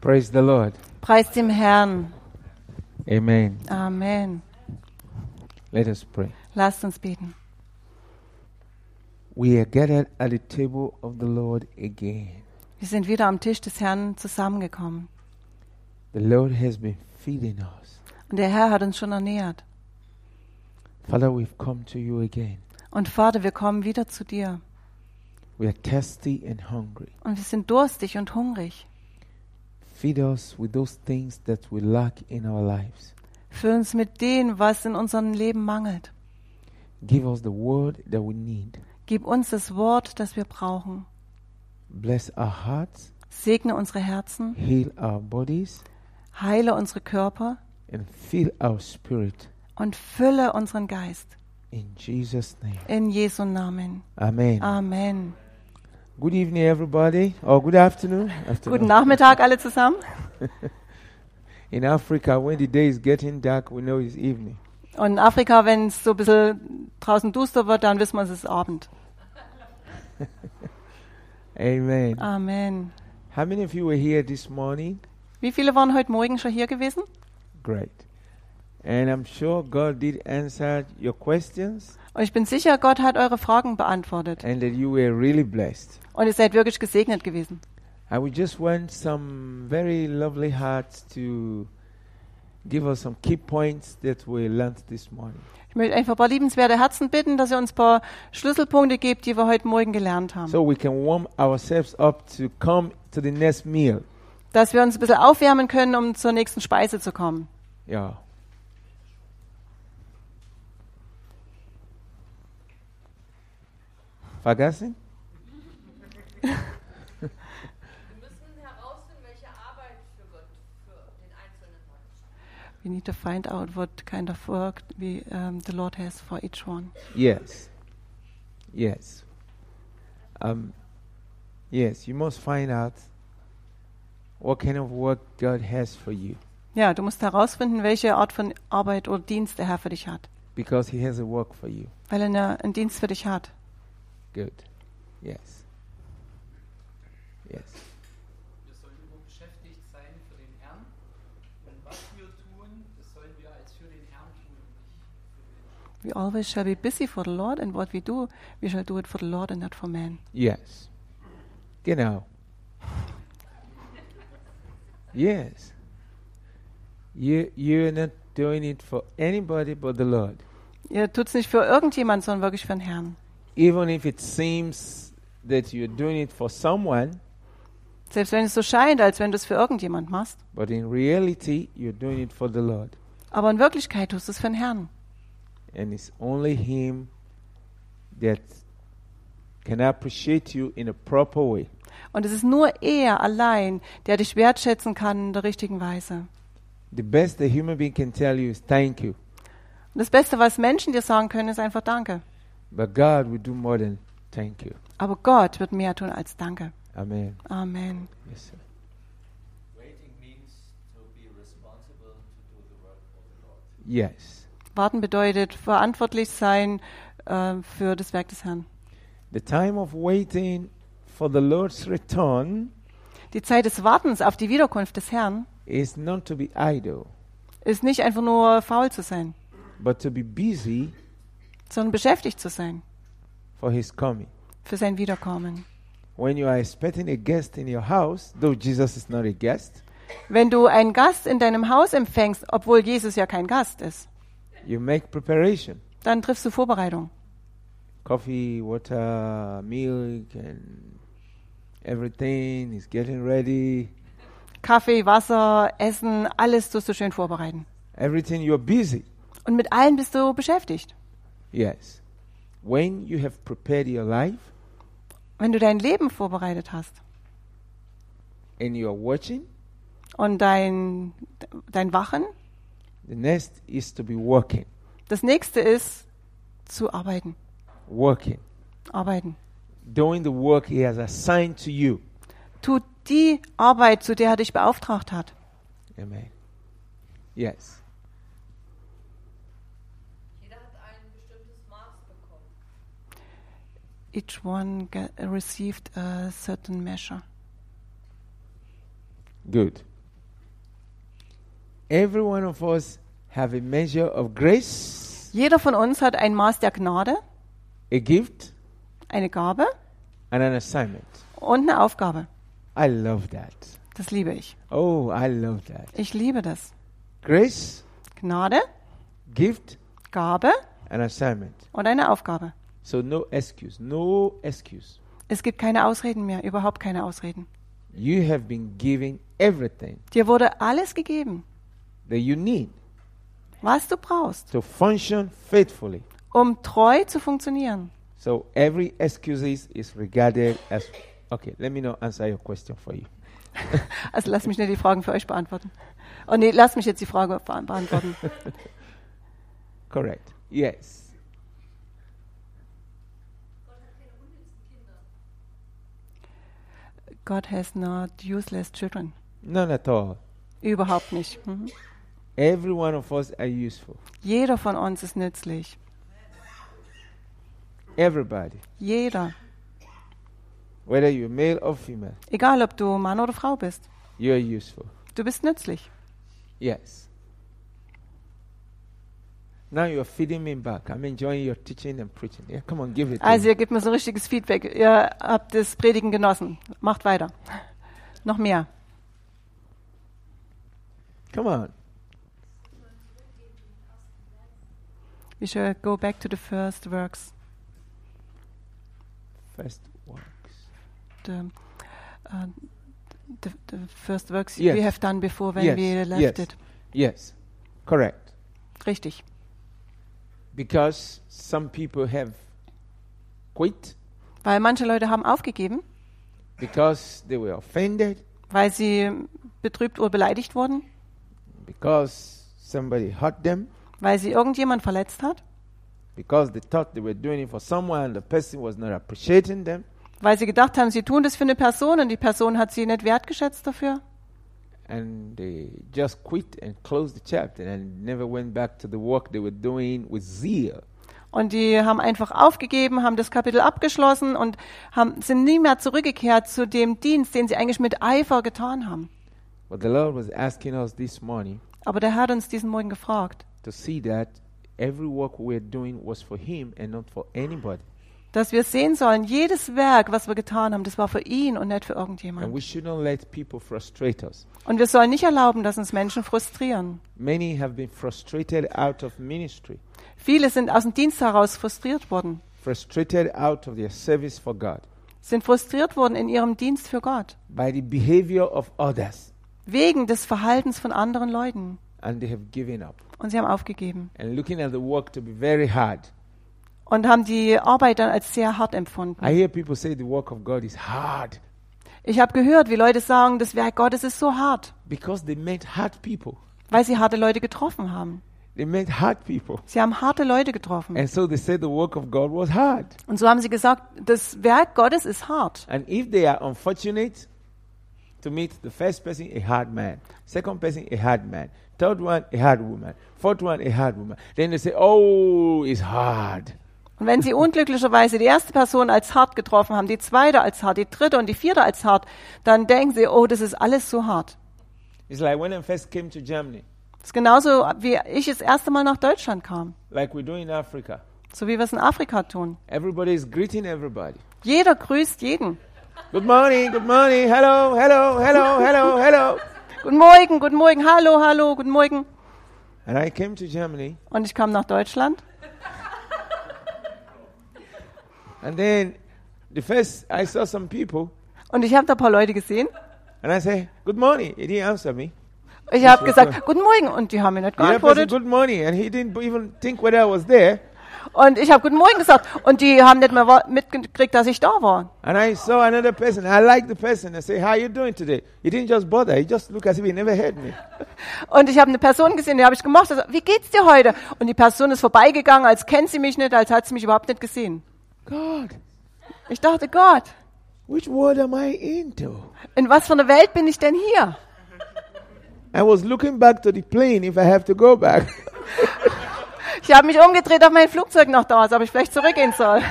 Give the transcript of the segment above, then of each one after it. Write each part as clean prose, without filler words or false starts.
Praise the Lord. Preis dem Herrn. Amen. Amen. Let us pray. Lasst uns beten. We are gathered at the table of the Lord again. Wir sind wieder am Tisch des Herrn zusammengekommen. The Lord has been feeding us. Und der Herr hat uns schon ernährt. Father, we've come to you again. Und Vater, wir kommen wieder zu dir. We are thirsty and hungry. Und wir sind durstig und hungrig. Feed us with those things that we lack in our lives. Füll uns mit dem, was in unserem Leben mangelt. Give us the word that we need. Gib uns das Wort, das wir brauchen. Bless our hearts. Segne unsere Herzen. Heal our bodies. Heile unsere Körper. And fill our spirit. Und fülle unseren Geist. In Jesus' name. In Jesu Namen. Amen. Amen. Good evening, everybody. Or good afternoon. Guten Nachmittag alle zusammen. In Africa, when the day is getting dark, we know it's evening. Und in Afrika, wenn es so ein bisschen draußen duster wird, dann wissen wir, es ist Abend. Amen. Amen. How many of you were here this morning? Wie viele waren heute Morgen schon hier gewesen? Great. And I'm sure God did answer your questions Und ich bin sicher, Gott hat eure Fragen beantwortet. and that you were really blessed. Und ihr seid wirklich gesegnet gewesen. I would just want some very lovely hearts to give us some key points that we learned this morning. Ich möchte einfach ein paar liebenswerte Herzen bitten, dass ihr uns ein paar Schlüsselpunkte gebt, die wir heute Morgen gelernt haben. So we can warm ourselves up to come to the next meal. Dass wir uns ein bisschen aufwärmen können, um zur nächsten Speise zu kommen. Yeah. Vergessen? Wir müssen herausfinden, welche Arbeit für Gott für den Einzelnen hat. We need to find out what kind of work the Lord has for each one. Yes. Yes. Yes, you must find out what kind of work God has for you. Ja, du musst herausfinden, welche Art von Arbeit oder Dienst der Herr für dich hat. Because He has a work for you. Weil er einen Dienst für dich hat. Good. Yes. Yes. Wir sollen immer beschäftigt sein für den Herrn. Und was wir tun, das sollen wir als für den Herrn tun und nicht für den Menschen. We always shall be busy for the Lord, and what we do, we shall do it for the Lord and not for man. Yes. Genau. Yes. You're not doing it for anybody but the Lord. Ihr tut es nicht für irgendjemand, sondern wirklich für den Herrn. Even if it seems that you're doing it for someone, Selbst wenn es so scheint, als wenn du es für irgendjemand machst. but in reality, you're doing it for the Lord. Aber in Wirklichkeit tust du es für den Herrn. And it's only Him that can appreciate you in a proper way. Und es ist nur er allein, der dich wertschätzen kann in der richtigen Weise. The best a human being can tell you is thank you. Und das Beste, was Menschen dir sagen können, ist einfach Danke. But God will do more than thank you. Aber Gott wird mehr tun als Danke. Amen. Amen. Yes, sir. Waiting means to be responsible to do the work for the Lord. Yes. Warten bedeutet verantwortlich sein für das Werk des Herrn. The time of waiting for the Lord's return Die Zeit des Wartens auf die Wiederkunft des Herrn is not to be idle, ist nicht einfach nur faul zu sein, but to be busy sondern beschäftigt zu sein for His coming. für sein Wiederkommen. When you are expecting a guest in your house, though Jesus is not a guest, Wenn du einen Gast in deinem Haus empfängst, obwohl Jesus ja kein Gast ist, you make preparation. dann triffst du Vorbereitung. Coffee, water, milk, and everything is getting ready. Kaffee, Wasser, Essen, alles tust du schön vorbereiten. Everything, you're busy. Und mit allem bist du beschäftigt. Yes. When you have prepared your life Wenn du dein Leben vorbereitet hast and you are watching, und dein Wachen, the next is to be working. das nächste ist zu arbeiten. Working. Arbeiten. Doing the work He has assigned to you. Tu die Arbeit, zu der er dich beauftragt hat. Amen. Yes. Jeder hat ein bestimmtes Maß bekommen. Each one received a certain measure. Good. Every one of us have a measure of grace, Jeder von uns hat ein Maß der Gnade, a gift, eine Gabe and an assignment. und eine Aufgabe. I love that. Das liebe ich. Oh, I love that. Ich liebe das. Grace, Gnade, gift, Gabe and assignment. und eine Aufgabe. So no excuse, no excuse. Es gibt keine Ausreden mehr, überhaupt keine Ausreden. You have been given everything Dir wurde alles gegeben, that you need was du brauchst, to function faithfully. um treu zu funktionieren. So every excuse is regarded as okay. Let me not answer your question for you. Also lass mich nicht die Fragen für euch beantworten. Oh nee, lass mich jetzt die Frage beantworten. Correct. Yes. God has not useless children. None at all. Überhaupt nicht. Every one of us are useful. Jeder von uns ist nützlich. Everybody. Jeder. Whether you're male or female, Egal, ob du Mann oder Frau bist. you are useful. Du bist nützlich. Yes. Now you're feeding me back. I'm enjoying your teaching and preaching. Yeah, come on, give it to Also me. ihr gebt mir so ein richtiges Feedback. Ihr habt das Predigen genossen. Macht weiter. Noch mehr. Come on. We should go back to the first works. First works. The first works Yes. we have done before when Yes, we left yes. it. Yes. Correct. Richtig. Because some people have quit Weil manche Leute haben aufgegeben, because they were offended, weil sie betrübt oder beleidigt wurden, because somebody hurt them, weil sie irgendjemand verletzt hat, because they thought they were doing it for someone and the person was not appreciating them. weil sie gedacht haben, sie tun das für eine Person und die Person hat sie nicht wertgeschätzt dafür. And they just quit and closed the chapter and never went back to the work they were doing with zeal. Und die haben einfach aufgegeben, haben das Kapitel abgeschlossen und sind nie mehr zurückgekehrt zu dem Dienst, den sie eigentlich mit Eifer getan haben. But the Lord was asking us this morning Aber der Herr hat uns diesen Morgen gefragt, to see that every work we're doing was for Him and not for anybody. dass wir sehen sollen, jedes Werk, was wir getan haben, das war für ihn und nicht für And irgendjemand. we should not let people frustrate us. Und wir sollen nicht erlauben, dass uns Menschen frustrieren. Many have been frustrated out of ministry, Viele sind aus dem Dienst heraus frustriert worden, frustrated out of their service for God sind frustriert worden in ihrem Dienst für Gott, by the behavior of others, wegen des Verhaltens von anderen Leuten. and they have given up Und sie haben aufgegeben and looking at the work to be very hard. und haben die Arbeit dann als sehr hart I empfunden. hear people say the work of God is hard Ich habe gehört, wie Leute sagen, das Werk Gottes ist so hart, because they met hard people. weil sie harte Leute getroffen haben. They met hard people. Sie haben harte Leute getroffen. And so they said the work of God was hard. Und so haben sie gesagt, das Werk Gottes ist hart. And if they are unfortunate to meet the first person, a hard man, second person, a hard man, third one, a hard woman, fourth one, a hard woman, then they say, oh, it's hard. Und wenn sie unglücklicherweise die erste Person als hart getroffen haben, die zweite als hart, die dritte und die vierte als hart, dann denken sie, oh, das ist alles so hart. It's like when I first came to Germany, Das ist genauso, wie ich das erste Mal nach Deutschland kam. like we do in Africa. So wie wir es in Afrika tun. Everybody is greeting everybody. Jeder grüßt jeden. Good morning, hello, hello, hello, hello, hello. Guten Morgen, hallo, hallo, guten Morgen. And I came to Germany, Und ich kam nach Deutschland. and then I saw some people, Und ich habe da ein paar Leute gesehen. and I say, good morning. He didn't answer me. Ich habe gesagt, guten Morgen. Und die haben mir nicht The other person, geantwortet. good morning, and he didn't even think whether I was there. Und ich habe guten Morgen gesagt. Und die haben nicht mehr mitgekriegt, dass ich da war. And I saw another person. I liked the person. I say, how are you doing today? He didn't just bother. He just looked as if he never heard me. Und ich habe eine Person gesehen, die habe ich gemocht. Also, wie geht's dir heute? Und die Person ist vorbeigegangen, als kennt sie mich nicht, als hat sie mich überhaupt nicht gesehen. God, Ich dachte, Gott, which world am I into? in was für einer Welt bin ich denn hier? I was looking back to the plane if I have to go back. Ich habe mich umgedreht, ob mein Flugzeug noch da ist, ob ich vielleicht zurückgehen soll.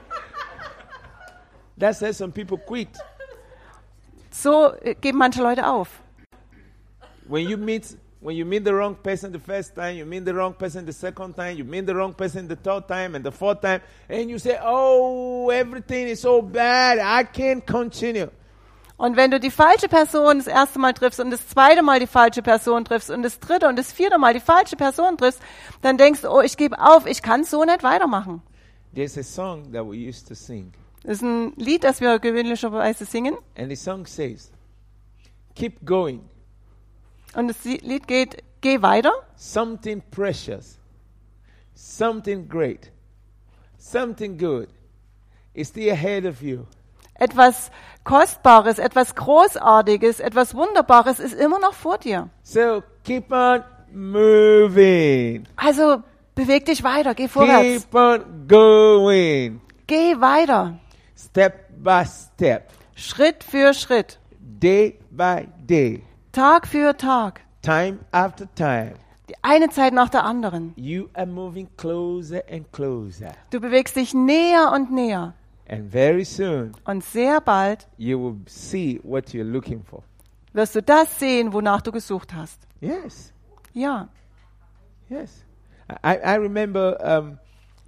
That's why some people quit. So geben manche Leute auf. When you meet when you meet the wrong person the first time, you meet the wrong person the second time, you meet the wrong person the third time and the fourth time, and you say, oh, everything is so bad, I can't continue. Und wenn du die falsche Person das erste Mal triffst und das zweite Mal die falsche Person triffst und das dritte und das vierte Mal die falsche Person triffst, dann denkst du, oh, ich gebe auf, ich kann so nicht weitermachen. There's a song that we used to sing, Das ist ein Lied, das wir gewöhnlicherweise singen. and the song says, keep going. Und das Lied geht, geh weiter. Something precious, something great, something good is still ahead of you. Etwas Kostbares, etwas Großartiges, etwas Wunderbares ist immer noch vor dir. So keep on moving. Also beweg dich weiter, geh vorwärts. Keep on going. Geh weiter, Step by step, Schritt für Schritt, day by day, Tag für Tag, time after time. die eine Zeit nach der anderen. You are moving closer and closer. Du bewegst dich näher und näher. And very soon, Und sehr bald you will see what you're looking for. wirst du das sehen, wonach du gesucht hast. Yes, Ja, yes. I remember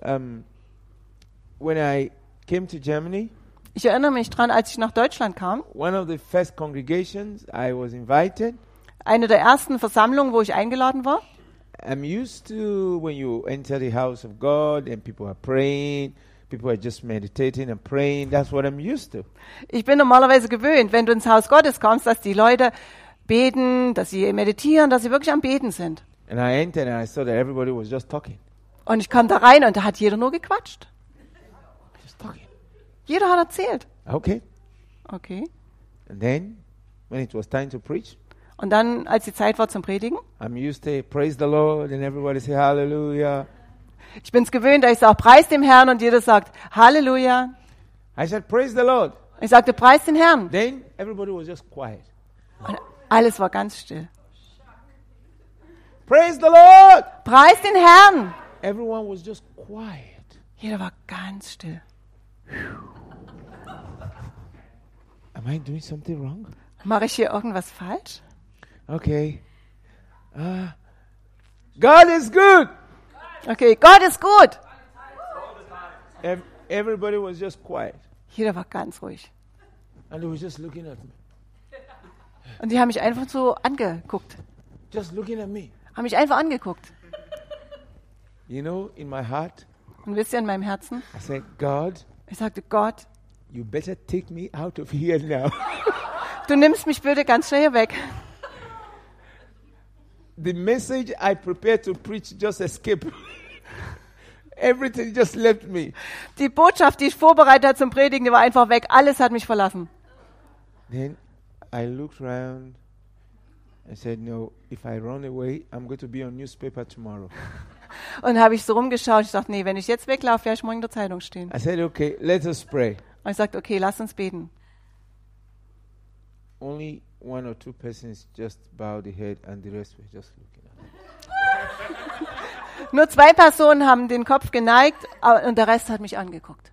when I came to Germany, ich erinnere mich dran, als ich nach Deutschland kam, one of the first congregations I was invited. eine der ersten Versammlungen, wo ich eingeladen war. I'm used to when you enter the house of God and people are praying, people are just meditating and praying. That's what I'm used to. Ich bin normalerweise gewöhnt, wenn du ins Haus Gottes kommst, dass die Leute beten, dass sie meditieren, dass sie wirklich am Beten sind. And I entered and I saw that everybody was just talking. Und ich kam da rein und da hat jeder nur gequatscht. Just talking. Jeder hat erzählt. Okay. Okay. And then, when it was time to preach, Und dann, als die Zeit war zum Predigen, I'm used to praise the Lord and everybody say hallelujah. ich bin es gewöhnt, dass ich sage, preis dem Herrn und jeder sagt, Halleluja. I said, praise the Lord. Ich sagte, preis den Herrn. Then everybody was just quiet. Und alles war ganz still. Praise the Lord. Preis den Herrn. Everyone was just quiet. Jeder war ganz still. Am I doing something wrong? Mache ich hier irgendwas falsch? Okay. God is good. Okay, Gott ist gut. Everybody was just quiet. Jeder war ganz ruhig. And they were just looking at me. Und die haben mich einfach so angeguckt. Just looking at me. Haben mich einfach angeguckt. You know, in my heart, Und wisst ihr, in meinem Herzen, I said, God, ich sagte, Gott, you better take me out of here now. du nimmst mich bitte ganz schnell hier weg. The message I prepared to preach just escaped. Everything just left me. Die Botschaft, die ich vorbereitet habe zum Predigen, die war einfach weg. Alles hat mich verlassen. Then I looked around and said, no, if I run away, I'm going to be on newspaper tomorrow. Und habe ich so rumgeschaut. Ich dachte, nee, wenn ich jetzt weglaufe, werde ich morgen in der Zeitung stehen. I said, okay, let us pray. Und ich sagte, okay, lass uns beten. Only one or two persons just bowed the head and the rest were just looking at me. Nur 2 Personen haben den Kopf geneigt und der Rest hat mich angeguckt.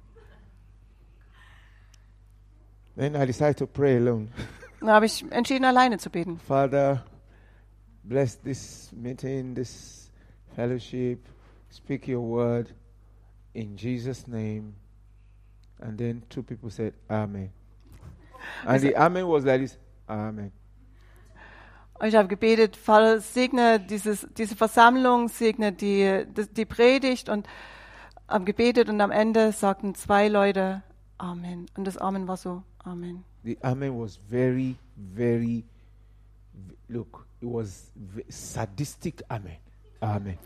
Then I decided to pray alone. Dann habe ich entschieden, alleine zu beten. Father, bless this meeting, this fellowship. Speak your word in Jesus' name. And then 2 people said, Amen. And the Amen was like this, Amen. Und ich habe gebetet, Vater, segne diese Versammlung, segne die Predigt und habe gebetet und am Ende sagten 2 Leute Amen. Und das Amen war so, Amen. The Amen was very, very, look, it was sadistic Amen. Amen.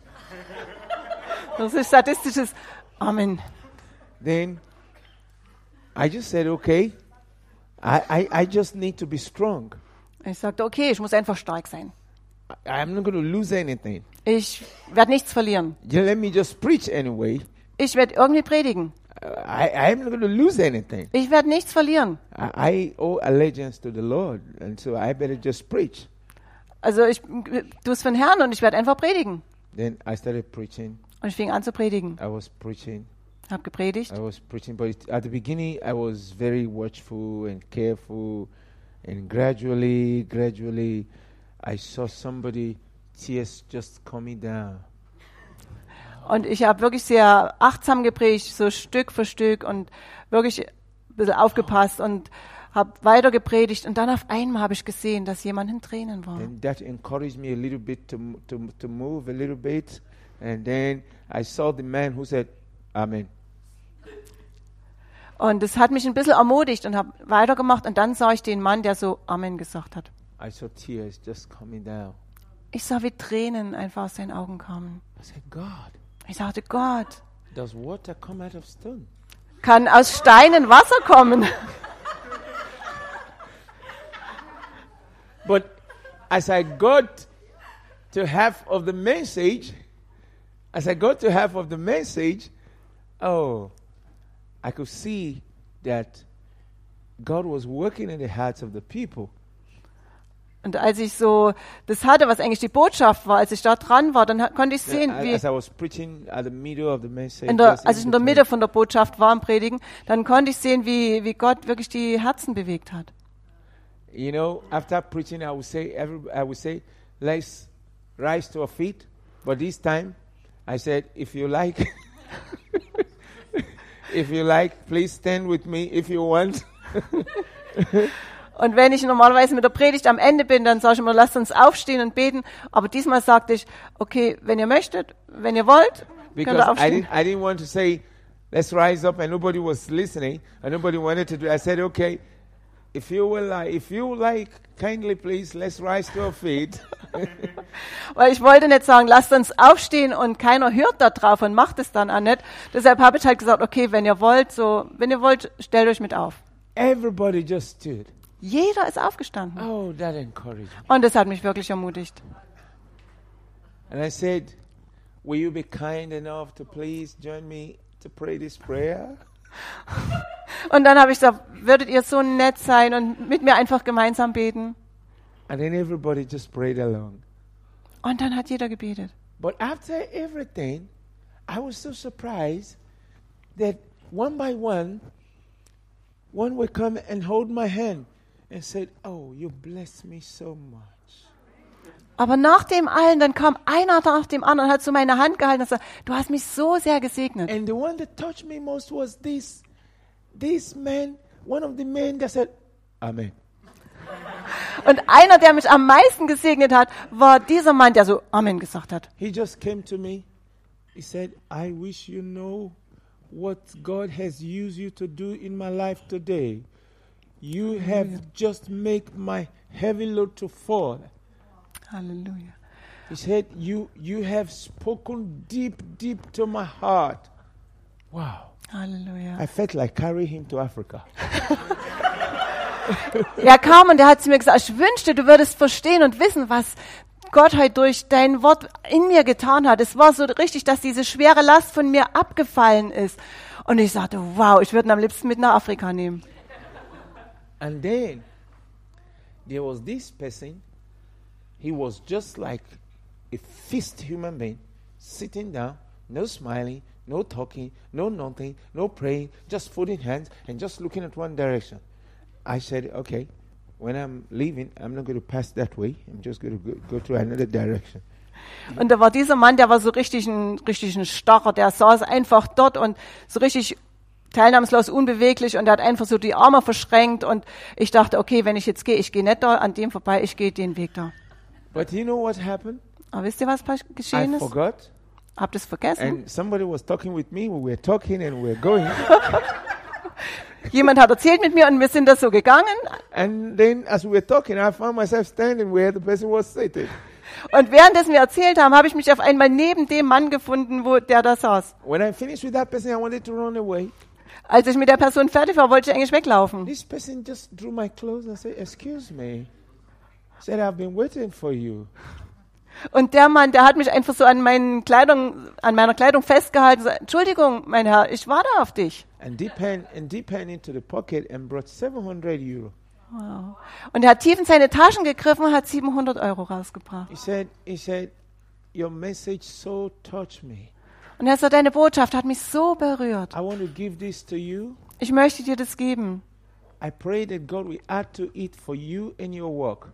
Das ist statistisches Amen. Then I just said, okay, I just need to be strong. Ich sagte, okay, ich muss einfach stark sein. I'm not going to lose anything. Ich werde nichts verlieren. You let me just preach anyway. Ich werde irgendwie predigen. I'm not going to lose anything. Ich werde nichts verlieren. I owe allegiance to the Lord, and so I better just preach. Also ich tue es für den Herrn und ich werde einfach predigen. Then I started preaching. Und ich fing an zu predigen. I was preaching. Habe gepredigt. I was preaching, but at the beginning I was very watchful and careful, and gradually, I saw somebody, tears just coming down. Und ich habe wirklich sehr achtsam gepredigt, so Stück für Stück und wirklich ein bisschen aufgepasst und habe weiter gepredigt. Und dann auf einmal habe ich gesehen, dass jemand in Tränen war. And that encouraged me a little bit to move a little bit. And then I saw the man who said, Amen. Und das hat mich ein bisschen ermutigt und habe weitergemacht. Und dann sah ich den Mann, der so Amen gesagt hat. I saw tears just coming down. Ich sah, wie Tränen einfach aus seinen Augen kamen. I said, God, Ich sagte, Gott, does water come out of stone? kann aus Steinen Wasser kommen? But as I got to half of the message, oh, I could see that God was working in the hearts of the people. Und als ich so das hatte, was eigentlich die Botschaft war, als ich da dran war, dann konnte ich sehen, wie As I was preaching at the middle of the message, als ich in der Mitte von der Botschaft war am Predigen, dann konnte ich sehen, wie Gott wirklich die Herzen bewegt hat. you know, after preaching, I would say, let's rise to our feet. But this time, I said, if you like, please stand with me if you want. Und wenn ich normalerweise mit der Predigt am Ende bin, dann sage ich immer, lasst uns aufstehen und beten. Aber diesmal sagte ich, okay, wenn ihr möchtet, wenn ihr wollt, könnt Because ihr aufstehen. I didn't want to say, let's rise up, and nobody was listening, and nobody wanted to do it. I said, okay, if you like, kindly please, let's rise to our feet. Weil ich wollte nicht sagen, lasst uns aufstehen und keiner hört da drauf und macht es dann auch nicht. Deshalb habe ich halt gesagt, okay, wenn ihr wollt, stellt euch mit auf. Everybody just stood. Jeder ist aufgestanden. Oh, that encouraged me. Und das hat mich wirklich ermutigt. And I said, will you be kind enough to please join me to pray this prayer? Und dann habe ich gesagt, würdet ihr so nett sein und mit mir einfach gemeinsam beten? And then everybody just prayed along. Und dann hat jeder gebetet. But after everything, I was so surprised that one by one would come and hold my hand and said, oh, you blessed me so much. Aber nach dem allen, dann kam einer nach dem anderen und hat so meine Hand gehalten und gesagt, du hast mich so sehr gesegnet. And the one that touched me most was this man, one of the men that said, Amen. Und einer, der mich am meisten gesegnet hat, war dieser Mann, der so Amen gesagt hat. He just came to me. He said, I wish you know what God has used you to do in my life today. You have just made my heavy load to fall. Halleluja. He said, you have spoken deep to my heart. Wow. Halleluja. I felt like carrying him to Africa. Er kam und er hat zu mir gesagt, ich wünschte, du würdest verstehen und wissen, was Gott heute durch dein Wort in mir getan hat. Es war so richtig, dass diese schwere Last von mir abgefallen ist. Und ich sagte, wow, ich würde ihn am liebsten mit nach Afrika nehmen. And then there was this person. He was just like a fixed human being, sitting down, no smiling, no talking, no nothing, no praying, just folding hands and just looking at one direction. I said, okay, when I'm leaving, I'm not going to pass that way. I'm just going to go to another direction. Und da war dieser Mann, der war so richtig ein Starrer, der saß einfach dort und so richtig teilnahmslos, unbeweglich und er hat einfach so die Arme verschränkt und ich dachte, okay, wenn ich jetzt gehe, ich gehe nicht da an dem vorbei, ich gehe den Weg da. But you know what happened? Aber wisst ihr, was geschehen I ist? forgot. Habt ihr es vergessen? And somebody was talking with me. We were talking and we were going. Jemand hat erzählt mit mir und wir sind da so gegangen. And then as we were talking, I found myself standing where the person was sitting. Und währenddessen wir erzählt haben, habe ich mich auf einmal neben dem Mann gefunden, der da saß. When I finished with that person, I wanted to run away. Als ich mit der Person fertig war, wollte ich eigentlich weglaufen. This person just drew my clothes and said, excuse me. Said, I've been waiting for you. Und der Mann, der hat mich einfach so an meiner Kleidung festgehalten und gesagt, Entschuldigung, mein Herr, ich warte auf dich. And deep hand into the pocket and brought 700 euro. Wow. Und er hat tief in seine Taschen gegriffen und hat 700 Euro rausgebracht. He said, your message so touched me. Und er sagt, deine Botschaft hat mich so berührt. I want to give this to you. Ich möchte dir das geben. I pray that God will add to it for you and your work.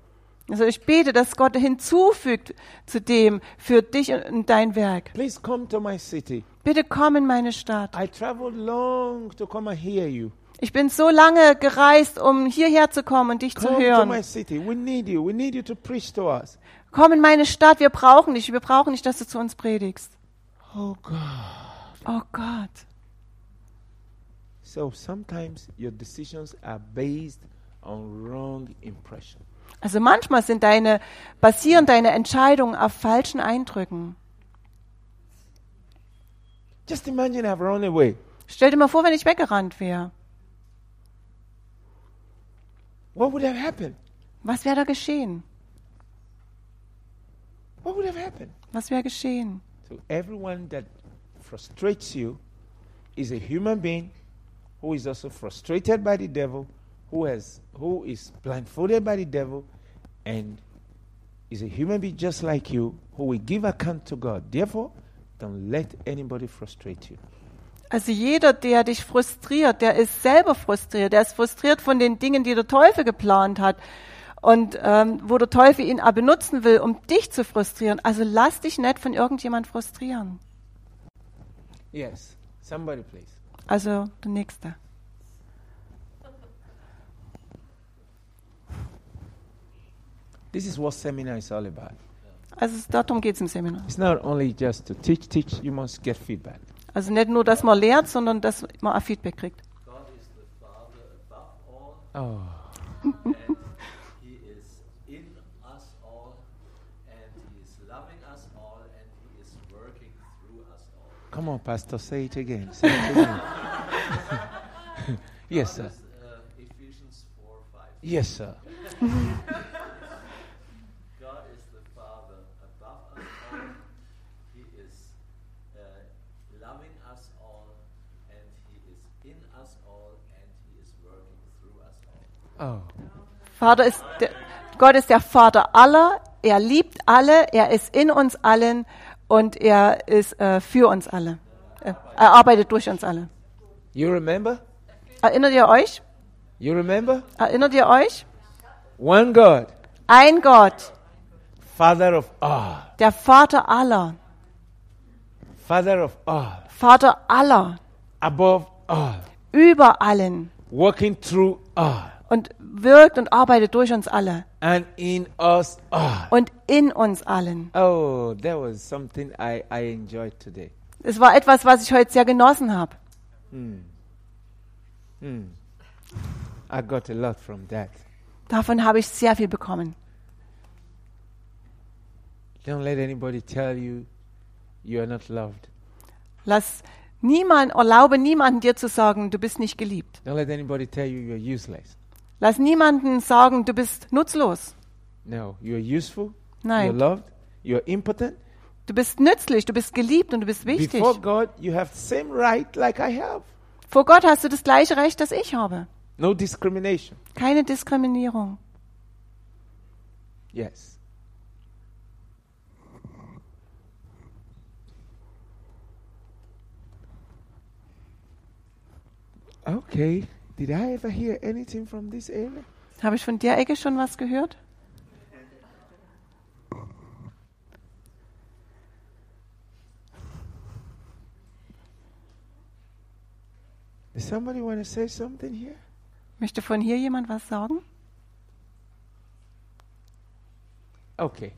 Also ich bete, dass Gott hinzufügt zu dem für dich und dein Werk. Please come to my city. Bitte komm in meine Stadt. I traveled long to come and hear you. Ich bin so lange gereist, um hierher zu kommen und dich zu Come to my hören. city. We need you. We need you to preach to us. Komm in meine Stadt, wir brauchen dich. Wir brauchen nicht, dass du zu uns predigst. Oh God. Oh Gott. So sometimes your decisions are based on wrong impression. Also manchmal basieren deine Entscheidungen auf falschen Eindrücken. Just imagine I've run away. Stell dir mal vor, wenn ich weggerannt wäre. What would have happened? Was wäre da geschehen? What would have happened? Was wäre geschehen? So everyone that frustrates you is a human being who is also frustrated by the devil, who is blindfolded by the devil, and is a human being just like you, who will give account to God. Therefore, don't let anybody frustrate you. Also jeder, der dich frustriert, der ist selber frustriert. Der ist frustriert von den Dingen, die der Teufel geplant hat. Und wo der Teufel ihn auch benutzen will, um dich zu frustrieren. Also lass dich nicht von irgendjemand frustrieren. Yes, somebody please. Also der Nächste. This is what seminar is all about. Also darum geht es im Seminar. It's not only just to teach, you must get feedback. Also nicht nur, dass man lehrt, sondern dass man auch Feedback kriegt. God is the Father above all, Oh, and He is in us all, and He is loving us all, and He is working through us all. come on, Pastor, say it again. Say it again. Yes, sir. That is, Ephesians 4:5. Yes, sir. God is the Father above us all. He is loving us all, and He is in us all, and He is working through us all. Oh, Gott ist der Vater aller, er liebt alle, er ist in uns allen und er ist für uns alle. Er arbeitet durch uns alle. you remember? Erinnert ihr euch? You remember? Erinnert ihr euch? One God, Ein Gott, Father of all. der Vater aller, Father of all. Vater aller, Above all. über allen Working through all. und wirkt und arbeitet durch uns alle And in us all. und in uns allen. Oh, that was something I enjoyed today. Es war etwas, was ich heute sehr genossen habe. I got a lot from that. Davon habe ich sehr viel bekommen. Don't let anybody tell you you are not loved. Erlaube niemanden dir zu sagen, du bist nicht geliebt. Don't let anybody tell you you're useless. Lass niemanden sagen, du bist nutzlos. No, you're useful. Nein. You're loved. You're impotent. Du bist nützlich, du bist geliebt und du bist wichtig. Before God, you have the same right like I have. Vor Gott hast du das gleiche Recht, das ich habe. No discrimination. Keine Diskriminierung. Yes. Okay. Did I ever hear anything from this area? Habe ich von der Ecke schon was gehört? Does somebody want to say something here? Möchte von hier jemand was sagen? Okay.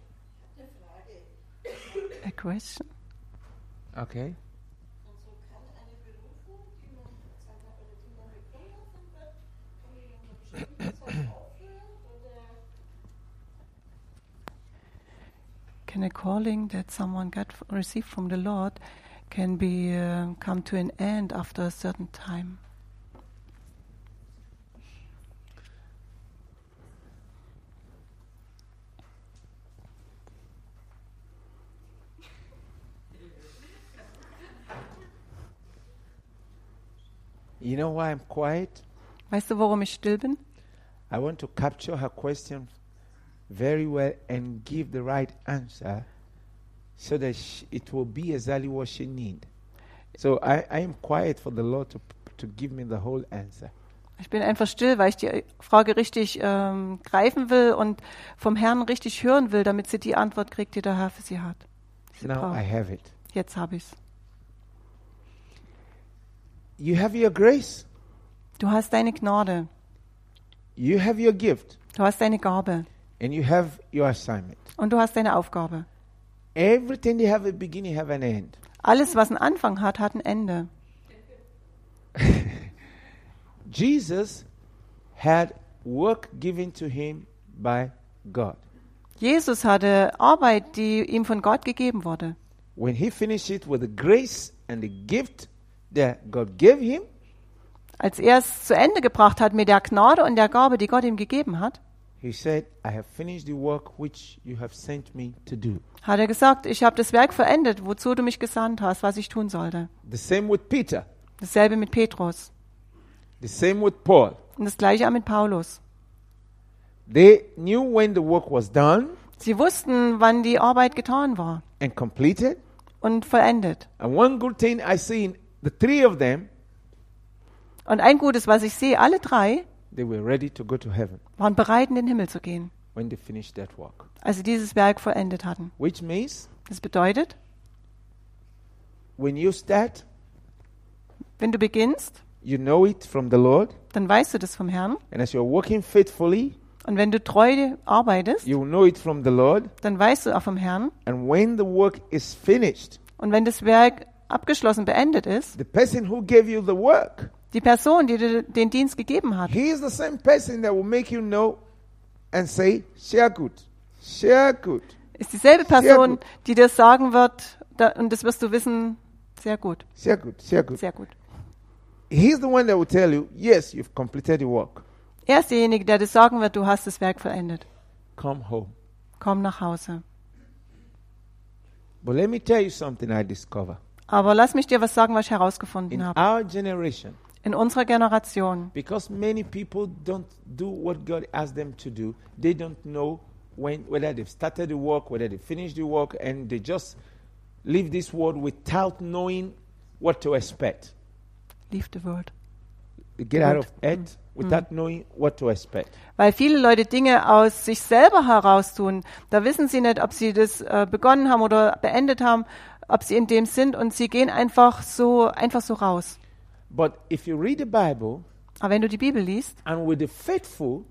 A question? Okay. Und so kann eine Berufung, die man gesagt hat, oder die man bekommen hat von Gott, kann die in einer bestimmten Zeit aufhören oder Can a calling that someone received from the Lord can be come to an end after a certain time? You know why I'm quiet? Weißt du, warum ich still bin? I want to capture her question very well and give the right answer so that it will be exactly what she needs. So I am quiet for the Lord to give me the whole answer. Ich bin einfach still, weil ich die Frage richtig greifen will und vom Herrn richtig hören will, damit sie die Antwort kriegt, die der Herr für sie hat. die sie Now braucht. I have it. Jetzt habe ich's. You have your grace. Du hast deine Gnade. You have your gift. Du hast deine Gabe. And you have your assignment. Und du hast deine Aufgabe. Everything they have a beginning, have an end. Alles, was einen Anfang hat, hat ein Ende. Jesus had work given to him by God. Jesus hatte Arbeit, die ihm von Gott gegeben wurde. When he finished it with the grace and the gift that God gave him, Als er es zu Ende gebracht hat mit der Gnade und der Gabe, die Gott ihm gegeben hat, he said, I have finished the work which you have sent me to do. hat er gesagt, ich habe das Werk verendet, wozu du mich gesandt hast, was ich tun sollte. The same with Peter. Dasselbe mit Petrus. The same with Paul. Und das Gleiche auch mit Paulus. They knew when the work was done Sie wussten, wann die Arbeit getan war and completed. und vollendet. And one good thing I see in the three of them, Und ein Gutes, was ich sehe, alle drei they were ready to go to heaven waren bereit, in den Himmel zu gehen, when they finished that work. als sie dieses Werk vollendet hatten. Which means Das bedeutet, when you start, wenn du beginnst, you know it from the Lord. dann weißt du das vom Herrn. And as you're working faithfully, Und wenn du treu arbeitest, you will know it from the Lord. dann weißt du auch vom Herrn. And when the work is finished, Und wenn das Werk abgeschlossen, beendet ist, the person who gave you the work, die Person, die dir den Dienst gegeben hat, he is the same person that will make you know and say, share good, share good. ist dieselbe Sehr Person, gut. die dir sagen wird, und das wirst du wissen, sehr gut, Share good, share good. sehr gut. He's the one that will tell you, yes, you've completed the work. Er ist derjenige, der dir sagen wird, du hast das Werk vollendet. Come home. Komm nach Hause. But let me tell you something I discover. Aber lass mich dir was sagen, was ich herausgefunden In habe. our generation, In unserer Generation, because many people don't do what God asked them to do, they don't know whether they've started the work, whether they finished the work, and they just leave this world without knowing what to expect. lief the word. They get out of it without knowing what to expect. Weil viele Leute Dinge aus sich selber heraus tun. Da wissen sie nicht, ob sie das begonnen haben oder beendet haben, ob sie in dem sind, und sie gehen einfach so raus. But if you read the Bible, Aber wenn du die Bibel liest and with the faithful,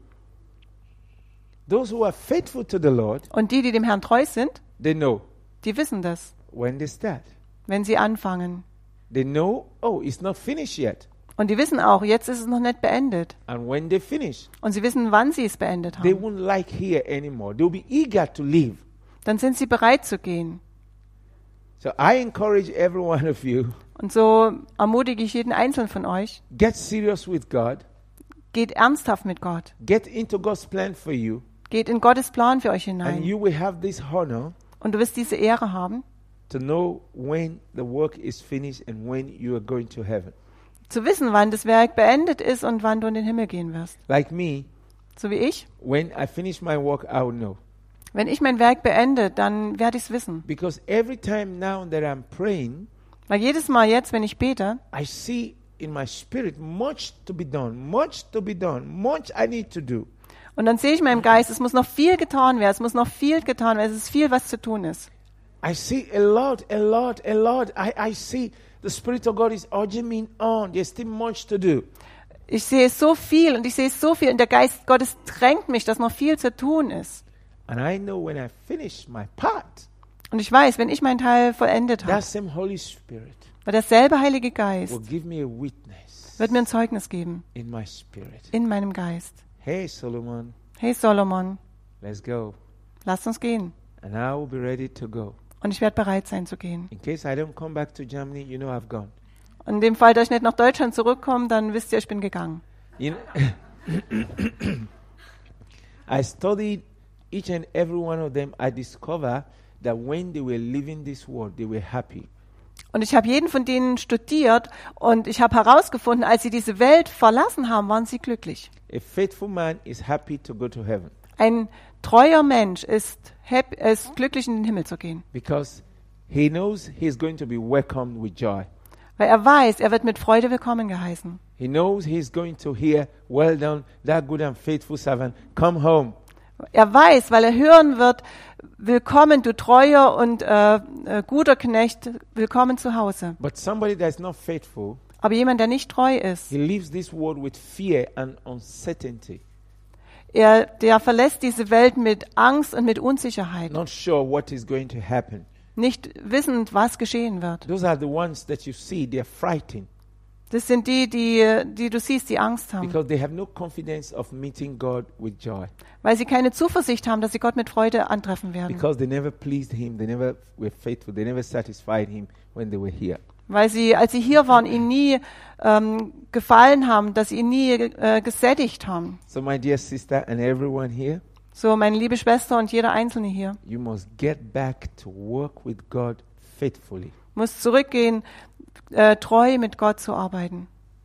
those who are faithful to the Lord, und die dem Herrn treu sind, they know die wissen das, when they start. wenn sie anfangen. They know, oh, it's not finished yet. Und die wissen auch, jetzt ist es noch nicht beendet. And when they finish, Und sie wissen, wann sie es beendet they haben. won't like here anymore. They'll be eager to leave. Dann sind sie bereit zu gehen. So I encourage every one of you, Und so ermutige ich jeden Einzelnen von euch, get serious with God. geht ernsthaft mit Gott. Get into God's plan for you. Geht in Gottes Plan für euch And hinein. you will have this honor Und du wirst diese Ehre haben, to know when the work is finished and when you are going to heaven. zu wissen, wann das Werk beendet ist und wann du in den Himmel gehen wirst. Like me, So wie ich. when I finish my work, I will know. Wenn ich mein Werk beende, dann werde ich es wissen. Because every time now that I'm praying, Weil jedes Mal jetzt, wenn ich bete, I see in my spirit much to be done, much to be done, much I need to do. und dann sehe ich in meinem Geist, es muss noch viel getan werden, es muss noch viel getan werden, es ist viel, was zu tun ist. I see a lot, a lot, a lot. I see the Spirit of God is urging me on. There's still much to do. Ich sehe so viel und ich sehe so viel und der Geist Gottes drängt mich, dass noch viel zu tun ist. And I know when I finish my part, Und ich weiß, wenn ich meinen Teil vollendet habe, that same Holy Spirit weil derselbe Heilige Geist will give me a witness wird mir ein Zeugnis geben in my spirit. in meinem Geist. Hey, Solomon, Hey Solomon, let's go. lass uns gehen. And I will be ready to go. Und ich werde bereit sein zu gehen. In case I don't come back to Germany, you know I've gone. Und in dem Fall, dass ich nicht nach Deutschland zurückkomme, dann wisst ihr, ich bin gegangen. You know, I studied each and every one of them. I discovered that when they were leaving this world, they were happy. Und ich habe jeden von denen studiert und ich habe herausgefunden, als sie diese Welt verlassen haben, waren sie glücklich. A faithful man is happy to go to heaven Ein treuer Mensch ist glücklich, in den Himmel zu gehen, because he knows he's going to be welcomed with joy. Weil er weiß, er wird mit Freude willkommen geheißen. He knows he's going to hear, well done, that good and faithful servant, come home. Er weiß, weil er hören wird, willkommen, du treuer und guter Knecht, willkommen zu Hause. But somebody that's not faithful, Aber jemand, der nicht treu ist, he leaves this world with fear and uncertainty, der verlässt diese Welt mit Angst und mit Unsicherheit, not sure what is going to happen. nicht wissend, was geschehen wird. Those are the ones that you see, they're frightened Das sind die du siehst, die Angst haben, because they have no confidence of meeting God with joy, weil sie keine Zuversicht haben, dass sie Gott mit Freude antreffen werden, because they never pleased him, they never were faithful, they never satisfied him when they were here. weil sie, als sie hier waren, ihn nie gefallen haben, dass sie ihn nie gesättigt haben. So my dear sister and everyone here, So, meine liebe Schwester und jeder Einzelne hier you must get back to work with God faithfully. muss zurückgehen, treu mit Gott zu arbeiten.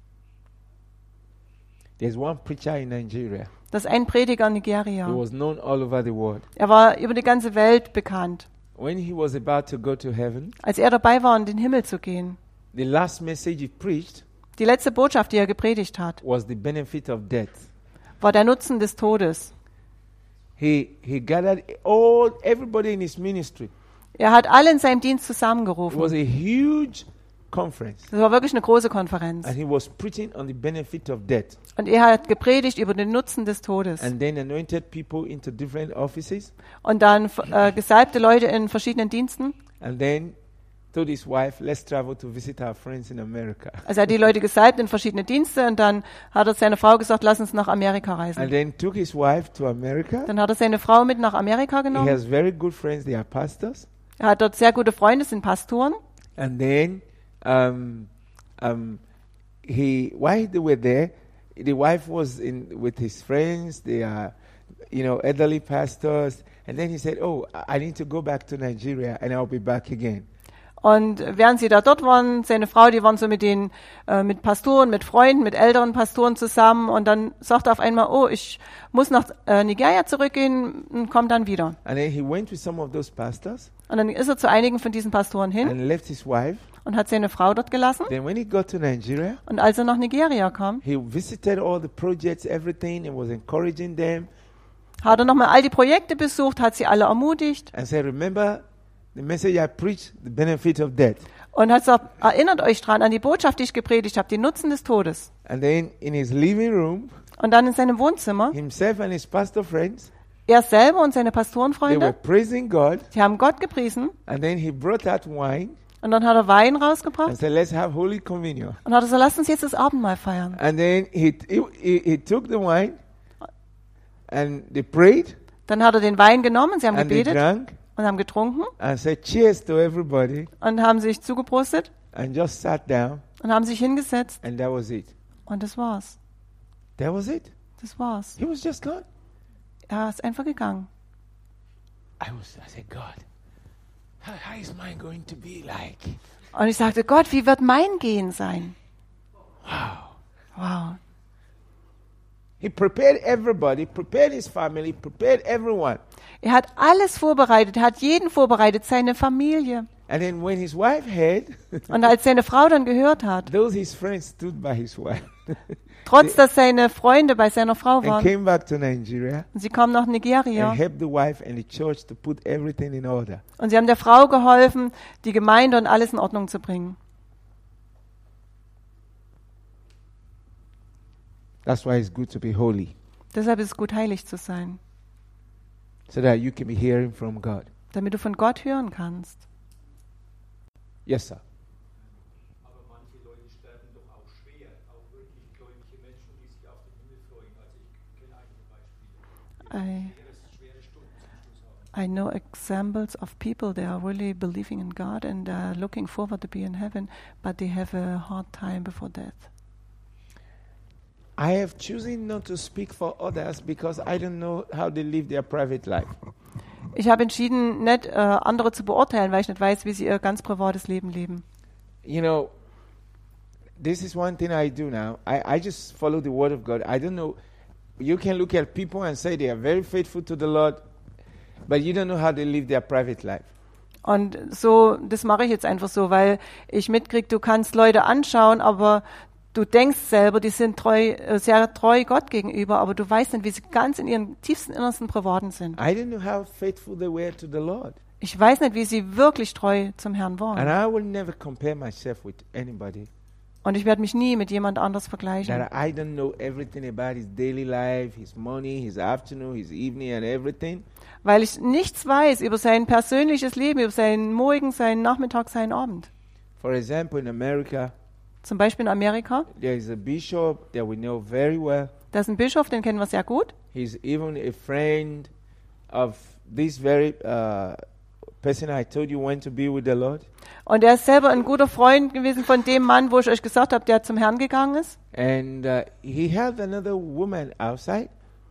There's one preacher in Nigeria Das ist ein Prediger in who Nigeria. was known all over the world. Er war über die ganze Welt bekannt. When he was about to go to heaven, Als er dabei war, in den Himmel zu gehen, the last message he preached die letzte Botschaft, die er gepredigt hat, was the benefit of death. war der Nutzen des Todes. He gathered everybody in his ministry. Er hat alle in seinem Dienst It was zusammengerufen. a huge conference, Das war wirklich eine große Konferenz. and he was preaching on the benefit of death, Und er hat gepredigt über den Nutzen des Todes. and then anointed people into different offices, Und dann gesalbte Leute in verschiedenen Diensten. and then told his wife, "Let's travel to visit our friends in America." Also er hat die Leute gesalbt in verschiedene Dienste und dann hat er seiner Frau gesagt, lass uns nach Amerika And reisen. then took his wife to America. Dann hat er seine Frau mit nach Amerika He genommen. has very good friends; they are pastors. Er hat dort sehr gute Freunde, sind Pastoren. And then, while they were there, the wife was with his friends. They are, elderly pastors. And then he said, "Oh, I need to go back to Nigeria, and I'll be back again." Und während sie da dort waren, seine Frau, die waren so mit Pastoren, mit Freunden, mit älteren Pastoren zusammen. Und dann sagt er auf einmal, oh, ich muss nach Nigeria zurückgehen und komme dann wieder. And then he went with some of those pastors Und dann ist er zu einigen von diesen Pastoren hin and left his wife. und hat seine Frau dort gelassen. Then when he got to Nigeria, Und als er nach Nigeria kam, he visited all the projects, everything, and was encouraging them hat er nochmal all die Projekte besucht, hat sie alle ermutigt and said, "Remember the message I preached, the benefit of death." und hat gesagt, erinnert euch dran an die Botschaft, die ich gepredigt habe, den Nutzen des Todes. And then in his living room, Und dann in seinem Wohnzimmer, himself and his pastor friends, er selber und seine they were Pastorenfreunde, praising God. sie haben Gott gepriesen And then he brought out wine und dann hat er Wein and rausgebracht said, "Let's have Holy Communion." und hat gesagt, lasst uns jetzt das Abendmahl feiern. And then he took the wine and they prayed Dann hat er den Wein genommen, sie haben and they gebetet drank und haben getrunken and said, "Cheers to everybody," und haben sich zugeprostet and just sat down, und haben sich hingesetzt and that was it. und das war's. That was it. Das war's. He was just gone. Er ist einfach gegangen. I said, "God, how is mine going to be like?" Und ich sagte, Gott, wie wird mein Gehen sein? Wow. Wow. He prepared everybody, prepared his family, prepared everyone. Er hat alles vorbereitet, er hat jeden vorbereitet, seine Familie. And then when his wife heard, Und als seine Frau dann gehört hat, those his friends stood by his wife trotz dass seine Freunde bei seiner Frau and waren, came back to Nigeria und sie kam nach and Nigeria helped the wife and the church to put everything in order. und sie haben der Frau geholfen, die Gemeinde und alles in Ordnung zu bringen. That's why it's good to be holy, Deshalb ist es gut, heilig zu sein, so that you can be hearing from God. damit du von Gott hören kannst. Yes, sir. Aber manche Leute sterben doch auch schwer, auch wirklich gläubige Menschen, die sich auf den Himmel freuen. Also ich kenne einige Beispiele. Schwere Stunden zum Schluss haben. I know examples of people they are really believing in God and are looking forward to be in heaven, but they have a hard time before death. I have chosen not to speak for others because I don't know how they live their private life. Ich habe entschieden, nicht andere zu beurteilen, weil ich nicht weiß, wie sie ihr ganz privates Leben leben. You know, this is one thing I do now. I just follow the word of God. I don't know. You can look at people and say they are very faithful to the Lord, but you don't know how they live their private life. Und so, das mache ich jetzt einfach so, weil ich mitkriege, du kannst Leute anschauen, aber du denkst selber, die sind sehr treu Gott gegenüber, aber du weißt nicht, wie sie ganz in ihren tiefsten Innersten privaten sind. I didn't know how faithful they were to the Lord. Ich weiß nicht, wie sie wirklich treu zum Herrn And waren. I will never compare myself with anybody. Und ich werde mich nie mit jemand anders vergleichen. That I don't know everything about his daily life, his morning, his afternoon, his evening, and everything. Weil ich nichts weiß über sein persönliches Leben, über seinen Morgen, seinen Nachmittag, seinen Abend. For example, in America, Zum Beispiel in Amerika, there is a bishop that we know very well. da ist ein Bischof, den kennen wir sehr gut. He's even a friend of this very person I told you went to be with the Lord. Und er ist selber ein guter Freund gewesen von dem Mann, wo ich euch gesagt habe, der zum Herrn gegangen ist. And he had another woman outside.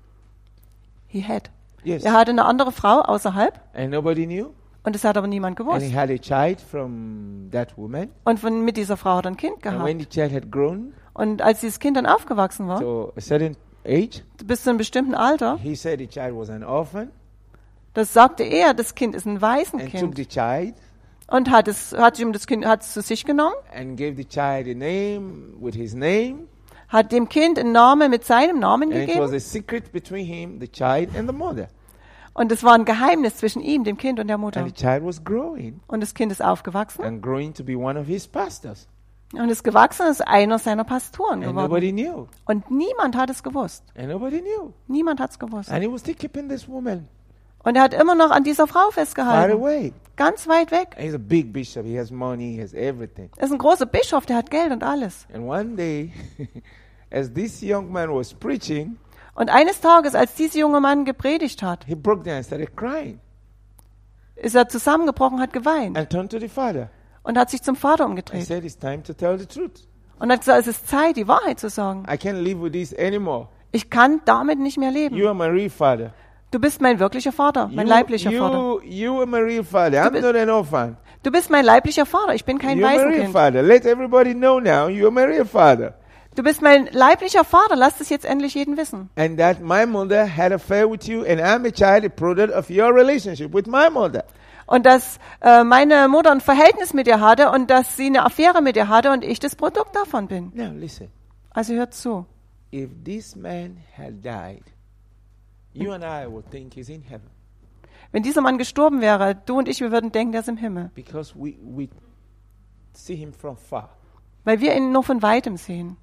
He had. Yes. Er hatte eine andere Frau außerhalb And nobody knew. und das hat aber niemand And gewusst. he had a child from that woman. Und mit dieser Frau hat er ein Kind And when gehabt. the child had grown Und als dieses Kind dann aufgewachsen war, to a certain age, bis zu einem bestimmten Alter, he said the child was an orphan das sagte er, das Kind ist ein and took Waisenkind. the child Und hat es zu sich genommen, and gave the child a name with his name. hat dem Kind einen Namen mit seinem Namen And it was gegeben. a secret between him, the child, and the mother. Und es war ein Geheimnis zwischen ihm, dem Kind und der Mutter. And the child was growing Und das Kind ist aufgewachsen and growing to be one of his pastors. und ist gewachsen, ist einer seiner Pastoren And nobody geworden. knew. Und niemand hat es gewusst. And nobody knew. Niemand hat es gewusst. And he was still keeping this woman Und er hat immer noch an dieser Frau far festgehalten. away. Ganz weit weg. And he's a big bishop. He has money. He has everything. Er ist ein großer Bischof, der hat Geld und alles. And one day, as this young man was preaching, Und eines Tages, als dieser junge Mann gepredigt hat, he broke down and started crying ist er zusammengebrochen, hat geweint and turned to the father und hat sich zum Vater and umgedreht. said, "It's time to tell the truth. Und hat gesagt, es ist Zeit, die Wahrheit zu sagen. I can't live with this anymore. Ich kann damit nicht mehr You leben. are my real father. Du bist mein wirklicher Vater, mein leiblicher Vater. You are my real father. I'm bist- not an orphan. Du bist mein leiblicher Vater, ich bin kein You're my real Waisenkind. father. Let everybody know now you are my real father. Du bist mein leiblicher Vater, lass es jetzt endlich jeden wissen. And that my mother had an affair with you, and I'm a child, a product of your relationship with my mother. Und dass meine Mutter ein Verhältnis mit dir hatte und dass sie eine Affäre mit dir hatte und ich das Produkt davon bin. Now listen. Also hört zu. If this man had died, you and I would think he's in heaven. Wenn dieser Mann gestorben wäre, du und ich, wir würden denken, der ist im Himmel. Because we see him from far. Weil wir ihn nur von Weitem sehen.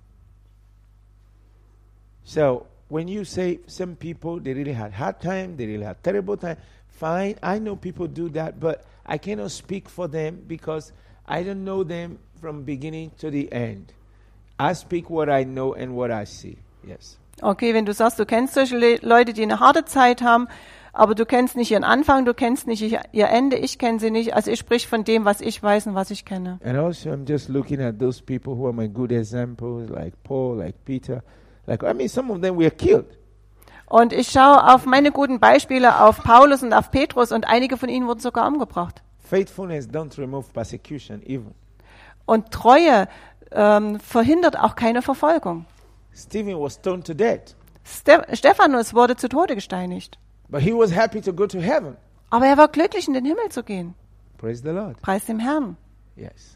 So when you say some people, they really had hard time, they really had terrible time, fine, I know people do that, but I cannot speak for them because I don't know them from beginning to the end. I speak what I know and what I see. Yes. Okay, wenn du sagst, du kennst solche Leute, die eine harte Zeit haben, aber du kennst nicht ihren Anfang, du kennst nicht ihr Ende, ich kenne sie nicht. Also ich sprich von dem, was ich weiß und was ich kenne. And also I'm just looking at those people who are my good examples, like Paul, like Peter. Some of them were killed. Und ich schaue auf meine guten Beispiele, auf Paulus und auf Petrus und einige von ihnen wurden sogar umgebracht. Faithfulness don't remove persecution even. Und Treue verhindert auch keine Verfolgung. Stephen was stoned to death, Stephanus wurde zu Tode gesteinigt. but he was happy to go to heaven. Aber er war glücklich, in den Himmel zu gehen. Praise the Lord. Preis dem Herrn. Yes.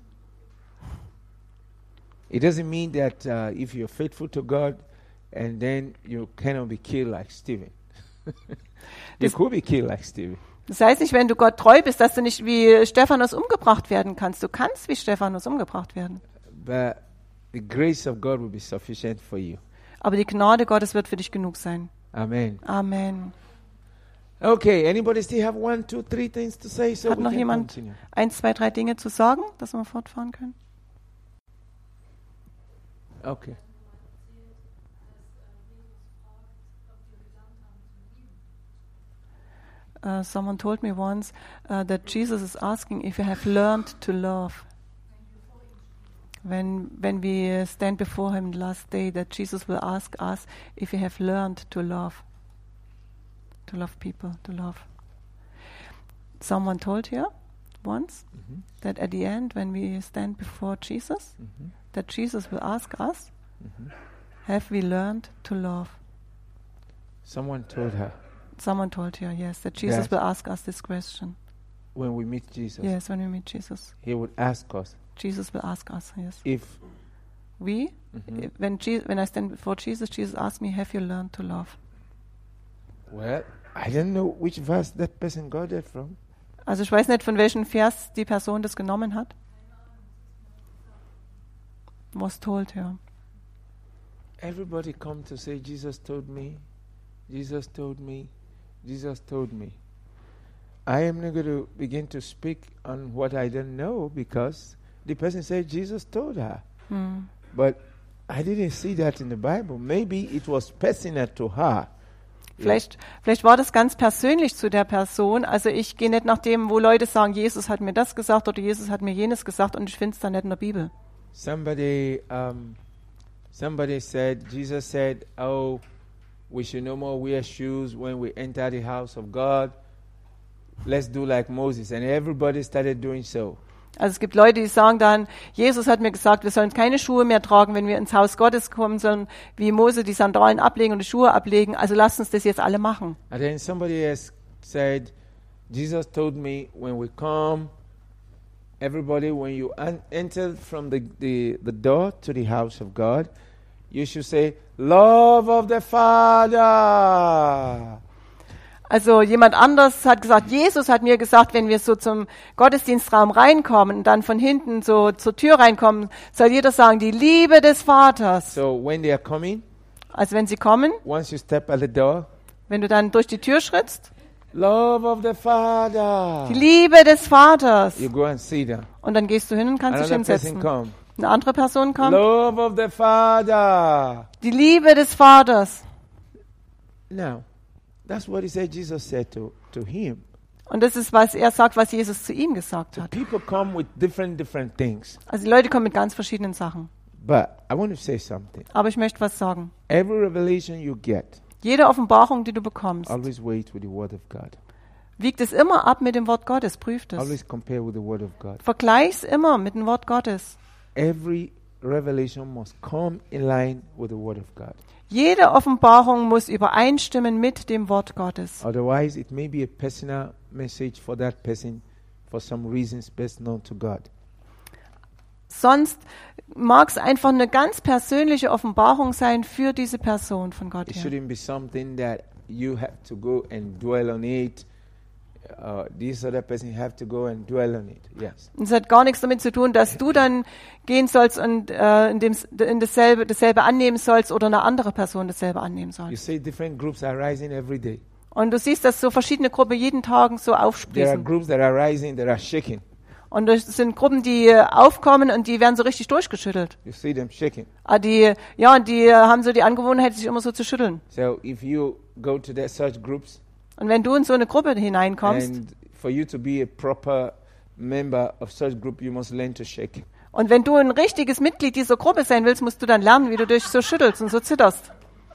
It doesn't mean that if you're faithful to God and then you cannot be killed like Stephen. You could be killed like Stephen. Das heißt nicht, wenn du Gott treu bist, dass du nicht wie Stephanus umgebracht werden kannst. Du kannst wie Stephanus umgebracht werden. But the grace of God will be sufficient for you. Aber die Gnade Gottes wird für dich genug sein. Amen. Amen. Okay, anybody still have 1, 2, 3 things to say? So Hat we noch can jemand continue. 1, 2, 3 Dinge zu sagen, dass wir fortfahren können? Okay. Someone told me once that Jesus is asking if you have learned to love. When we stand before Him the last day, that Jesus will ask us if we have learned to love people, to love. Someone told here once that at the end, when we stand before Jesus, that Jesus will ask us, have we learned to love? Someone told her. Someone told her, yes, that Jesus Yes. will ask us this question. when we meet Jesus, Yes, when we meet Jesus. he would ask us Jesus will ask us, yes. if We? When I stand before Jesus, Jesus asks me, have you learned to love? well, I don't know which verse that person got that from. Also ich weiß nicht, von welchem Vers die Person das genommen hat. Was told, ja. Everybody come to say, Jesus told me, Jesus told me, Jesus told me. I am not going to begin to speak on what I don't know because the person said Jesus told her. But I didn't see that in the Bible. Maybe it was personal to her. Vielleicht war das ganz persönlich zu der Person. Also ich gehe nicht nach dem, wo Leute sagen, Jesus hat mir das gesagt oder Jesus hat mir jenes gesagt und ich finde es dann nicht in der Bibel. Somebody said, Jesus said, oh, we should no more wear shoes when we enter the house of God. Let's do like Moses. And everybody started doing so. Also es gibt Leute, die sagen dann, Jesus hat mir gesagt, wir sollen keine Schuhe mehr tragen, wenn wir ins Haus Gottes kommen, sondern wie Mose die Sandalen ablegen und die Schuhe ablegen. Also lasst uns das jetzt alle machen. And then somebody else said, Jesus told me when we come, everybody, when you enter from the door to the house of God, you should say, love of the Father. Also jemand anders hat gesagt, Jesus hat mir gesagt, wenn wir so zum Gottesdienstraum reinkommen und dann von hinten so zur Tür reinkommen, soll jeder sagen, die Liebe des Vaters. So when they are coming, Also wenn sie kommen, once you step at the door, wenn du dann durch die Tür schrittst, love of the Father. die Liebe des Vaters. You go and sit down. Und dann gehst du hin und kannst dich Another person hinsetzen. come. Eine andere Person kommt, Love of the Father. die Liebe des Vaters. Now, that's what he said. Jesus said to him. Und das ist, was er sagt, was Jesus zu ihm gesagt The hat. people come with different things. Also die Leute kommen mit ganz verschiedenen Sachen. But I want to say something. Aber ich möchte was sagen. Every revelation you get, Jede Offenbarung, die du bekommst, always wait with the Word of God. wiegt es immer ab mit dem Wort Gottes, prüft es. Always compare with the Word of God. Vergleich's immer mit dem Wort Gottes. Every revelation must come in line with the Word of God. Jede Offenbarung muss übereinstimmen mit dem Wort Gottes. Otherwise, it may be a personal message for that person for some reasons best known to God. Sonst mag es einfach eine ganz persönliche Offenbarung sein für diese Person von Gott It her. shouldn't be something that you have to go and dwell on it. This other person have to go and dwell on it. Yes. Und es hat gar nichts damit zu tun, dass du dann gehen sollst und dasselbe annehmen sollst oder eine andere Person dasselbe annehmen You soll. see different groups are rising every day. Und du siehst, dass so verschiedene Gruppen jeden Tag so There are aufsprießen. groups that are rising that are shaking. Und das sind Gruppen, die aufkommen und die werden so richtig durchgeschüttelt. You see them shaking. Die haben so die Angewohnheit, sich immer so zu schütteln. So if you go to such groups, Und wenn du in so eine Gruppe hineinkommst and for you to be a proper member of such group, you must learn to shake. und wenn du ein richtiges Mitglied dieser Gruppe sein willst, musst du dann lernen, wie du dich so schüttelst und so zitterst.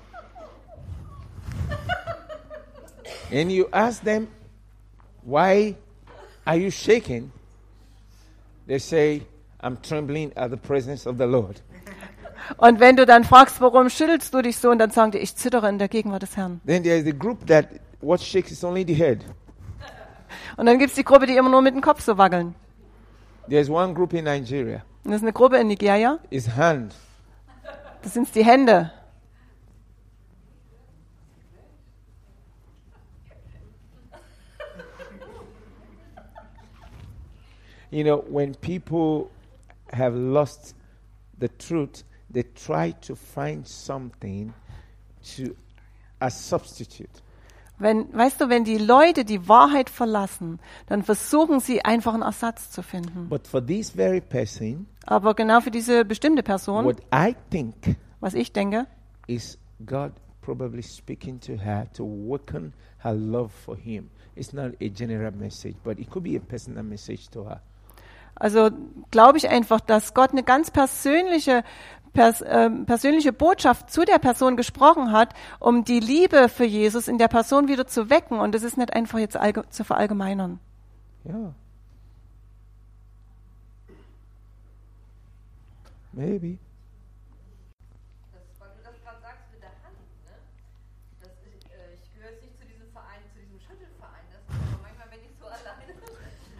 And you ask them, why are you shaking? They say, I'm trembling at the presence of the Lord. Und wenn du dann fragst, warum schüttelst du dich so, und dann sagen die, ich zittere in der Gegenwart des Herrn. Then there is a group that what shakes is only the head. Und dann gibt es die Gruppe, die immer nur mit dem Kopf so wackeln. There's one group in Nigeria. Und das ist eine Gruppe in Nigeria, It's hand. das sind die Hände. You know, when people have lost the truth, they try to find something as substitute. Weißt du, wenn die Leute die Wahrheit verlassen, dann versuchen sie einfach einen Ersatz zu finden. But for this very person, Aber genau für diese bestimmte Person, what I think was ich denke, is God probably speaking to her to awaken her love for Him. It's not a general message, but it could be a personal message to her. also glaube ich einfach, dass Gott eine ganz persönliche Botschaft zu der Person gesprochen hat, um die Liebe für Jesus in der Person wieder zu wecken. Und das ist nicht einfach jetzt zu verallgemeinern. Yeah. Maybe. Weil du das gerade sagst mit der Hand, ne? Ich gehöre jetzt nicht zu diesem Verein, zu diesem Schüttelverein. Das ist aber manchmal, wenn ich so alleine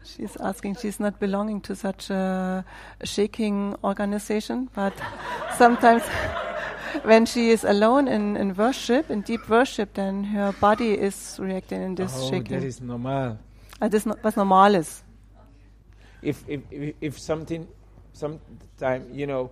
She's asking, she's not belonging to such a shaking organization, but sometimes when she is alone in worship, in deep worship, then her body is reacting in this Oh, shaking. that is normal. Also das ist was Normales. If something, sometime,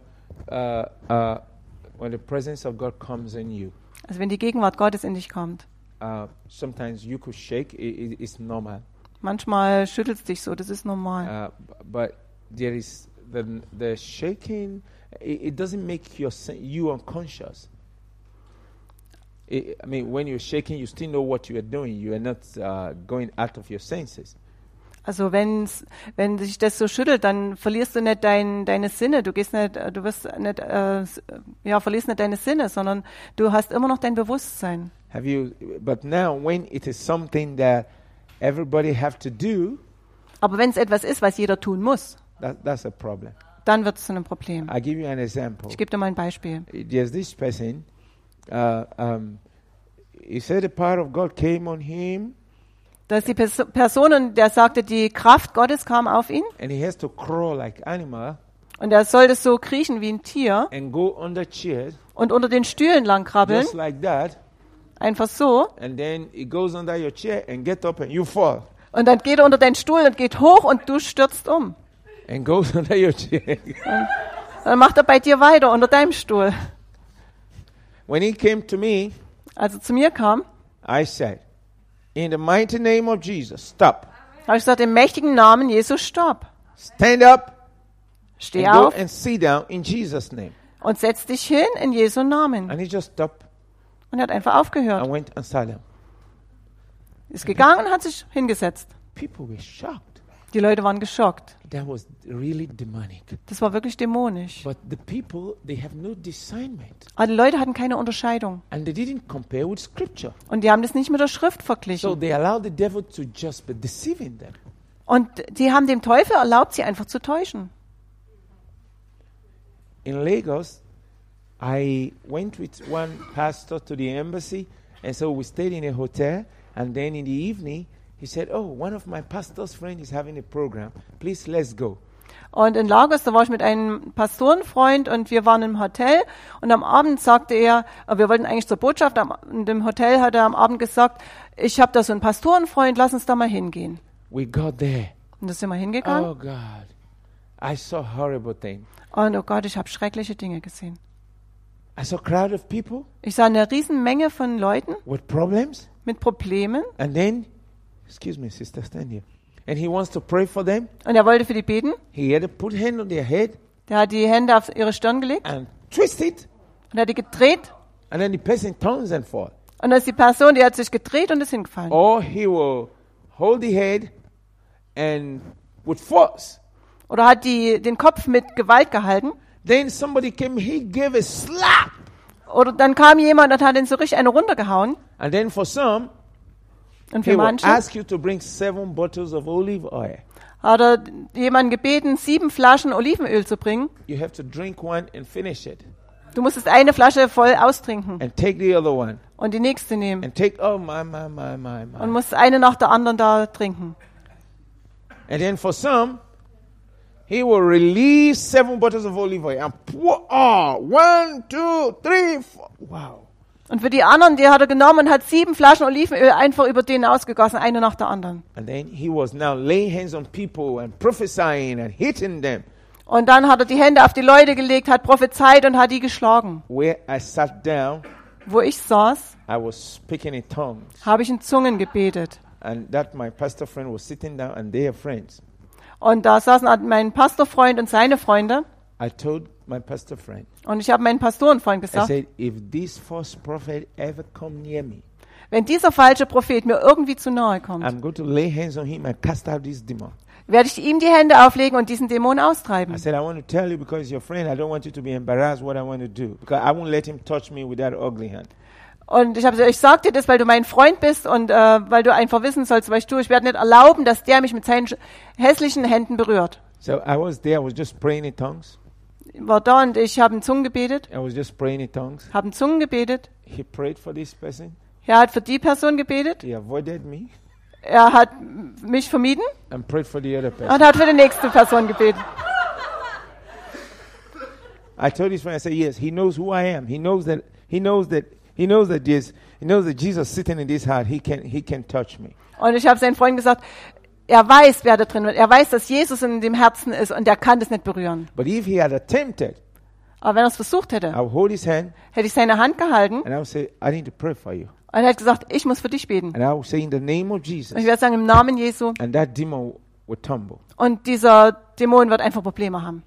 when the presence of God comes in you, Also wenn die Gegenwart Gottes in dich kommt. sometimes you could shake. It's normal. Manchmal schüttelst dich so, das ist normal. But there is the shaking. It doesn't make you unconscious. I mean, when you're shaking, you still know what you are doing. You are not going out of your senses. Also wenn sich das so schüttelt, dann verlierst du nicht deine Sinne. Verlierst nicht deine Sinne, sondern du hast immer noch dein Bewusstsein. But now, when it is something that everybody have to do, Aber wenn es etwas ist, was jeder tun muss, that's a problem. dann wird es zu einem Problem. I'll give you an example. Ich gebe dir mal ein Beispiel. There's this person. He said the power of God came on him, Da ist die Person, und der sagte, die Kraft Gottes kam auf ihn and he has to crawl like animal und er sollte so kriechen wie ein Tier and go under chairs, und unter den Stühlen lang krabbeln, just like that. einfach so. And then it goes under your chair and get up and you fall. Und dann geht er unter deinen Stuhl und geht hoch und du stürzt um. And goes under your chair. Dann macht er bei dir weiter unter deinem Stuhl. When he came to me, Als er zu mir kam, I said, in the mighty name of Jesus, stop. habe ich gesagt, im mächtigen Namen Jesus, stopp. Stand up Steh and go auf and sit down in Jesus' name. und setz dich hin in Jesu Namen. And he just stopped Und er hat einfach aufgehört. and went and sat down. Ist gegangen und hat sich hingesetzt. People were shocked. Die Leute waren geschockt. That was really demonic. Das war wirklich dämonisch. But the people, they have no discernment. Aber die Leute hatten keine Unterscheidung. And they didn't compare with Scripture. Und die haben das nicht mit der Schrift So verglichen. they allowed the devil to just be deceiving them. Und die haben dem Teufel erlaubt, sie einfach zu täuschen. In Lagos, I went with one pastor to the embassy, and so we stayed in a hotel, and then in the evening, he said, oh, one of my pastor's friends is having a program. Please, let's go. Und in Lagos, da war ich mit einem Pastorenfreund und wir waren im Hotel und am Abend sagte er, wir wollten eigentlich zur Botschaft, in dem Hotel hat er am Abend gesagt, ich habe da so einen Pastorenfreund, lass uns da mal hingehen. We got there. Und da sind wir hingegangen Oh, God. I saw horrible things. und oh Gott, ich habe schreckliche Dinge gesehen. I saw a crowd of people Ich sah eine riesen Menge von Leuten with problems, mit Problemen and then, excuse me, sister, stand here. And he wants to pray for them. und er wollte für die beten. He had to put hand on their head Der hat die Hände auf ihre Stirn gelegt and twist it, und er hat die gedreht and then the person turns and falls. und da ist die Person, die hat sich gedreht und ist hingefallen. Or he will hold the head and with force. Oder hat den Kopf mit Gewalt gehalten. Then somebody came, he gave a slap. Oder dann kam jemand und hat ihn so richtig eine runtergehauen. And then for some, Und he für will manche ask you to bring 7 bottles of olive oil. hat er jemanden gebeten, 7 Flaschen Olivenöl zu bringen. You have to drink one and finish it. Du musstest eine Flasche voll austrinken And take the other one. und die nächste nehmen. And take, oh my. Und musst eine nach der anderen da trinken. And then for some, he will release 7 bottles of olive oil and pour, 1, 2, 3, 4. Wow. Und für die anderen, die hat er genommen und hat 7 Flaschen Olivenöl einfach über denen ausgegossen, eine nach der anderen. And then he was now laying hands on people and prophesying and hitting them. Und dann hat er die Hände auf die Leute gelegt, hat prophezeit und hat die geschlagen. Where I sat down, Wo ich saß, I was speaking in tongues. habe ich in Zungen gebetet. And that my pastor friend was sitting down and they are friends. Und da saßen mein Pastorfreund und seine Freunde. I told my pastor friend, Und ich habe meinen Pastorenfreund I gesagt, said, if this false prophet ever come near me, wenn dieser falsche Prophet mir irgendwie zu nahe kommt, I'm going to lay hands on him and cast out this demon. werde ich ihm die Hände auflegen und diesen Dämon I austreiben. said, I want to tell you because you're your friend, I don't want you to be embarrassed what I want to do. Because I won't let him touch me with that ugly hand. Und ich habe gesagt, ich sag dir das, weil du mein Freund bist und weil du einfach wissen sollst, was ich tue. Ich werde nicht erlauben, dass der mich mit seinen hässlichen Händen berührt. So I was there, I was just praying in tongues. Ich war da und ich habe in Zungen gebetet, I was just praying in tongues. habe in Zungen gebetet. He prayed for this person. Er hat für die Person gebetet. He avoided me. er hat mich vermieden and prayed for the other person. und hat für die nächste Person gebetet. I told his friend, I said, yes, he knows who I am. He knows that Jesus sitting in this heart, he can touch me. Und ich habe seinen Freunden gesagt, er weiß, wer da drin ist. Er weiß, dass Jesus in dem Herzen ist und er kann das nicht berühren. But if he had attempted, Aber wenn er es versucht hätte, I would hold his hand hätte ich seine Hand gehalten and I would say, I need to pray for you. und er hat gesagt, ich muss für dich beten. And I would say in the name of Jesus. Und ich werde sagen, im Namen Jesu. And that demon would tumble. Und dieser Dämon wird einfach Probleme haben.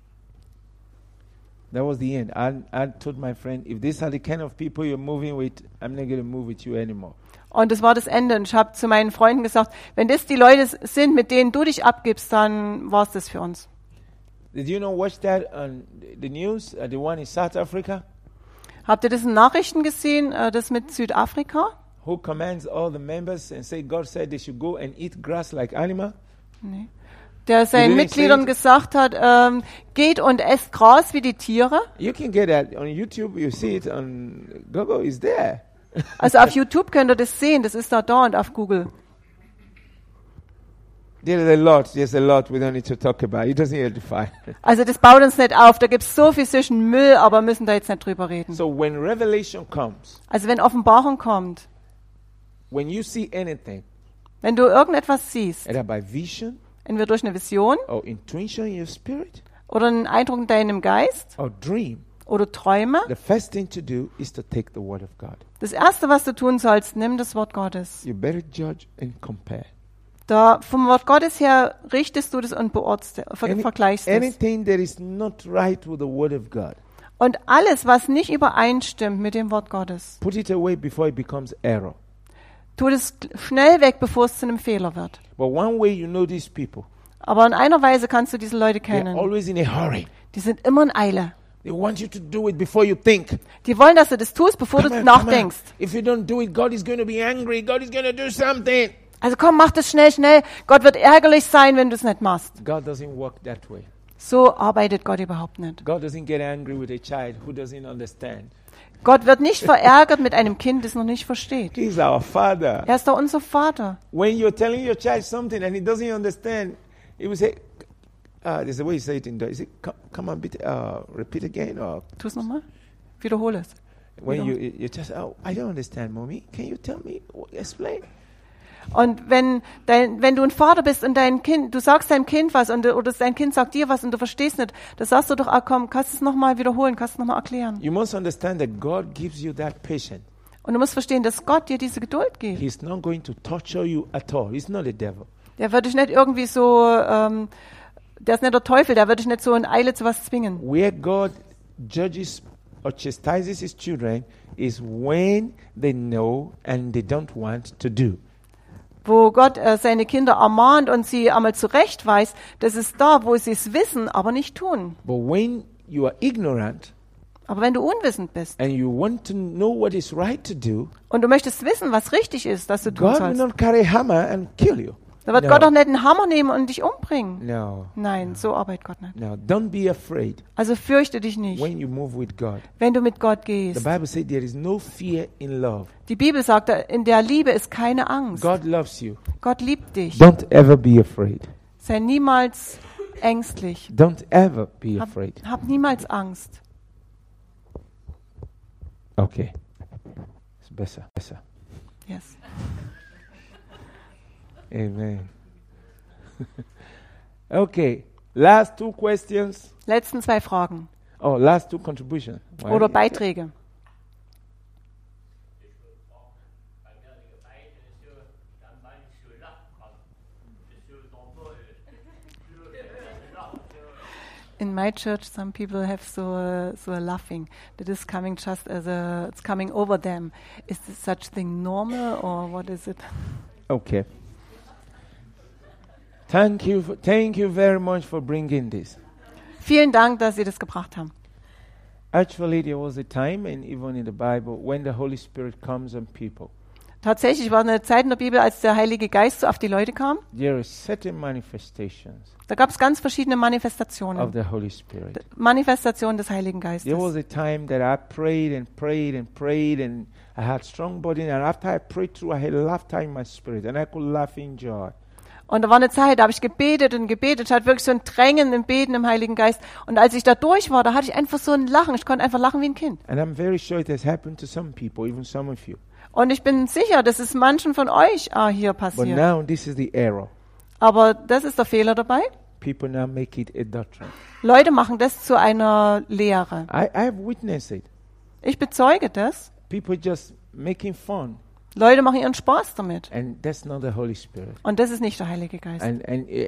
That was the end. I told my friend, if these are the kind of people you're moving with, I'm not going to move with you anymore. Und das war das Ende. Und ich habe zu meinen Freunden gesagt, wenn das die Leute sind, mit denen du dich abgibst, dann war es das für uns. Did you know, watch that on the news, the one in South Africa? Habt ihr das in Nachrichten gesehen, das mit Südafrika? Who commands all the members and say God said they should go and eat grass like animal? Nee. Der seinen didn't Mitgliedern say it? gesagt hat, geht und esst Gras wie die Tiere. You can get that on YouTube. You see it on Google. It's there. Also auf YouTube könnt ihr das sehen, das ist da und auf Google. There's a lot we don't need to talk about. It doesn't edify. Also das baut uns nicht auf, da gibt es so viel zwischen Müll, aber müssen da jetzt nicht drüber reden. So when revelation comes, Also wenn Offenbarung kommt, when you see anything, wenn du irgendetwas siehst, either by vision entweder durch eine Vision or intuition in your spirit oder einen Eindruck in deinem Geist or dream, oder Träume, the first thing to do is to take the word of God. das Erste, was du tun sollst, nimm das Wort Gottes. You better judge and compare. Da vom Wort Gottes her richtest du das und vergleichst es. Anything that is not right with the word of God, Und alles, was nicht übereinstimmt mit dem Wort Gottes, put it away before it becomes error. tu das schnell weg, bevor es zu einem Fehler wird. But one way you know these people, Aber in einer Weise kannst du diese Leute they're kennen. always in a hurry. Die sind immer in Eile. They want you to do it before you think. Die wollen, dass du das tust, bevor du Come on. nachdenkst. If you don't do it, God is going to be angry. God is going to do something. Also komm, mach das schnell, schnell. Gott wird ärgerlich sein, wenn du es nicht machst. God doesn't work that way. So arbeitet Gott überhaupt nicht. God doesn't get angry with a child who doesn't understand. Gott wird nicht verärgert mit einem Kind, das noch nicht versteht. He's our Father. Er ist doch unser Vater. When you're telling your child something and he doesn't understand, he will say, there's a way you say it in Dutch. Is it, come on, repeat again? Or Tu es nochmal. Wiederhole es. when you just, I don't understand, Mommy. Can you tell me? Explain. Und wenn du ein Vater bist und du sagst deinem Kind was oder dein Kind sagt dir was und du verstehst nicht, dann sagst du doch, komm, kannst du es nochmal wiederholen, kannst du es nochmal erklären. You must understand that God gives you that patience. Und du musst verstehen, dass Gott dir diese Geduld gibt. He's not going to torture you at all. He's not a devil. Der wird dich nicht irgendwie so, der ist nicht der Teufel, der wird dich nicht so in Eile zu was zwingen. Where God judges or chastises his children is when they know and they don't want to do. Wo Gott seine Kinder ermahnt und sie einmal zurechtweist, das ist da, wo sie es wissen, aber nicht tun. But when you are ignorant Aber wenn du unwissend bist and you want to know what is right to do, und du möchtest wissen, was richtig ist, dass du tun God will sollst, not carry a hammer and kill you. dann wird No. Gott doch nicht einen Hammer nehmen und dich umbringen. No, Nein, so arbeitet Gott nicht. no. Don't be afraid Also fürchte dich nicht, when you move with God. wenn du mit Gott The gehst. Bible says there is no fear in love. Die Bibel sagt, in der Liebe ist keine Angst. God loves you. Gott liebt dich. Don't ever be afraid. Sei niemals ängstlich. Don't ever be afraid. Hab niemals Angst. Okay. It's better. Yes. Amen. Okay. Last two questions. Letzten 2 Fragen Oh, last two contributions. oder Beiträge. In my church, some people have so a laughing that is coming just it's coming over them. Is this such thing normal or what is it? Okay. Thank you very much for bringing this. Vielen Dank, dass Sie das gebracht haben. Actually, there was a time, and even in the Bible, when the Holy Spirit comes on people. Tatsächlich war eine Zeit in der Bibel, als der Heilige Geist so auf die Leute kam. there are certain manifestations Da gab es ganz verschiedene of Manifestationen. the Holy Spirit. Manifestationen des Heiligen There was Geistes. a time that I prayed and prayed and prayed, and I had strong body. And after I prayed through, I had laughter in my spirit, and I could laugh in joy. Und da war eine Zeit, da habe ich gebetet und gebetet. Ich hatte wirklich so ein Drängen im Beten im Heiligen Geist. Und als ich da durch war, da hatte ich einfach so ein Lachen. Ich konnte einfach lachen wie ein Kind. And I'm very sure it has happened to some people, even some of you. Und ich bin sicher, das ist manchen von euch hier But passiert. now this is the error. Aber das ist der Fehler dabei. People now make it a doctrine. Leute machen das zu einer Lehre. I have witnessed it. Ich bezeuge das. People just making fun, Leute machen ihren Spaß damit. and that's not the Holy Spirit. Und das ist nicht der Heilige Geist. And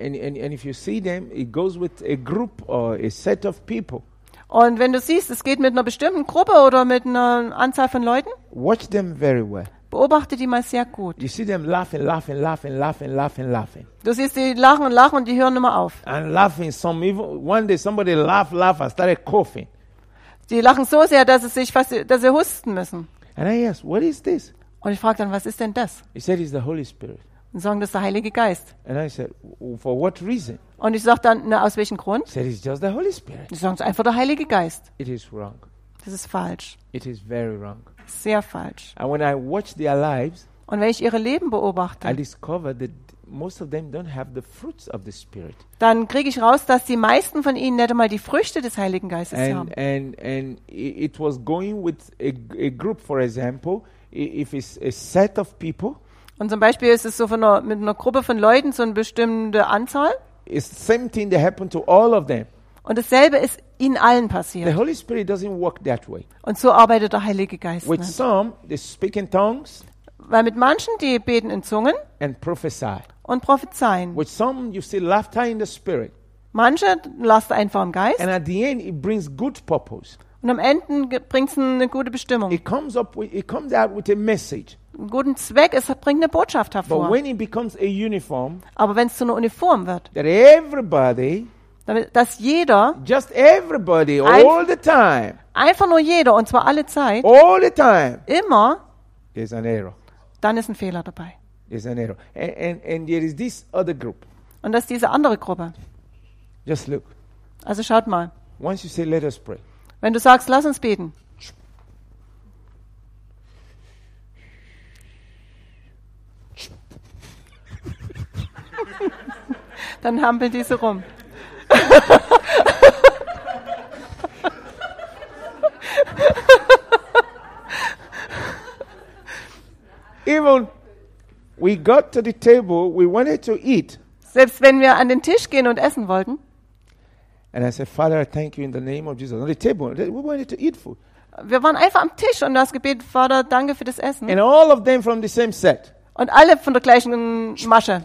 if you see them, it goes with a group or a set of people. Und wenn du siehst, es geht mit einer bestimmten Gruppe oder mit einer Anzahl von Leuten, Watch them very well. beobachte die mal sehr gut. You see them laughing, laughing, laughing, laughing, laughing, laughing, Du siehst, die lachen und lachen und die hören immer auf. and laughing. Some even one day somebody laughed and started coughing, Die lachen so sehr, dass sie husten müssen. and I asked, "What is this?" Und ich frage dann, was ist denn das? He said, "It's the Holy Spirit." Und sagen, das ist der Heilige Geist. And I said, "For what reason?" Und ich sage dann, na, aus welchem Grund? He said, "It's just the Holy Spirit." Die sagen, es ist einfach der Heilige Geist. It is wrong. Das ist falsch. It is very wrong. Sehr falsch. And when I watch their lives, Und wenn ich ihre Leben I beobachte, discover that most of them don't have the fruits of the Spirit. dann kriege ich raus, dass die meisten von ihnen nicht einmal die Früchte des Heiligen Geistes haben. And it was going with a group, for example, if it's a set of people, Und zum Beispiel ist es so mit einer Gruppe von Leuten so eine bestimmte Anzahl. it's the same thing that happened to all of them. Und dasselbe ist ihnen allen The passiert. Holy Spirit doesn't work that way. Und so arbeitet der Heilige Geist With nicht. some, they speak in tongues Weil mit manchen, die beten in Zungen and prophesy. und prophezeien. With some, you see laughter in the Spirit. Manche lassen einfach im Geist. And at the end, it brings good purpose. Und am Ende bringt es eine gute Bestimmung. It comes out with a message. Einen guten Zweck, es bringt eine Botschaft But hervor. when it becomes a uniform, Aber wenn es zu einer Uniform wird, that everybody, dass jeder, just everybody, Ein- all the time, einfach nur jeder, und zwar alle Zeit, all the time, immer, there's an error. dann ist ein Fehler dabei. There's an error. And there is this other group. Und das ist diese andere Gruppe. Just look. Also schaut mal. Once you say, let us pray, Wenn du sagst, lass uns beten, dann hampeln diese rum. even we got to the table, we wanted to eat. Selbst wenn wir an den Tisch gehen und essen wollten, And I said, Father, I thank you in the name of Jesus. On the table, we wanted to eat food. wir waren einfach am Tisch und du hast gebetet, Vater, danke für das Essen. And all of them from the same set. Und alle von der gleichen Masche.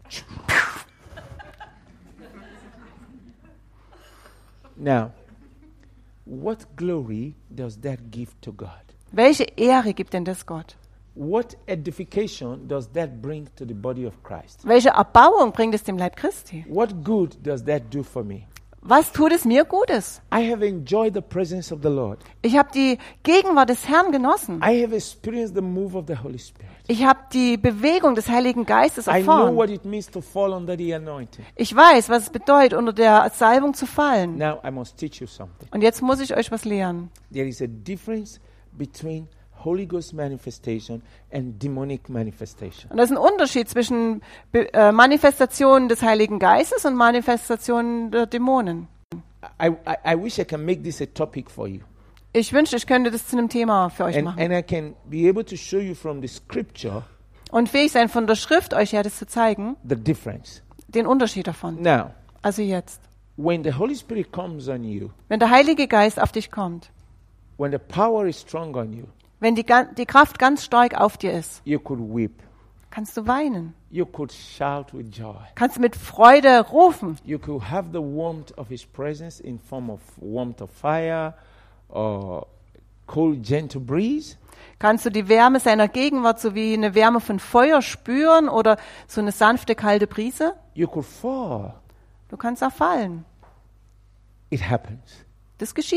Now, what glory does that give to God? Welche Ehre gibt denn das Gott? What edification does that bring to the body of Christ? Welche Erbauung bringt es dem Leib Christi? What good does that do for me? Was tut es mir Gutes? I have enjoyed the presence of the Lord. Ich habe die Gegenwart des Herrn genossen. I have experienced the move of the Holy Spirit. Ich habe die Bewegung des Heiligen Geistes I know erfahren. what it means to fall under the anointing. Ich weiß, was es bedeutet, unter der Salbung zu fallen. Now I must teach you something. Und jetzt muss ich euch was lehren. There is a difference between Holy Ghost manifestation and demonic manifestation. Und das ist ein Unterschied zwischen Manifestationen des Heiligen Geistes und Manifestationen der Dämonen. I wish I can make this a topic for you. Ich wünschte, ich könnte das zu einem Thema für euch machen. And I can be able to show you from the scripture Und fähig sein, von der Schrift euch ja das zu zeigen, the difference. den Unterschied davon. Now, Also jetzt. when the Holy Spirit comes on you, Wenn der Heilige Geist auf dich kommt, when the power is strong on you, wenn die Kraft ganz stark auf dir ist, you could weep. kannst du weinen. You could shout with joy. Kannst du mit Freude rufen. You could have the warmth of His presence in form of warmth of fire or cold, gentle breeze. Kannst du die Wärme seiner Gegenwart sowie eine Wärme von Feuer spüren oder so eine sanfte, kalte Brise? You could fall. Du kannst auch fallen. It happens. Das geschieht.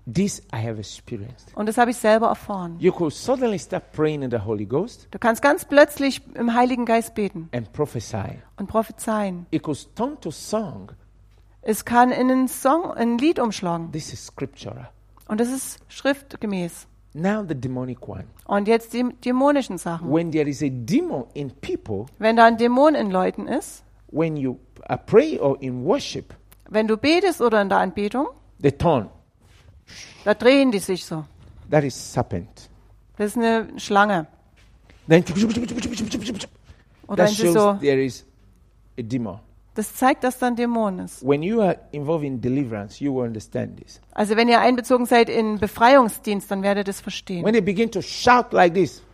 This I have experienced. Und das habe ich selber erfahren. You could suddenly start praying in the Holy Ghost Du kannst ganz plötzlich im Heiligen Geist beten and prophesy. und prophezeien. It could turn to song. Es kann in einen Song, ein Lied umschlagen. This is scriptural. Und das ist schriftgemäß. Now the demonic one. Und jetzt die dämonischen Sachen. When there is a demon in people, Wenn da ein Dämon in Leuten ist, when you pray or in worship, wenn du betest oder in der Anbetung, they turn. da drehen die sich so. That is serpent. Das ist eine Schlange. Then Oder that wenn sie shows so, there is a demon. das zeigt, dass da ein Dämon ist. When you are involved in deliverance, you will understand this. Also wenn ihr einbezogen seid in Befreiungsdienst, dann werdet ihr das verstehen. When they begin to shout like this,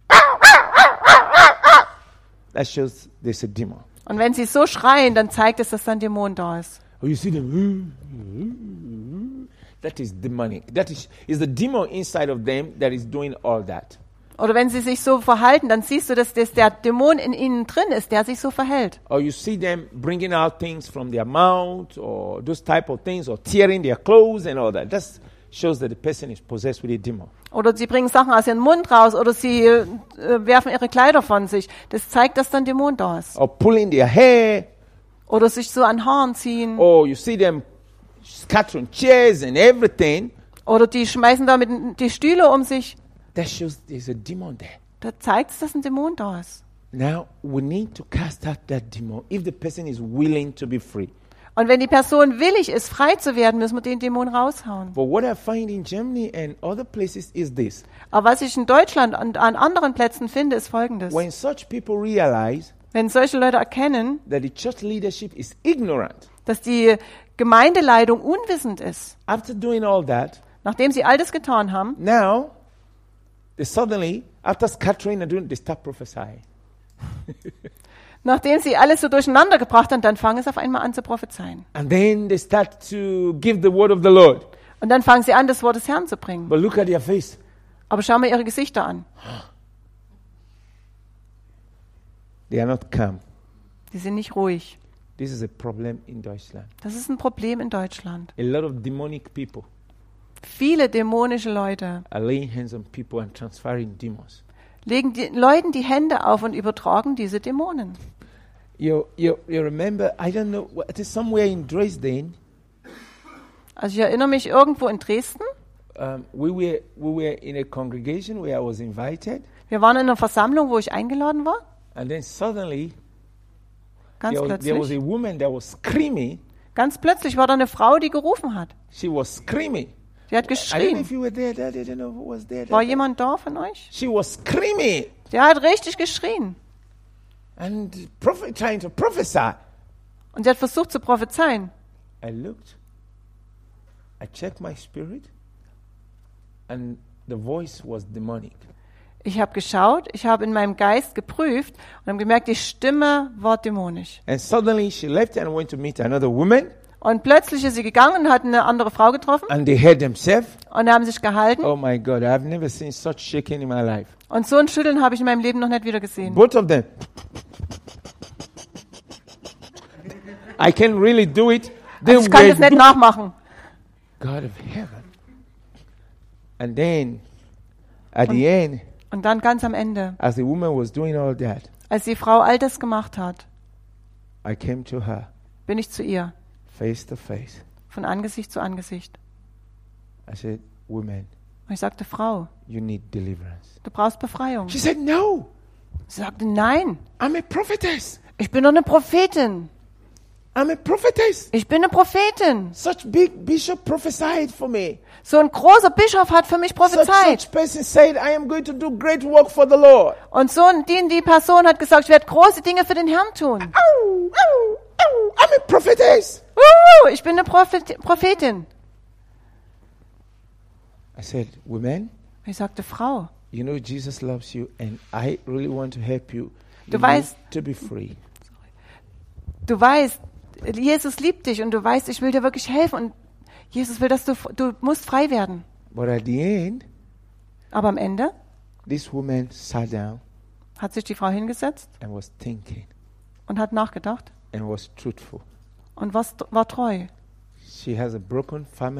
that shows there's a demon. Und wenn sie so schreien, dann zeigt es, dass da ein Dämon da ist. Or you see them, that is demonic. That is the demon inside of them that is doing all that. Oder wenn sie sich so verhalten, dann siehst du, dass das der Dämon in ihnen drin ist, der sich so verhält. Or you see them bringing out things from their mouth or those type of things or tearing their clothes and all that. That shows that the person is possessed with a demon. Oder sie bringen Sachen aus ihrem Mund raus oder sie werfen ihre Kleider von sich. Das zeigt, dass da ein Dämon da ist. Or pulling their hair. Oder sich so an Haaren ziehen. Or you see them scattering chairs and everything. Oder die schmeißen damit die Stühle um sich. That shows there's a demon there. Da zeigt es, dass ein Dämon da ist. Now we need to cast out that demon if the person is willing to be free. Und wenn die Person willig ist, frei zu werden, müssen wir den Dämon raushauen. But what I find in Germany and other places is this. Aber was ich in Deutschland und an anderen Plätzen finde, ist Folgendes. When such people realize Wenn solche Leute erkennen, that the church leadership is ignorant, dass die Gemeindeleitung unwissend ist, after doing all that, nachdem sie all das getan haben, now they suddenly, after scattering and doing, they start prophesying. nachdem sie alles so durcheinander gebracht haben, dann fangen sie auf einmal an zu prophezeien. And then they start to give the word of the Lord. Und dann fangen sie an, das Wort des Herrn zu bringen. But look at their face. Aber schau mal ihre Gesichter an. They are not calm. Die sind nicht ruhig. This is a problem in Deutschland. Das ist ein Problem in Deutschland. A lot of demonic people Viele dämonische Leute are laying hands on people and transferring demons. legen Leuten die Hände auf und übertragen diese Dämonen. You remember, I don't know, it is somewhere in Dresden. Also ich erinnere mich irgendwo in Dresden. We were in a congregation where I was invited. Wir waren in einer Versammlung, wo ich eingeladen war. And then suddenly, Ganz there was a plötzlich. woman that was screaming. Ganz plötzlich war da eine Frau, die gerufen hat. She was screaming. Die hat I don't know if geschrien. you were there. I didn't know who was there. War jemand da von euch? She was screaming Der hat richtig geschrien. and trying to prophesy. Und sie hat versucht zu prophezeien. I looked. I checked my spirit, and the voice was demonic. Ich habe geschaut, ich habe in meinem Geist geprüft und habe gemerkt, die Stimme war dämonisch. And suddenly she left and went to meet another woman, Und plötzlich ist sie gegangen und hat eine andere Frau getroffen and they held themselves. und haben sich gehalten. Oh my God, I've never seen such shaking in my life. Und so ein Schütteln habe ich in meinem Leben noch nicht wieder gesehen. Both of them. I can't really do it. They Also ich kann das nicht were nachmachen. God of heaven. And then, at the end, Und dann ganz am Ende, as the woman was doing all that, als die Frau all das gemacht hat, I came to her bin ich zu ihr, face to face. von Angesicht zu Angesicht. I said, woman, Und ich sagte, Frau, you need deliverance. du brauchst Befreiung. She said, no, Sie sagte, nein, I'm a prophetess. ich bin doch eine Prophetin. I'm a prophetess. Ich bin eine Prophetin. Such big bishop prophesied for me. So ein großer Bischof hat für mich prophezeit. Such person said, I am going to do great work for the Lord. Und so die Person hat gesagt, ich werde große Dinge für den Herrn tun. I'm a prophetess. Ich bin eine Prophetin. I said, woman, Ich sagte, Frau, you know Jesus loves you and I really want to help you. Du You weißt- need to be free. du weißt, Jesus liebt dich und du weißt, ich will dir wirklich helfen und Jesus will, dass du musst frei werden. But at the end, Aber am Ende this woman sat down hat sich die Frau hingesetzt and was thinking und hat nachgedacht and was truthful. und war treu. She has a broken family.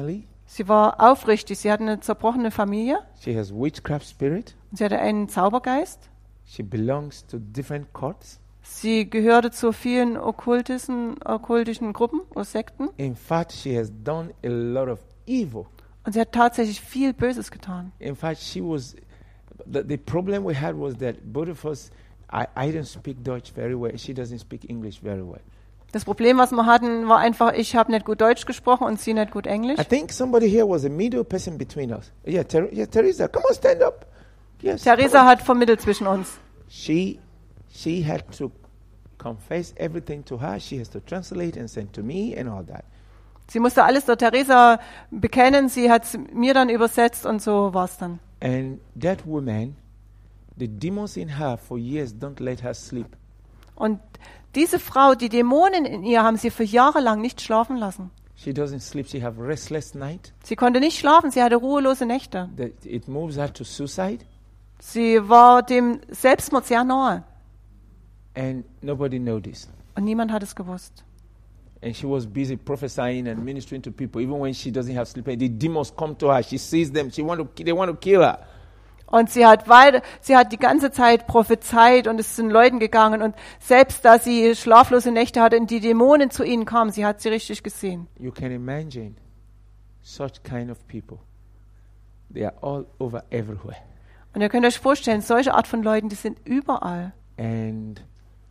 Sie war aufrichtig. Sie hatte eine zerbrochene Familie. She has witchcraft spirit. Sie hatte einen Zaubergeist. She belongs to different cults. Sie gehörte zu vielen okkultischen Gruppen oder Sekten. In fact, she has done a lot of evil. Und sie hat tatsächlich viel Böses getan. In fact, she was. The problem we had was that both of us. I don't speak Dutch very well. She doesn't speak English very well. Das Problem, was wir hatten, war einfach, ich habe nicht gut Deutsch gesprochen und sie nicht gut Englisch. I think somebody here was a middle person between us. Yeah, Teresa, come on, stand up. Yes. Theresa hat vermittelt zwischen uns. She had to confess everything to her. She has to translate and send to me and all that. Sie musste alles der Theresa bekennen. Sie hat es mir dann übersetzt und so war es dann. And that woman, the demons in her for years don't let her sleep. Und diese Frau, die Dämonen in ihr, haben sie für Jahre lang nicht schlafen lassen. She doesn't sleep. She have restless night. Sie konnte nicht schlafen. Sie hatte ruhelose Nächte. It moves her to suicide. Sie war dem Selbstmord sehr nahe. And nobody noticed. Und niemand hat es gewusst. And she was busy prophesying and ministering to people. Even when she doesn't have sleep, the demons come to her. She sees them. They want to kill her. Und sie hat die ganze Zeit prophezeit und es sind Leuten gegangen. Und selbst da sie schlaflose Nächte hatte und die Dämonen zu ihnen kamen, sie hat sie richtig gesehen. You can imagine such kind of people. They are all over everywhere. Und ihr könnt euch vorstellen, solche Art von Leuten, die sind überall. And